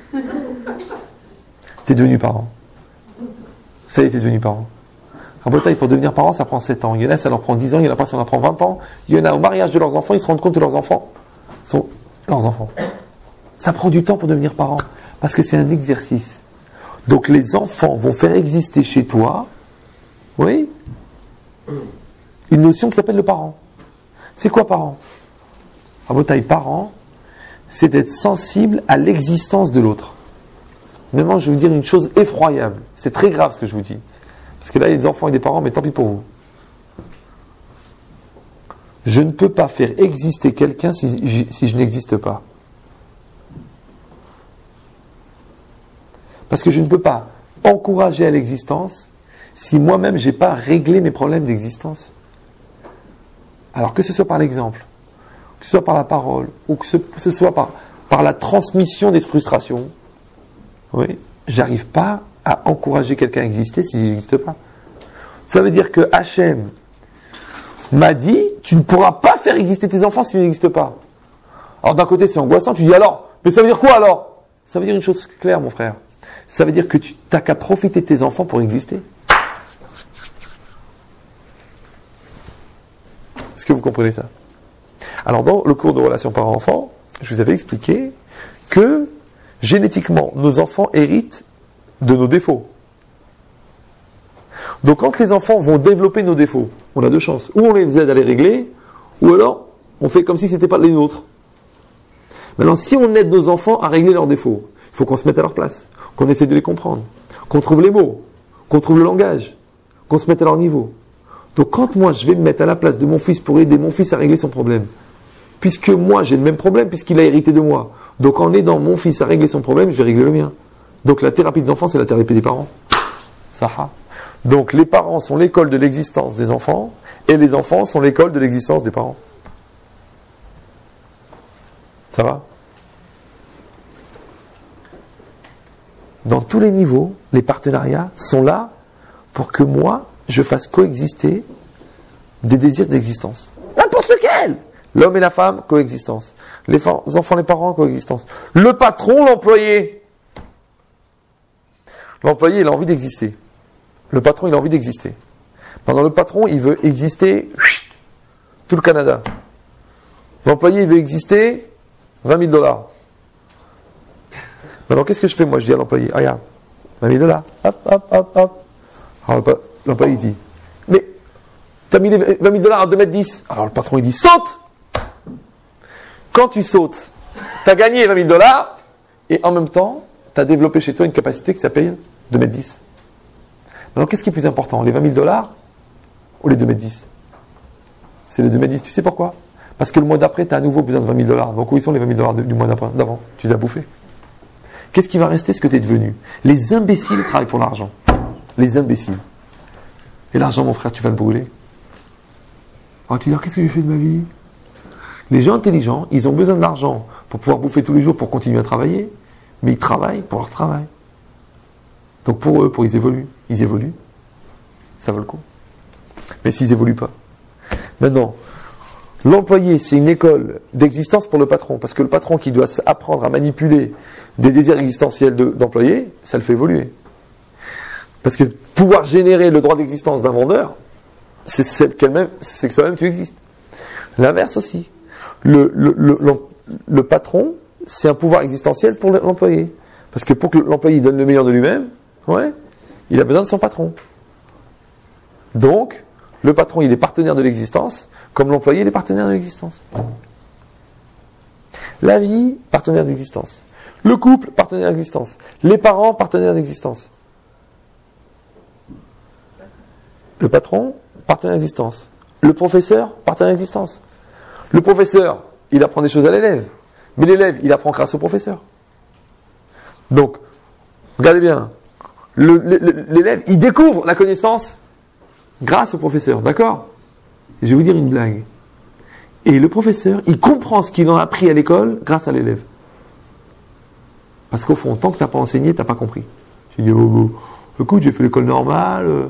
T'es devenu parent. Ça y est, t'es devenu parent. En Bretagne, pour devenir parent, ça prend 7 ans. Il y en a, ça leur prend 10 ans, il y en a pas, ça leur prend 20 ans. Il y en a au mariage de leurs enfants, ils se rendent compte que leurs enfants sont leurs enfants. Ça prend du temps pour devenir parent, parce que c'est un exercice. Donc les enfants vont faire exister chez toi Oui. Une notion qui s'appelle le parent. C'est quoi parent? Rabotaï, parent, c'est d'être sensible à l'existence de l'autre. Maintenant, je vais vous dire une chose effroyable. C'est très grave ce que je vous dis. Parce que là, il y a des enfants et des parents, mais tant pis pour vous. Je ne peux pas faire exister quelqu'un si je n'existe pas. Parce que je ne peux pas encourager à l'existence si moi-même je n'ai pas réglé mes problèmes d'existence. Alors que ce soit par l'exemple, que ce soit par la parole, ou que ce soit par la transmission des frustrations, oui, j'arrive pas à encourager quelqu'un à exister s'il n'existe pas. Ça veut dire que Hachem m'a dit, tu ne pourras pas faire exister tes enfants s'ils n'existent pas. Alors d'un côté c'est angoissant, tu dis alors, mais ça veut dire quoi alors? Ça veut dire une chose claire mon frère. Ça veut dire que tu n'as qu'à profiter de tes enfants pour exister. Est-ce que vous comprenez ça? Alors dans le cours de relations parents-enfants, je vous avais expliqué que génétiquement, nos enfants héritent de nos défauts. Donc quand les enfants vont développer nos défauts, on a deux chances. Ou on les aide à les régler, ou alors on fait comme si ce n'était pas les nôtres. Maintenant, si on aide nos enfants à régler leurs défauts, il faut qu'on se mette à leur place, qu'on essaie de les comprendre, qu'on trouve les mots, qu'on trouve le langage, qu'on se mette à leur niveau. Donc quand moi je vais me mettre à la place de mon fils pour aider mon fils à régler son problème, puisque moi j'ai le même problème, puisqu'il a hérité de moi, donc en aidant mon fils à régler son problème, je vais régler le mien. Donc la thérapie des enfants, c'est la thérapie des parents. Saha. Donc les parents sont l'école de l'existence des enfants, et les enfants sont l'école de l'existence des parents. Ça va? Dans tous les niveaux, les partenariats sont là pour que moi, je fasse coexister des désirs d'existence. N'importe lequel! L'homme et la femme, coexistence. Les enfants, les parents, coexistence. Le patron, l'employé. L'employé, il a envie d'exister. Le patron, il a envie d'exister. Pendant le patron, il veut exister tout le Canada. L'employé, il veut exister 20 000 $. Maintenant, qu'est-ce que je fais? Moi, je dis à l'employé, ah, regarde, 20 000 $. Hop, hop, hop, hop. Alors, l'employé, il dit, mais, tu as mis les 20 000 $ à 2,10 m. Alors, le patron, il dit, saute! Quand tu sautes, tu as gagné 20 000 $, et en même temps, tu as développé chez toi une capacité qui s'appelle 2,10 m. Maintenant, qu'est-ce qui est plus important, les 20 000 $ ou les 2,10 m? C'est les 2,10 m. Tu sais pourquoi? Parce que le mois d'après, tu as à nouveau besoin de 20 000 $. Donc, où ils sont les 20 000 $ du mois d'avant? Tu les as bouffés. Qu'est-ce qui va rester? Ce que tu es devenu. Les imbéciles travaillent pour l'argent. Les imbéciles. Et l'argent, mon frère, tu vas le brûler. Alors, tu dis, qu'est-ce que j'ai fait de ma vie? Les gens intelligents, ils ont besoin de l'argent pour pouvoir bouffer tous les jours, pour continuer à travailler, mais ils travaillent pour leur travail. Donc pour eux, ils évoluent, ça vaut le coup. Mais s'ils évoluent pas. Maintenant, l'employé, c'est une école d'existence pour le patron, parce que le patron qui doit apprendre à manipuler des désirs existentiels d'employés, ça le fait évoluer. Parce que pouvoir générer le droit d'existence d'un vendeur, c'est que soi-même tu existes. L'inverse aussi. Le patron, c'est un pouvoir existentiel pour l'employé. Parce que pour que l'employé donne le meilleur de lui-même, ouais, il a besoin de son patron. Donc, le patron, il est partenaire de l'existence, comme l'employé, il est partenaire de l'existence. La vie, partenaire d'existence. Le couple, partenaire d'existence. Les parents, partenaires d'existence. Le patron, partenaire d'existence. Le professeur, partenaire d'existence. Le professeur, il apprend des choses à l'élève. Mais l'élève, il apprend grâce au professeur. Donc, regardez bien. L'élève, il découvre la connaissance grâce au professeur. D'accord? Je vais vous dire une blague. Et le professeur, il comprend ce qu'il en a appris à l'école grâce à l'élève. Parce qu'au fond, tant que tu n'as pas enseigné, tu n'as pas compris. Tu dis, oh, écoute, j'ai fait l'école normale.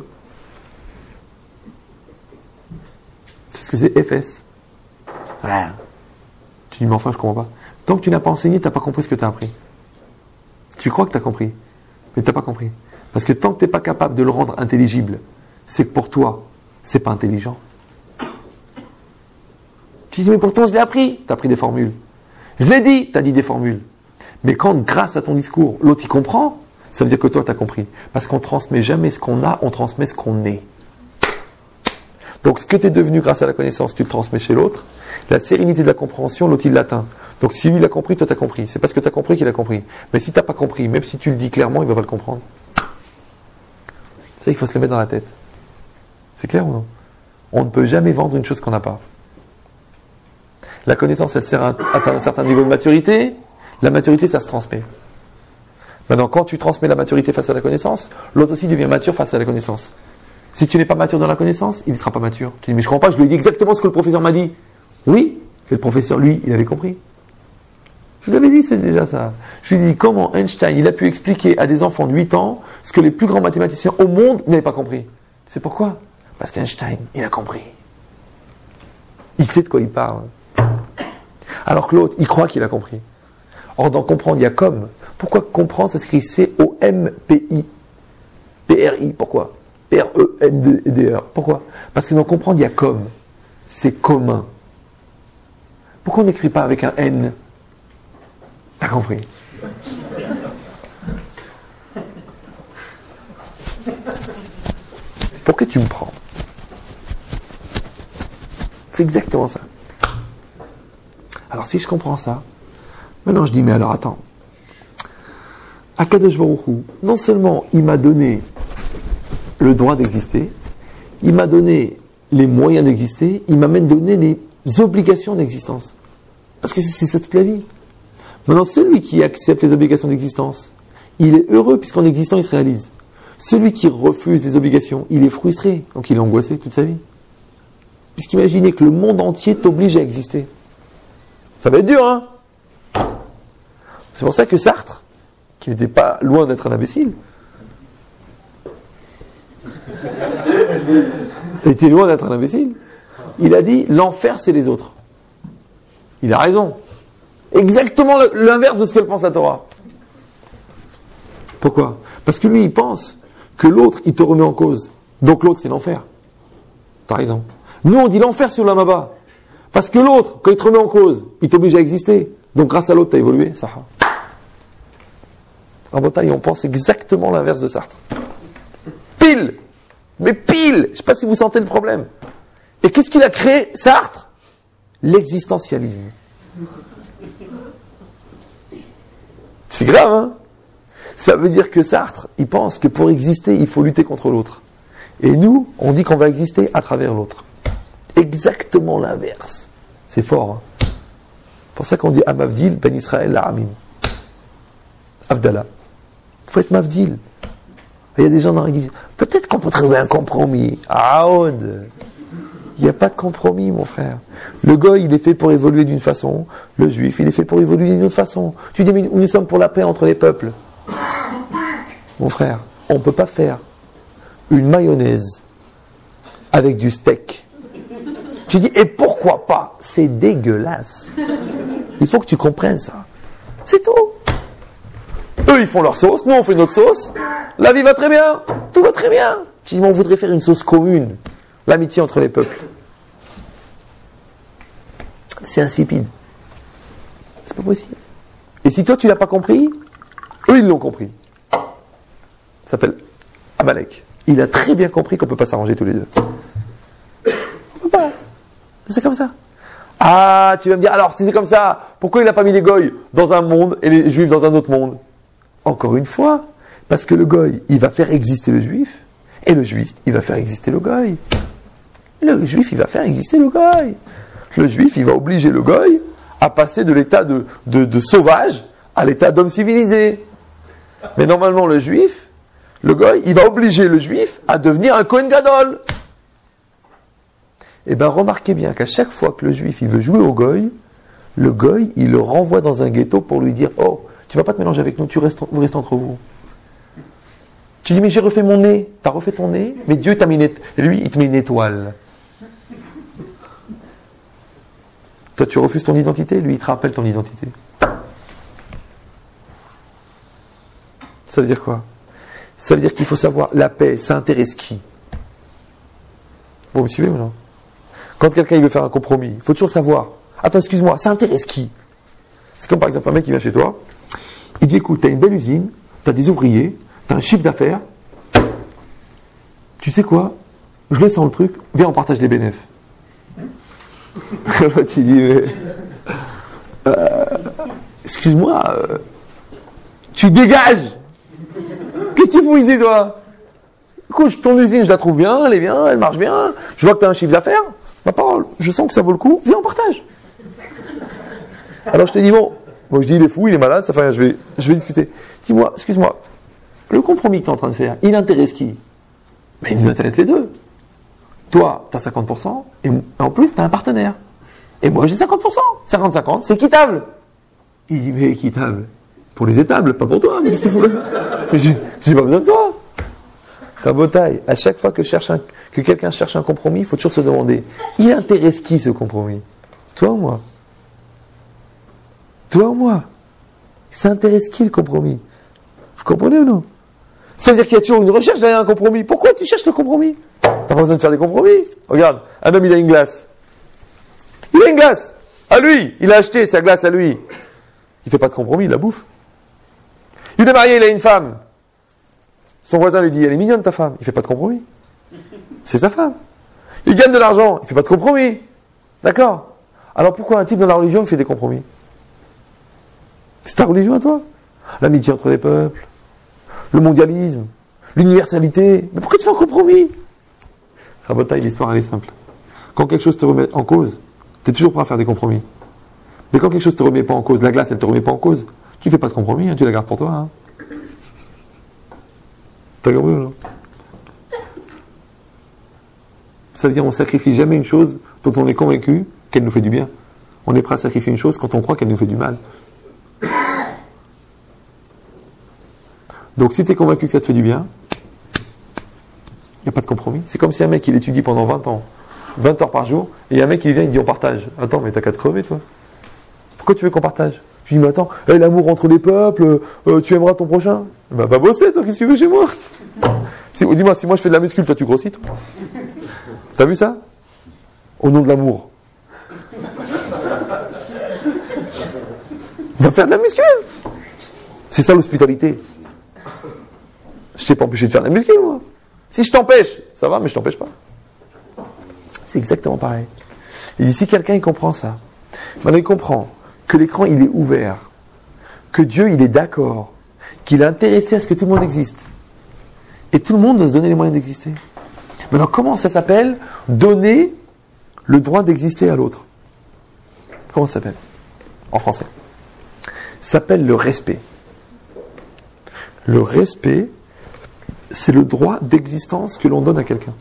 C'est ce que c'est FS. Rien. Tu dis, mais enfin, je comprends pas. Tant que tu n'as pas enseigné, tu n'as pas compris ce que tu as appris. Tu crois que tu as compris, mais tu n'as pas compris. Parce que tant que tu n'es pas capable de le rendre intelligible, c'est que pour toi, c'est pas intelligent. Tu dis, mais pourtant je l'ai appris. Tu as appris des formules. Je l'ai dit, tu as dit des formules. Mais quand, grâce à ton discours, l'autre y comprend, ça veut dire que toi, tu as compris. Parce qu'on ne transmet jamais ce qu'on a, on transmet ce qu'on est. Donc ce que tu es devenu grâce à la connaissance, tu le transmets chez l'autre. La sérénité de la compréhension, l'autre il l'atteint. Donc si lui il a compris, toi tu as compris. C'est parce que tu as compris qu'il a compris. Mais si tu n'as pas compris, même si tu le dis clairement, il ne va pas le comprendre. C'est ça qu'il faut se le mettre dans la tête. C'est clair ou non? On ne peut jamais vendre une chose qu'on n'a pas. La connaissance, elle sert à atteindre un certain niveau de maturité. La maturité, ça se transmet. Maintenant, quand tu transmets la maturité face à la connaissance, l'autre aussi devient mature face à la connaissance. Si tu n'es pas mature dans la connaissance, il ne sera pas mature. Tu dis, mais je ne comprends pas, je lui ai dit exactement ce que le professeur m'a dit. Oui, mais le professeur, lui, il avait compris. Je vous avais dit, c'est déjà ça. Je lui ai dit, comment Einstein, il a pu expliquer à des enfants de 8 ans ce que les plus grands mathématiciens au monde n'avaient pas compris. Tu sais pourquoi? Parce qu'Einstein, il a compris. Il sait de quoi il parle. Alors que l'autre, il croit qu'il a compris. Or, dans comprendre, il y a comme. Pourquoi comprendre, ça s'écrit C-O-M-P-I. P-R-I, pourquoi? P-R-E-N-D-R. Pourquoi? Parce que dans comprendre, il y a comme. C'est commun. Pourquoi on n'écrit pas avec un N? T'as compris? Pourquoi tu me prends? C'est exactement ça. Alors si je comprends ça, maintenant je dis, mais alors attends. Akadosh Baruch Hu, non seulement il m'a donné le droit d'exister, il m'a donné les moyens d'exister, il m'a même donné les obligations d'existence. Parce que c'est ça toute la vie. Maintenant, celui qui accepte les obligations d'existence, il est heureux puisqu'en existant, il se réalise. Celui qui refuse les obligations, il est frustré, donc il est angoissé toute sa vie. Puisqu'imaginez que le monde entier t'oblige à exister. Ça va être dur, hein? C'est pour ça que Sartre, qui n'était pas loin d'être un imbécile, était loin d'être un imbécile, il a dit, l'enfer c'est les autres. Il a raison. Exactement l'inverse de ce que pense la Torah. Pourquoi? Parce que lui, il pense que l'autre, il te remet en cause. Donc l'autre, c'est l'enfer. T'as raison. Nous, on dit l'enfer sur la Maba. Parce que l'autre, quand il te remet en cause, il t'oblige à exister. Donc grâce à l'autre, tu as évolué. Ça. En Bretagne, on pense exactement l'inverse de Sartre. Pile! Mais pile! Je ne sais pas si vous sentez le problème. Et qu'est-ce qu'il a créé, Sartre? L'existentialisme. C'est grave, hein? Ça veut dire que Sartre, il pense que pour exister, il faut lutter contre l'autre. Et nous, on dit qu'on va exister à travers l'autre. Exactement l'inverse. C'est fort, hein? C'est pour ça qu'on dit Amavdil ben Israël La'amim. Avdallah. Il faut être Mavdil. Il y a des gens qui disent, peut-être qu'on peut trouver un compromis. Aoud. Il n'y a pas de compromis, mon frère. Le goy, il est fait pour évoluer d'une façon. Le juif, il est fait pour évoluer d'une autre façon. Tu dis, mais nous sommes pour la paix entre les peuples. Mon frère, on ne peut pas faire une mayonnaise avec du steak. Tu dis, et pourquoi pas? C'est dégueulasse. Il faut que tu comprennes ça. C'est tout. Eux, ils font leur sauce, nous, on fait notre sauce. La vie va très bien. Tout va très bien. Tu dis, mais on voudrait faire une sauce commune. L'amitié entre les peuples. C'est insipide. C'est pas possible. Et si toi, tu l'as pas compris, eux, ils l'ont compris. Ça s'appelle Amalek. Il a très bien compris qu'on ne peut pas s'arranger tous les deux. On peut pas. C'est comme ça. Ah, tu vas me dire, alors, si c'est comme ça, pourquoi il n'a pas mis les goy dans un monde et les juifs dans un autre monde? Encore une fois, parce que le goy, il va faire exister le juif, et le juif, il va faire exister le goy. Le juif, il va faire exister le goy. Le juif, il va obliger le goy à passer de l'état de sauvage à l'état d'homme civilisé. Mais normalement, le juif, le goy, il va obliger le juif à devenir un Kohen Gadol. Eh bien, remarquez bien qu'à chaque fois que le juif, il veut jouer au goy, le goy, il le renvoie dans un ghetto pour lui dire, oh, tu vas pas te mélanger avec nous, vous restez entre vous. Tu dis, mais j'ai refait mon nez. Tu as refait ton nez, mais Dieu t'a mis une étoile. Et lui, il te met une étoile. Toi, tu refuses ton identité, lui, il te rappelle ton identité. Ça veut dire quoi? Ça veut dire qu'il faut savoir, la paix, ça intéresse qui? Vous me suivez ou non? Quand quelqu'un il veut faire un compromis, il faut toujours savoir, attends, excuse-moi, ça intéresse qui? C'est comme par exemple un mec qui vient chez toi, il dit, écoute, tu as une belle usine, tu as des ouvriers, tu as un chiffre d'affaires, tu sais quoi? Je le sens le truc, viens on partage les bénéfices. L'autre il dit, excuse-moi, tu dégages. Qu'est-ce que tu fous ici toi? Écoute, ton usine je la trouve bien, elle marche bien, je vois que tu as un chiffre d'affaires, ma parole, je sens que ça vaut le coup, viens on partage. Alors je te dis bon, moi je dis il est fou, il est malade, ça fait rien, je vais discuter. Dis-moi, excuse-moi, le compromis que tu es en train de faire, il intéresse qui? Mais il nous intéresse les deux. Toi, tu as 50%, et en plus, tu as un partenaire. Et moi, j'ai 50%. 50-50, c'est équitable. Il dit, mais équitable pour les étables, pas pour toi. Mais qu'est-ce que tu fous là? J'ai pas besoin de toi. Rabotaille, à chaque fois que quelqu'un cherche un compromis, il faut toujours se demander, il intéresse qui ce compromis? Toi ou moi? Toi ou moi? Ça intéresse qui le compromis? Vous comprenez ou non? Ça veut dire qu'il y a toujours une recherche derrière un compromis. Pourquoi tu cherches le compromis? T'as pas besoin de faire des compromis. Regarde, un homme il a une glace. Il a une glace. À lui, il a acheté sa glace à lui. Il fait pas de compromis, il la bouffe. Il est marié, il a une femme. Son voisin lui dit, elle est mignonne ta femme. Il fait pas de compromis. C'est sa femme. Il gagne de l'argent, il fait pas de compromis. D'accord? Alors pourquoi un type dans la religion il fait des compromis? C'est ta religion à toi? L'amitié entre les peuples, le mondialisme, l'universalité. Mais pourquoi tu fais un compromis? Rabotaille, l'histoire elle est simple. Quand quelque chose te remet en cause, tu es toujours prêt à faire des compromis. Mais quand quelque chose te remet pas en cause, la glace elle te remet pas en cause, tu fais pas de compromis, hein, tu la gardes pour toi. Hein. T'as compris ou non? Ça veut dire on sacrifie jamais une chose dont on est convaincu qu'elle nous fait du bien. On est prêt à sacrifier une chose quand on croit qu'elle nous fait du mal. Donc si tu es convaincu que ça te fait du bien, il n'y a pas de compromis. C'est comme si un mec il étudie pendant 20 ans, 20 heures par jour, et un mec il vient il dit on partage. Attends, mais t'as qu'à te crever toi. Pourquoi tu veux qu'on partage? Je dis mais attends, l'amour entre les peuples, tu aimeras ton prochain. Bah va bosser toi, qu'est-ce que tu veux chez moi? Dis-moi, si moi je fais de la muscule, toi tu grossis toi. T'as vu ça? Au nom de l'amour. Va faire de la muscule. C'est ça l'hospitalité. Je t'ai pas empêché de faire de la muscule, moi. Si je t'empêche, ça va, mais je t'empêche pas. C'est exactement pareil. Et si quelqu'un il comprend ça, maintenant il comprend que l'écran il est ouvert, que Dieu il est d'accord, qu'il est intéressé à ce que tout le monde existe. Et tout le monde doit se donner les moyens d'exister. Maintenant, comment ça s'appelle? Donner le droit d'exister à l'autre. Comment ça s'appelle? En français. Ça s'appelle le respect. Le respect, c'est le droit d'existence que l'on donne à quelqu'un.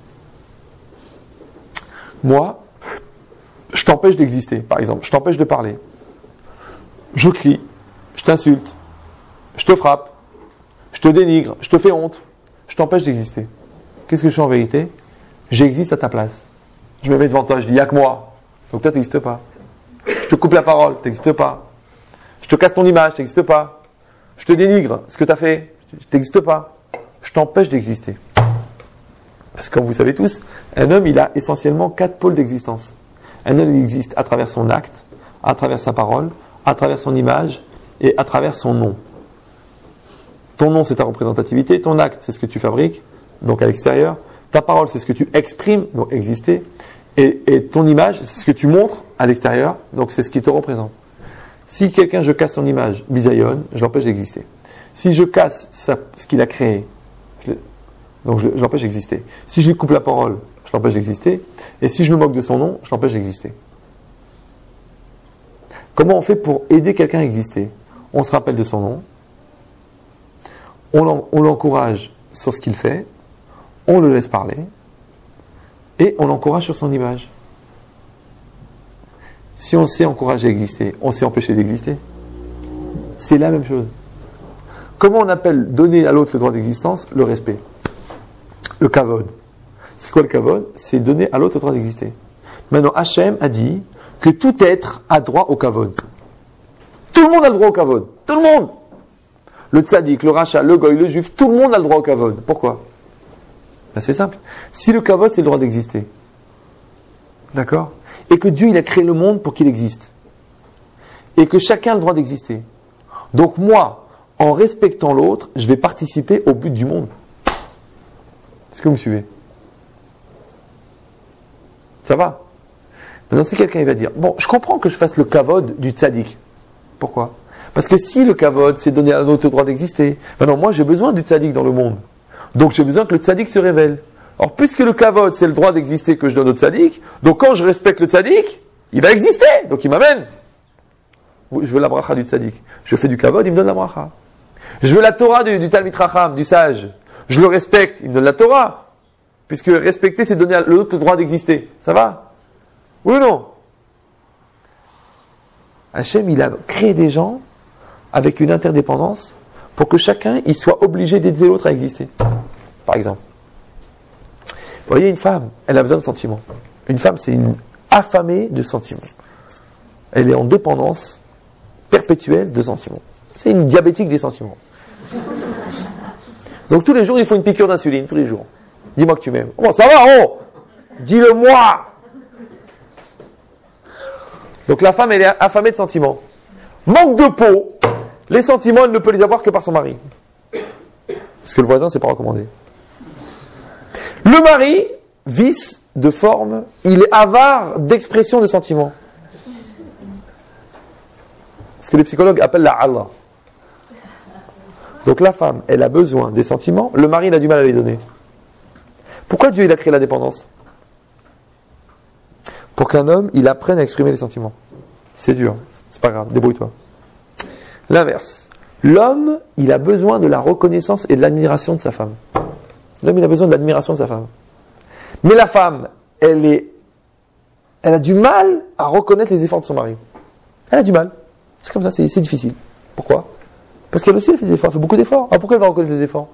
Moi, je t'empêche d'exister, par exemple. Je t'empêche de parler. Je crie, je t'insulte, je te frappe, je te dénigre, je te fais honte. Je t'empêche d'exister. Qu'est-ce que je fais en vérité? J'existe à ta place. Je me mets devant toi, je dis, il n'y a que moi. Donc toi, tu n'existes pas. Je te coupe la parole, tu n'existes pas. Je te casse ton image, tu n'existes pas. Je te dénigre, ce que tu as fait, tu n'existes pas. Je t'empêche d'exister. Parce que comme vous savez tous, un homme, il a essentiellement 4 pôles d'existence. Un homme, il existe à travers son acte, à travers sa parole, à travers son image et à travers son nom. Ton nom, c'est ta représentativité. Ton acte, c'est ce que tu fabriques, donc à l'extérieur. Ta parole, c'est ce que tu exprimes, donc exister. Et ton image, c'est ce que tu montres à l'extérieur, donc c'est ce qui te représente. Si quelqu'un, je casse son image, bisaïonne, je l'empêche d'exister. Si je casse ce qu'il a créé, je l'empêche d'exister. Si je lui coupe la parole, je l'empêche d'exister. Et si je me moque de son nom, je l'empêche d'exister. Comment on fait pour aider quelqu'un à exister? On se rappelle de son nom, on l'encourage sur ce qu'il fait, on le laisse parler, et on l'encourage sur son image. Si on sait encourager à exister, on sait empêcher d'exister. C'est la même chose. Comment on appelle donner à l'autre le droit d'existence? Le respect. Le kavod. C'est quoi le kavod? C'est donner à l'autre le droit d'exister. Maintenant, Hachem a dit que tout être a droit au kavod. Tout le monde a le droit au kavod. Tout le monde. Le tzaddik, le rachat, le goy, le juif, tout le monde a le droit au kavod. Pourquoi? Ben c'est simple. Si le kavod, c'est le droit d'exister. D'accord? Et que Dieu, il a créé le monde pour qu'il existe. Et que chacun a le droit d'exister. Donc moi, en respectant l'autre, je vais participer au but du monde. Est-ce que vous me suivez? Ça va. Maintenant, si quelqu'un il va dire, bon, je comprends que je fasse le kavod du tzaddik. Pourquoi? Parce que si le kavod, c'est donner à un autre le droit d'exister, maintenant, moi, j'ai besoin du tzaddik dans le monde. Donc, j'ai besoin que le tzaddik se révèle. Or, puisque le kavod, c'est le droit d'exister que je donne au tzaddik, donc quand je respecte le tzaddik, il va exister. Donc, il m'amène. Je veux la bracha du tzaddik. Je fais du kavod, il me donne la bracha. Je veux la Torah du Talmid Chacham, du sage. Je le respecte, il me donne la Torah. Puisque respecter, c'est donner à l'autre le droit d'exister. Ça va? Oui ou non? Hachem, il a créé des gens avec une interdépendance pour que chacun il soit obligé d'aider l'autre à exister. Par exemple. Vous voyez, une femme, elle a besoin de sentiments. Une femme, c'est une affamée de sentiments. Elle est en dépendance perpétuelle de sentiments. C'est une diabétique des sentiments. Donc tous les jours, il faut une piqûre d'insuline, tous les jours. Dis-moi que tu m'aimes. Oh, ça va, oh! Dis-le-moi! Donc la femme, elle est affamée de sentiments. Manque de peau, les sentiments, elle ne peut les avoir que par son mari. Parce que le voisin, c'est pas recommandé. Le mari, vice de forme, il est avare d'expression de sentiments. Ce que les psychologues appellent la Allah. Donc la femme, elle a besoin des sentiments, le mari, il a du mal à les donner. Pourquoi Dieu, il a créé la dépendance? Pour qu'un homme, il apprenne à exprimer les sentiments. C'est dur, c'est pas grave, débrouille-toi. L'inverse. L'homme, il a besoin de la reconnaissance et de l'admiration de sa femme. L'homme, il a besoin de l'admiration de sa femme. Mais la femme, elle a du mal à reconnaître les efforts de son mari. Elle a du mal. C'est comme ça, c'est difficile. Pourquoi? Parce qu'elle aussi, elle fait des efforts, elle fait beaucoup d'efforts. Alors pourquoi elle va reconnaître les efforts?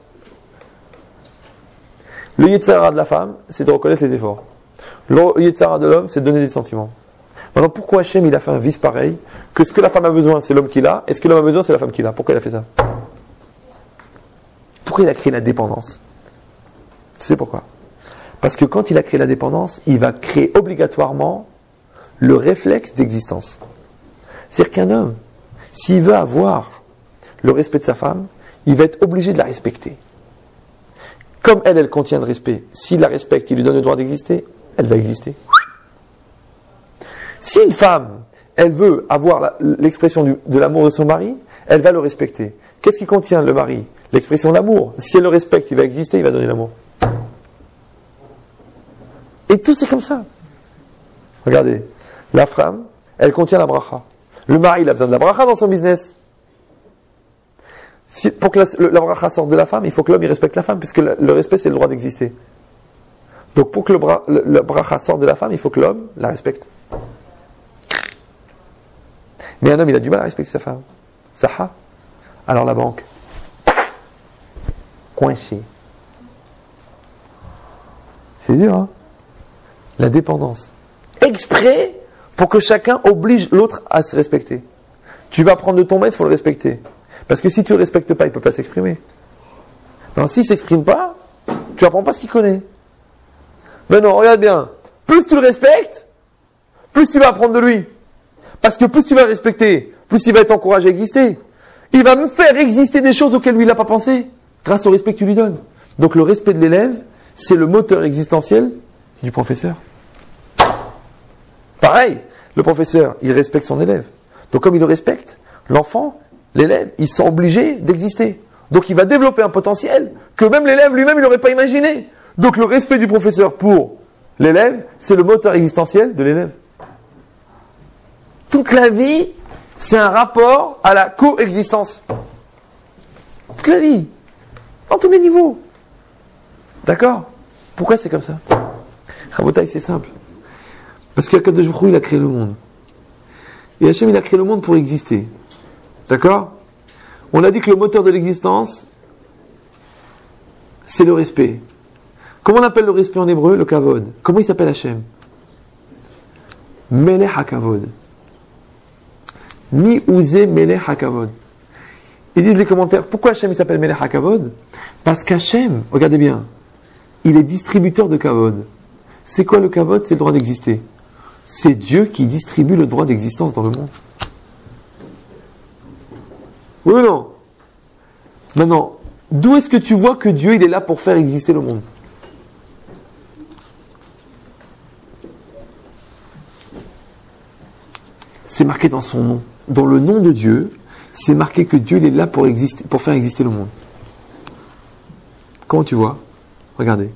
Le Yetzirah de la femme, c'est de reconnaître les efforts. Le Yetzirah de l'homme, c'est de donner des sentiments. Maintenant, pourquoi Hachem, il a fait un vice pareil? Que ce que la femme a besoin, c'est l'homme qui l'a, et ce que l'homme a besoin, c'est la femme qui l'a. Pourquoi il a fait ça? Pourquoi il a créé la dépendance? Tu sais pourquoi? Parce que quand il a créé la dépendance, il va créer obligatoirement le réflexe d'existence. C'est-à-dire qu'un homme, s'il veut avoir le respect de sa femme, il va être obligé de la respecter. Comme elle contient le respect, s'il la respecte, il lui donne le droit d'exister, elle va exister. Si une femme, elle veut avoir l'expression de l'amour de son mari, elle va le respecter. Qu'est-ce qui contient le mari? L'expression de l'amour. Si elle le respecte, il va exister, il va donner l'amour. Et tout c'est comme ça. Regardez, la femme, elle contient la bracha. Le mari, il a besoin de la bracha dans son business. Pour que la bracha sorte de la femme, il faut que l'homme il respecte la femme, puisque le respect c'est le droit d'exister. Donc pour que le bracha sorte de la femme, il faut que l'homme la respecte. Mais un homme, il a du mal à respecter sa femme. Saha. Alors la banque. Coincé. C'est dur, hein? La dépendance. Exprès pour que chacun oblige l'autre à se respecter. Tu vas prendre de ton maître, il faut le respecter. Parce que si tu ne le respectes pas, il ne peut pas s'exprimer. Alors s'il ne s'exprime pas, tu n'apprends pas ce qu'il connaît. Mais non, regarde bien. Plus tu le respectes, plus tu vas apprendre de lui. Parce que plus tu vas le respecter, plus il va être encouragé à exister. Il va me faire exister des choses auxquelles lui il n'a pas pensé, grâce au respect que tu lui donnes. Donc le respect de l'élève, c'est le moteur existentiel du professeur. Pareil, le professeur, il respecte son élève. Donc comme il le respecte, l'enfant, l'élève, ils sont obligés d'exister. Donc il va développer un potentiel que même l'élève lui-même, il n'aurait pas imaginé. Donc le respect du professeur pour l'élève, c'est le moteur existentiel de l'élève. Toute la vie, c'est un rapport à la coexistence. Toute la vie. En tous les niveaux. D'accord? Pourquoi c'est comme ça? Rabotaï, c'est simple. Parce qu'Akadosh Baruch Hu, il a créé le monde. Et Hachem, il a créé le monde pour exister. D'accord? On a dit que le moteur de l'existence, c'est le respect. Comment on appelle le respect en hébreu? Le kavod. Comment il s'appelle Hachem? Melech HaKavod. Mi ouze Melech HaKavod. Ils disent les commentaires, pourquoi Hachem il s'appelle Melech HaKavod? Parce qu'Hachem, regardez bien, il est distributeur de kavod. C'est quoi le kavod? C'est le droit d'exister. C'est Dieu qui distribue le droit d'existence dans le monde. Oui ou non? Maintenant, d'où est-ce que tu vois que Dieu il est là pour faire exister le monde? c'est marqué dans son nom. Dans le nom de Dieu, c'est marqué que Dieu il est là pour exister, pour faire exister le monde. Comment tu vois? Regardez.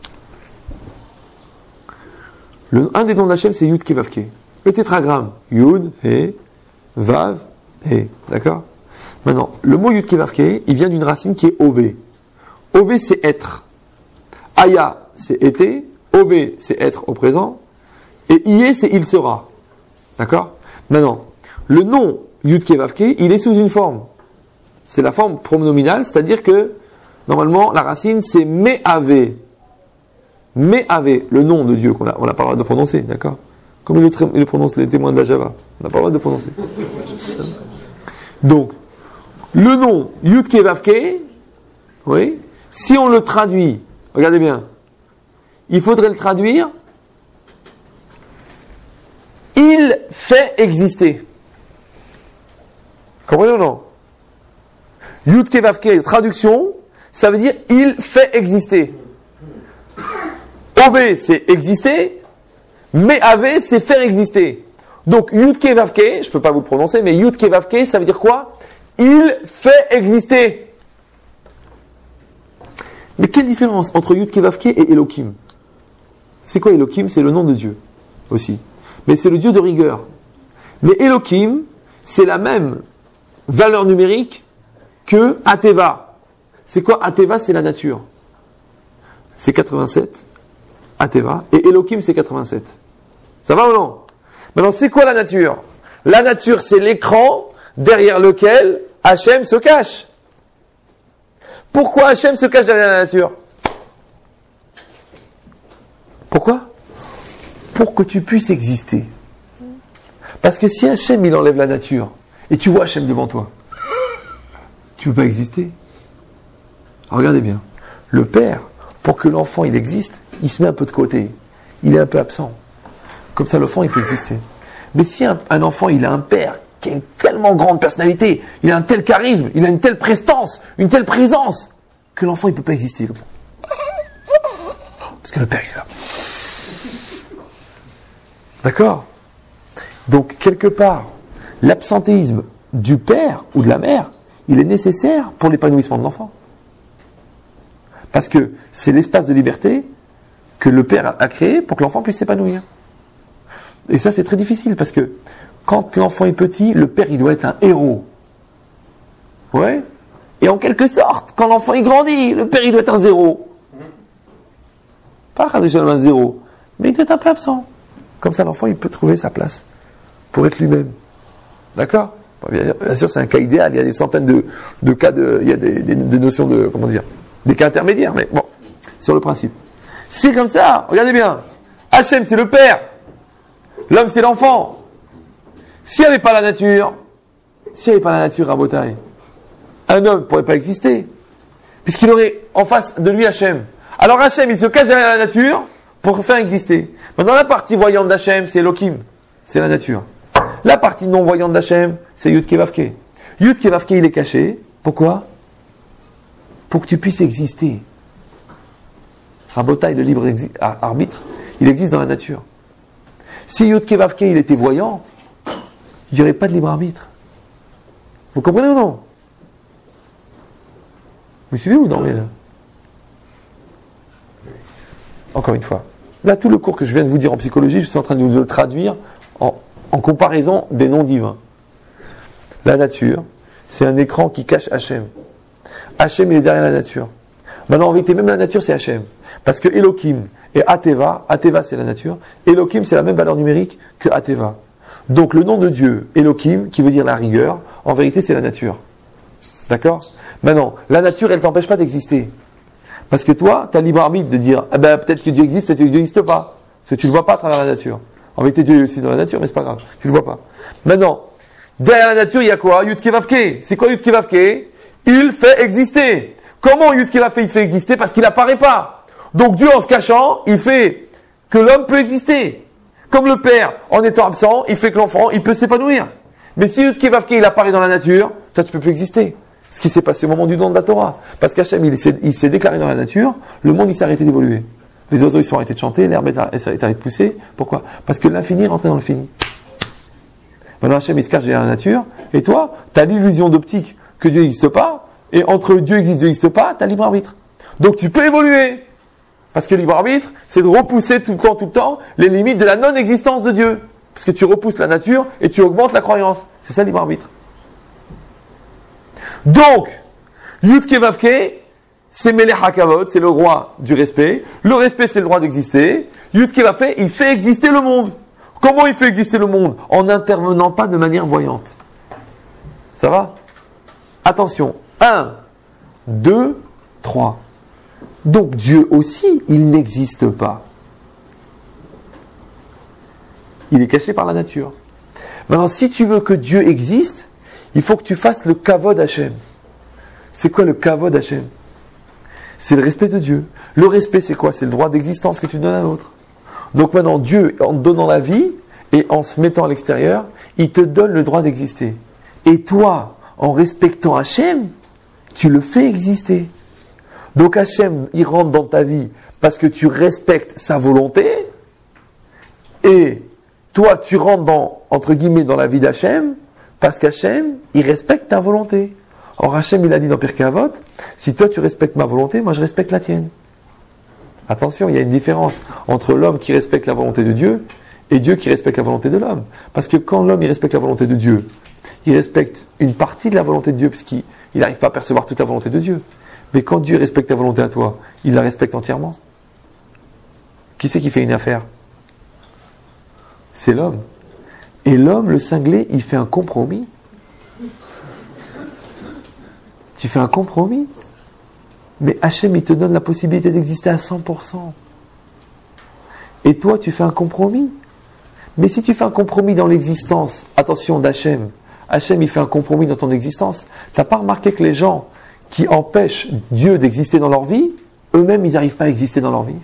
Un des noms d'Hachem, c'est Yud Ke Vav Ke. Le tétragramme, Yud, He, Vav, He. D'accord? Maintenant, le mot Yud Ke Vav Ke, il vient d'une racine qui est Ové. Ové, c'est être. Aya, c'est été. Ové, c'est être au présent. Et Ié, c'est il sera. D'accord? Maintenant, le nom Yud Ke Vav Ke, il est sous une forme. C'est la forme pronominale, c'est-à-dire que, normalement, la racine, c'est Me'ave. Me'ave, le nom de Dieu qu'on n'a pas le droit de prononcer, d'accord? Comme il le prononce les témoins de la Java. On n'a pas le droit de prononcer. Donc, le nom Yud Ke Vav Ke, oui, si on le traduit, regardez bien, il faudrait le traduire, il fait exister. Comprenez ou non? Yud Ke Vav Ke, traduction, ça veut dire il fait exister. Ové, c'est exister, mais Ave, c'est faire exister. Donc Yud Ke Vav Ke, je ne peux pas vous le prononcer, mais Yud Ke Vav Ke, ça veut dire quoi? Il fait exister. Mais quelle différence entre Yud Ke Vav Ke et Elohim? C'est quoi Elohim? C'est le nom de Dieu aussi. Mais c'est le Dieu de rigueur. Mais Elohim, c'est la même valeur numérique que Ateva. C'est quoi Ateva? C'est la nature. C'est 87, Ateva, et Elohim c'est 87. Ça va ou non? Maintenant, c'est quoi la nature? La nature, c'est l'écran derrière lequel Hachem se cache. Pourquoi Hachem se cache derrière la nature? Pourquoi? Pour que tu puisses exister. Parce que si Hachem il enlève la nature, et tu vois Hachem devant toi, tu ne peux pas exister. Alors, regardez bien. Le père, pour que l'enfant il existe, il se met un peu de côté. Il est un peu absent. Comme ça, l'enfant il peut exister. Mais si un enfant il a un père qui a une tellement grande personnalité, il a un tel charisme, il a une telle prestance, une telle présence, que l'enfant il ne peut pas exister comme ça. Parce que le père il est là. D'accord? Donc, quelque part, l'absentéisme du père ou de la mère, il est nécessaire pour l'épanouissement de l'enfant. Parce que c'est l'espace de liberté que le père a créé pour que l'enfant puisse s'épanouir. Et ça, c'est très difficile parce que quand l'enfant est petit, le père, il doit être un héros. Ouais. Et en quelque sorte, quand l'enfant il grandit, le père, il doit être un zéro. Pas un zéro, mais il doit être un peu absent. Comme ça, l'enfant, il peut trouver sa place pour être lui-même. D'accord? Bien sûr, c'est un cas idéal. Il y a des centaines de cas il y a des notions de, comment dire, des cas intermédiaires. Mais bon, sur le principe. C'est comme ça. Regardez bien. Hachem, c'est le père. L'homme, c'est l'enfant. S'il n'y avait pas la nature, Rabotai, un homme ne pourrait pas exister. Puisqu'il aurait en face de lui Hachem. Alors Hachem, il se cache derrière la nature pour faire exister. Maintenant, la partie voyante d'Hachem, c'est Elohim. C'est la nature. La partie non voyante d'Hachem, c'est Yud Ke Vav Ke. Yud Ke Vav Ke, il est caché. Pourquoi? Pour que tu puisses exister. Rabotai, le libre arbitre, il existe dans la nature. Si Yud Ke Vav Ke, il était voyant, il n'y aurait pas de libre arbitre. Vous comprenez ou non? Vous suivez ou non? Encore une fois. Là, tout le cours que je viens de vous dire en psychologie, je suis en train de vous le traduire en comparaison des noms divins. La nature, c'est un écran qui cache Hachem. Hachem, il est derrière la nature. Maintenant, en vérité, même la nature, c'est Hachem. Parce que Elohim et Ateva c'est la nature, Elohim, c'est la même valeur numérique que Ateva. Donc, le nom de Dieu, Elohim, qui veut dire la rigueur, en vérité, c'est la nature. D'accord? Maintenant, la nature, elle ne t'empêche pas d'exister. Parce que toi, tu as libre arbitre de dire, eh ben, peut-être que Dieu existe, peut-être que Dieu n'existe pas. Parce que tu ne le vois pas à travers la nature. En vérité, Dieu est aussi dans la nature, mais c'est pas grave. Tu ne le vois pas. Maintenant, derrière la nature, il y a quoi? Yud Ke Vav Ke. C'est quoi Yud Ke Vav Ke? Il fait exister. Comment Yud Ke Vav Ke, il fait exister? Parce qu'il n'apparaît pas. Donc Dieu, en se cachant, il fait que l'homme peut exister. Comme le père, en étant absent, il fait que l'enfant, il peut s'épanouir. Mais si Yud Ke Vav Ke, il apparaît dans la nature, toi, tu peux plus exister. Ce qui s'est passé au moment du don de la Torah. Parce qu'Hachem, il s'est déclaré dans la nature, le monde, il s'est arrêté d'évoluer. Les oiseaux, ils sont arrêtés de chanter, l'herbe est arrêtée de pousser. Pourquoi? Parce que l'infini est rentré dans le fini. Maintenant, Hachem, il se cache derrière la nature. Et toi, tu as l'illusion d'optique que Dieu n'existe pas. Et entre Dieu existe, Dieu n'existe pas, tu as libre arbitre. Donc tu peux évoluer. Parce que libre arbitre, c'est de repousser tout le temps, les limites de la non-existence de Dieu. Parce que tu repousses la nature et tu augmentes la croyance. C'est ça, libre arbitre. Donc, Yudke Vavke, c'est Melech HaKavod, c'est le roi du respect. Le respect, c'est le droit d'exister. Yudke Vavke, il fait exister le monde. Comment il fait exister le monde? En n'intervenant pas de manière voyante. Ça va? Attention. 1, 2, 3. Donc Dieu aussi, il n'existe pas. Il est caché par la nature. Maintenant, si tu veux que Dieu existe, il faut que tu fasses le Kavod Hashem. C'est quoi le Kavod Hashem? C'est le respect de Dieu. Le respect, c'est quoi? C'est le droit d'existence que tu donnes à l'autre. Donc maintenant, Dieu, en te donnant la vie et en se mettant à l'extérieur, il te donne le droit d'exister. Et toi, en respectant Hashem, tu le fais exister. Donc Hashem, il rentre dans ta vie parce que tu respectes sa volonté. Et toi, tu rentres dans, entre guillemets, dans la vie d'Hachem parce qu'Hachem, il respecte ta volonté. Or, Hachem, il a dit dans Pirkei Avot, si toi tu respectes ma volonté, moi je respecte la tienne. Attention, il y a une différence entre l'homme qui respecte la volonté de Dieu et Dieu qui respecte la volonté de l'homme. Parce que quand l'homme il respecte la volonté de Dieu, il respecte une partie de la volonté de Dieu, puisqu'il n'arrive pas à percevoir toute la volonté de Dieu. Mais quand Dieu respecte ta volonté à toi, il la respecte entièrement. Qui c'est qui fait une affaire? C'est l'homme. Et l'homme, le cinglé, il fait un compromis. Tu fais un compromis. Mais Hachem, il te donne la possibilité d'exister à 100%. Et toi, tu fais un compromis. Mais si tu fais un compromis dans l'existence, attention d'Hachem, Hachem, il fait un compromis dans ton existence. Tu n'as pas remarqué que les gens qui empêchent Dieu d'exister dans leur vie, eux-mêmes, ils n'arrivent pas à exister dans leur vie.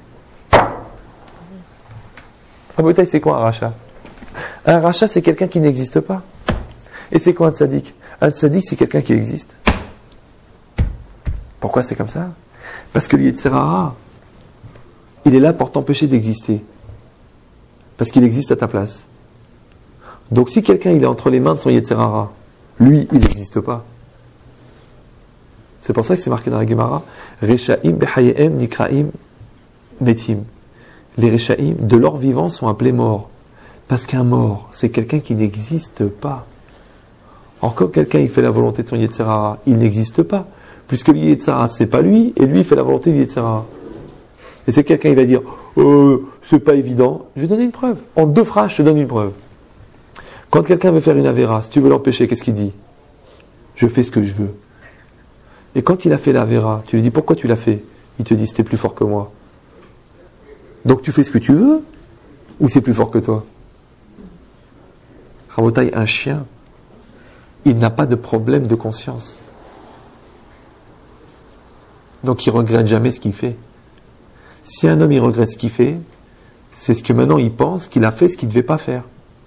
Rabotai, c'est quoi un rachat? Un rachat, c'est quelqu'un qui n'existe pas. Et c'est quoi un tzaddik? Un tzaddik, c'est quelqu'un qui existe. Pourquoi c'est comme ça? Parce que le Yetzer Hara, il est là pour t'empêcher d'exister. Parce qu'il existe à ta place. Donc si quelqu'un il est entre les mains de son Yetzer Hara, lui, il n'existe pas. C'est pour ça que c'est marqué dans la Gemara, Rechaim bechayehem nikraim metim. Les Rechaim, de leur vivant, sont appelés morts. Parce qu'un mort, c'est quelqu'un qui n'existe pas. Or, quand quelqu'un il fait la volonté de son Yetzer Hara, il n'existe pas. Puisque le Yetzer Hara, c'est pas lui, et lui, il fait la volonté du Yetzer Hara. Et c'est quelqu'un qui va dire, c'est pas évident. Je vais donner une preuve. En 2 phrases, je te donne une preuve. Quand quelqu'un veut faire une avéra, si tu veux l'empêcher, qu'est-ce qu'il dit? Je fais ce que je veux. Et quand il a fait l'avéra, tu lui dis, pourquoi tu l'as fait? Il te dit, c'était plus fort que moi. Donc tu fais ce que tu veux, ou c'est plus fort que toi? Rabotai, un chien, il n'a pas de problème de conscience. Donc il ne regrette jamais ce qu'il fait. Si un homme il regrette ce qu'il fait, c'est ce que maintenant il pense qu'il a fait ce qu'il ne devait pas faire.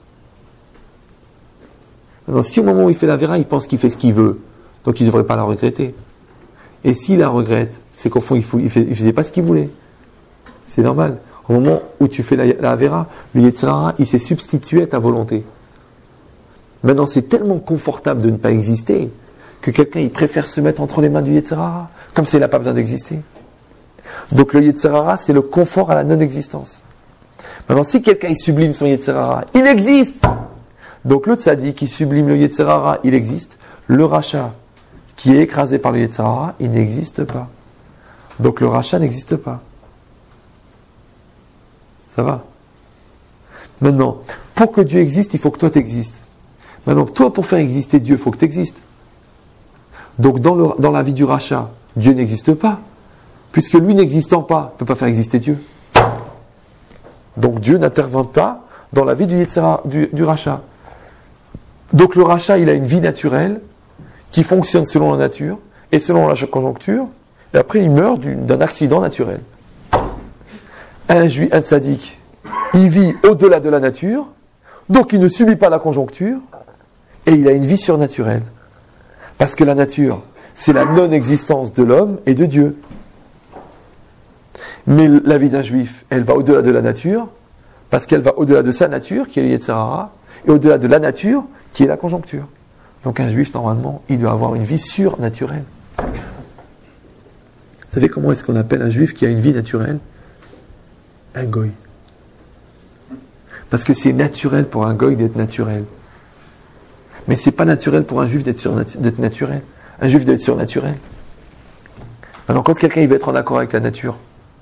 Maintenant, si au moment où il fait la véra, il pense qu'il fait ce qu'il veut, donc il ne devrait pas la regretter. Et s'il la regrette, c'est qu'au fond il ne faisait pas ce qu'il voulait. C'est normal. Au moment où tu fais la véra, le Yetzer Hara, il s'est substitué à ta volonté. Maintenant, c'est tellement confortable de ne pas exister que quelqu'un il préfère se mettre entre les mains du Yetzer Hara, comme s'il n'a pas besoin d'exister. Donc le Yetzer Hara, c'est le confort à la non-existence. Maintenant, si quelqu'un il sublime son Yetzer Hara, il existe. Donc le tzaddik qui sublime le Yetzer Hara, il existe. Le rachat qui est écrasé par le Yetzer Hara, il n'existe pas. Donc le rachat n'existe pas. Ça va? Maintenant, pour que Dieu existe, il faut que toi t'existes. Maintenant, toi, pour faire exister Dieu, il faut que tu existes. Donc dans la vie du rachat, Dieu n'existe pas. Puisque lui n'existant pas, ne peut pas faire exister Dieu. Donc Dieu n'intervient pas dans la vie du rachat. Donc le rachat, il a une vie naturelle qui fonctionne selon la nature et selon la conjoncture. Et après, il meurt d'un accident naturel. Un tzaddik, il vit au-delà de la nature, donc il ne subit pas la conjoncture et il a une vie surnaturelle. Parce que la nature, c'est la non-existence de l'homme et de Dieu. Mais la vie d'un juif, elle va au-delà de la nature, parce qu'elle va au-delà de sa nature, qui est le Yetzer Hara, et au-delà de la nature, qui est la conjoncture. Donc un juif, normalement, il doit avoir une vie surnaturelle. Vous savez comment est-ce qu'on appelle un juif qui a une vie naturelle? Un goy. Parce que c'est naturel pour un goy d'être naturel. Mais c'est pas naturel pour un juif d'être naturel. Un juif doit être surnaturel. Alors quand quelqu'un il veut être en accord avec la nature,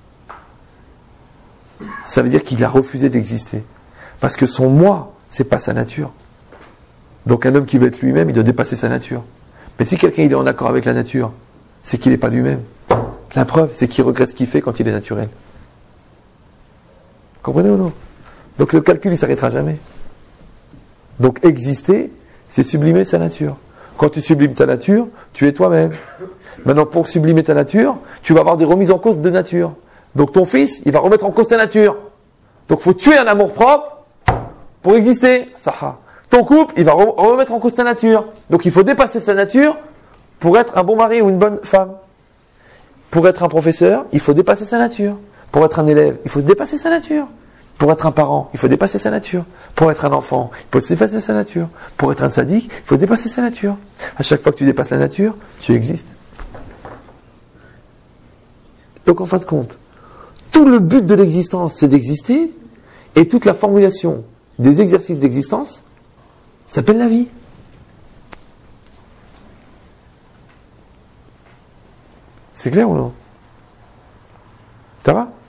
ça veut dire qu'il a refusé d'exister. Parce que son moi, c'est pas sa nature. Donc un homme qui veut être lui-même, il doit dépasser sa nature. Mais si quelqu'un il est en accord avec la nature, c'est qu'il n'est pas lui-même. La preuve, c'est qu'il regrette ce qu'il fait quand il est naturel. Comprenez ou non? Donc le calcul, il s'arrêtera jamais. Donc exister, c'est sublimer sa nature. Quand tu sublimes ta nature, tu es toi-même. Maintenant, pour sublimer ta nature, tu vas avoir des remises en cause de nature. Donc ton fils, il va remettre en cause ta nature. Donc il faut tuer un amour propre pour exister. Saha. Ton couple, il va remettre en cause ta nature. Donc il faut dépasser sa nature pour être un bon mari ou une bonne femme. Pour être un professeur, il faut dépasser sa nature. Pour être un élève, il faut dépasser sa nature. Pour être un parent, il faut dépasser sa nature. Pour être un enfant, il faut dépasser sa nature. Pour être un tzaddik, il faut dépasser sa nature. À chaque fois que tu dépasses la nature, tu existes. Donc en fin de compte, tout le but de l'existence, c'est d'exister, et toute la formulation des exercices d'existence s'appelle la vie. C'est clair ou non? Ça va?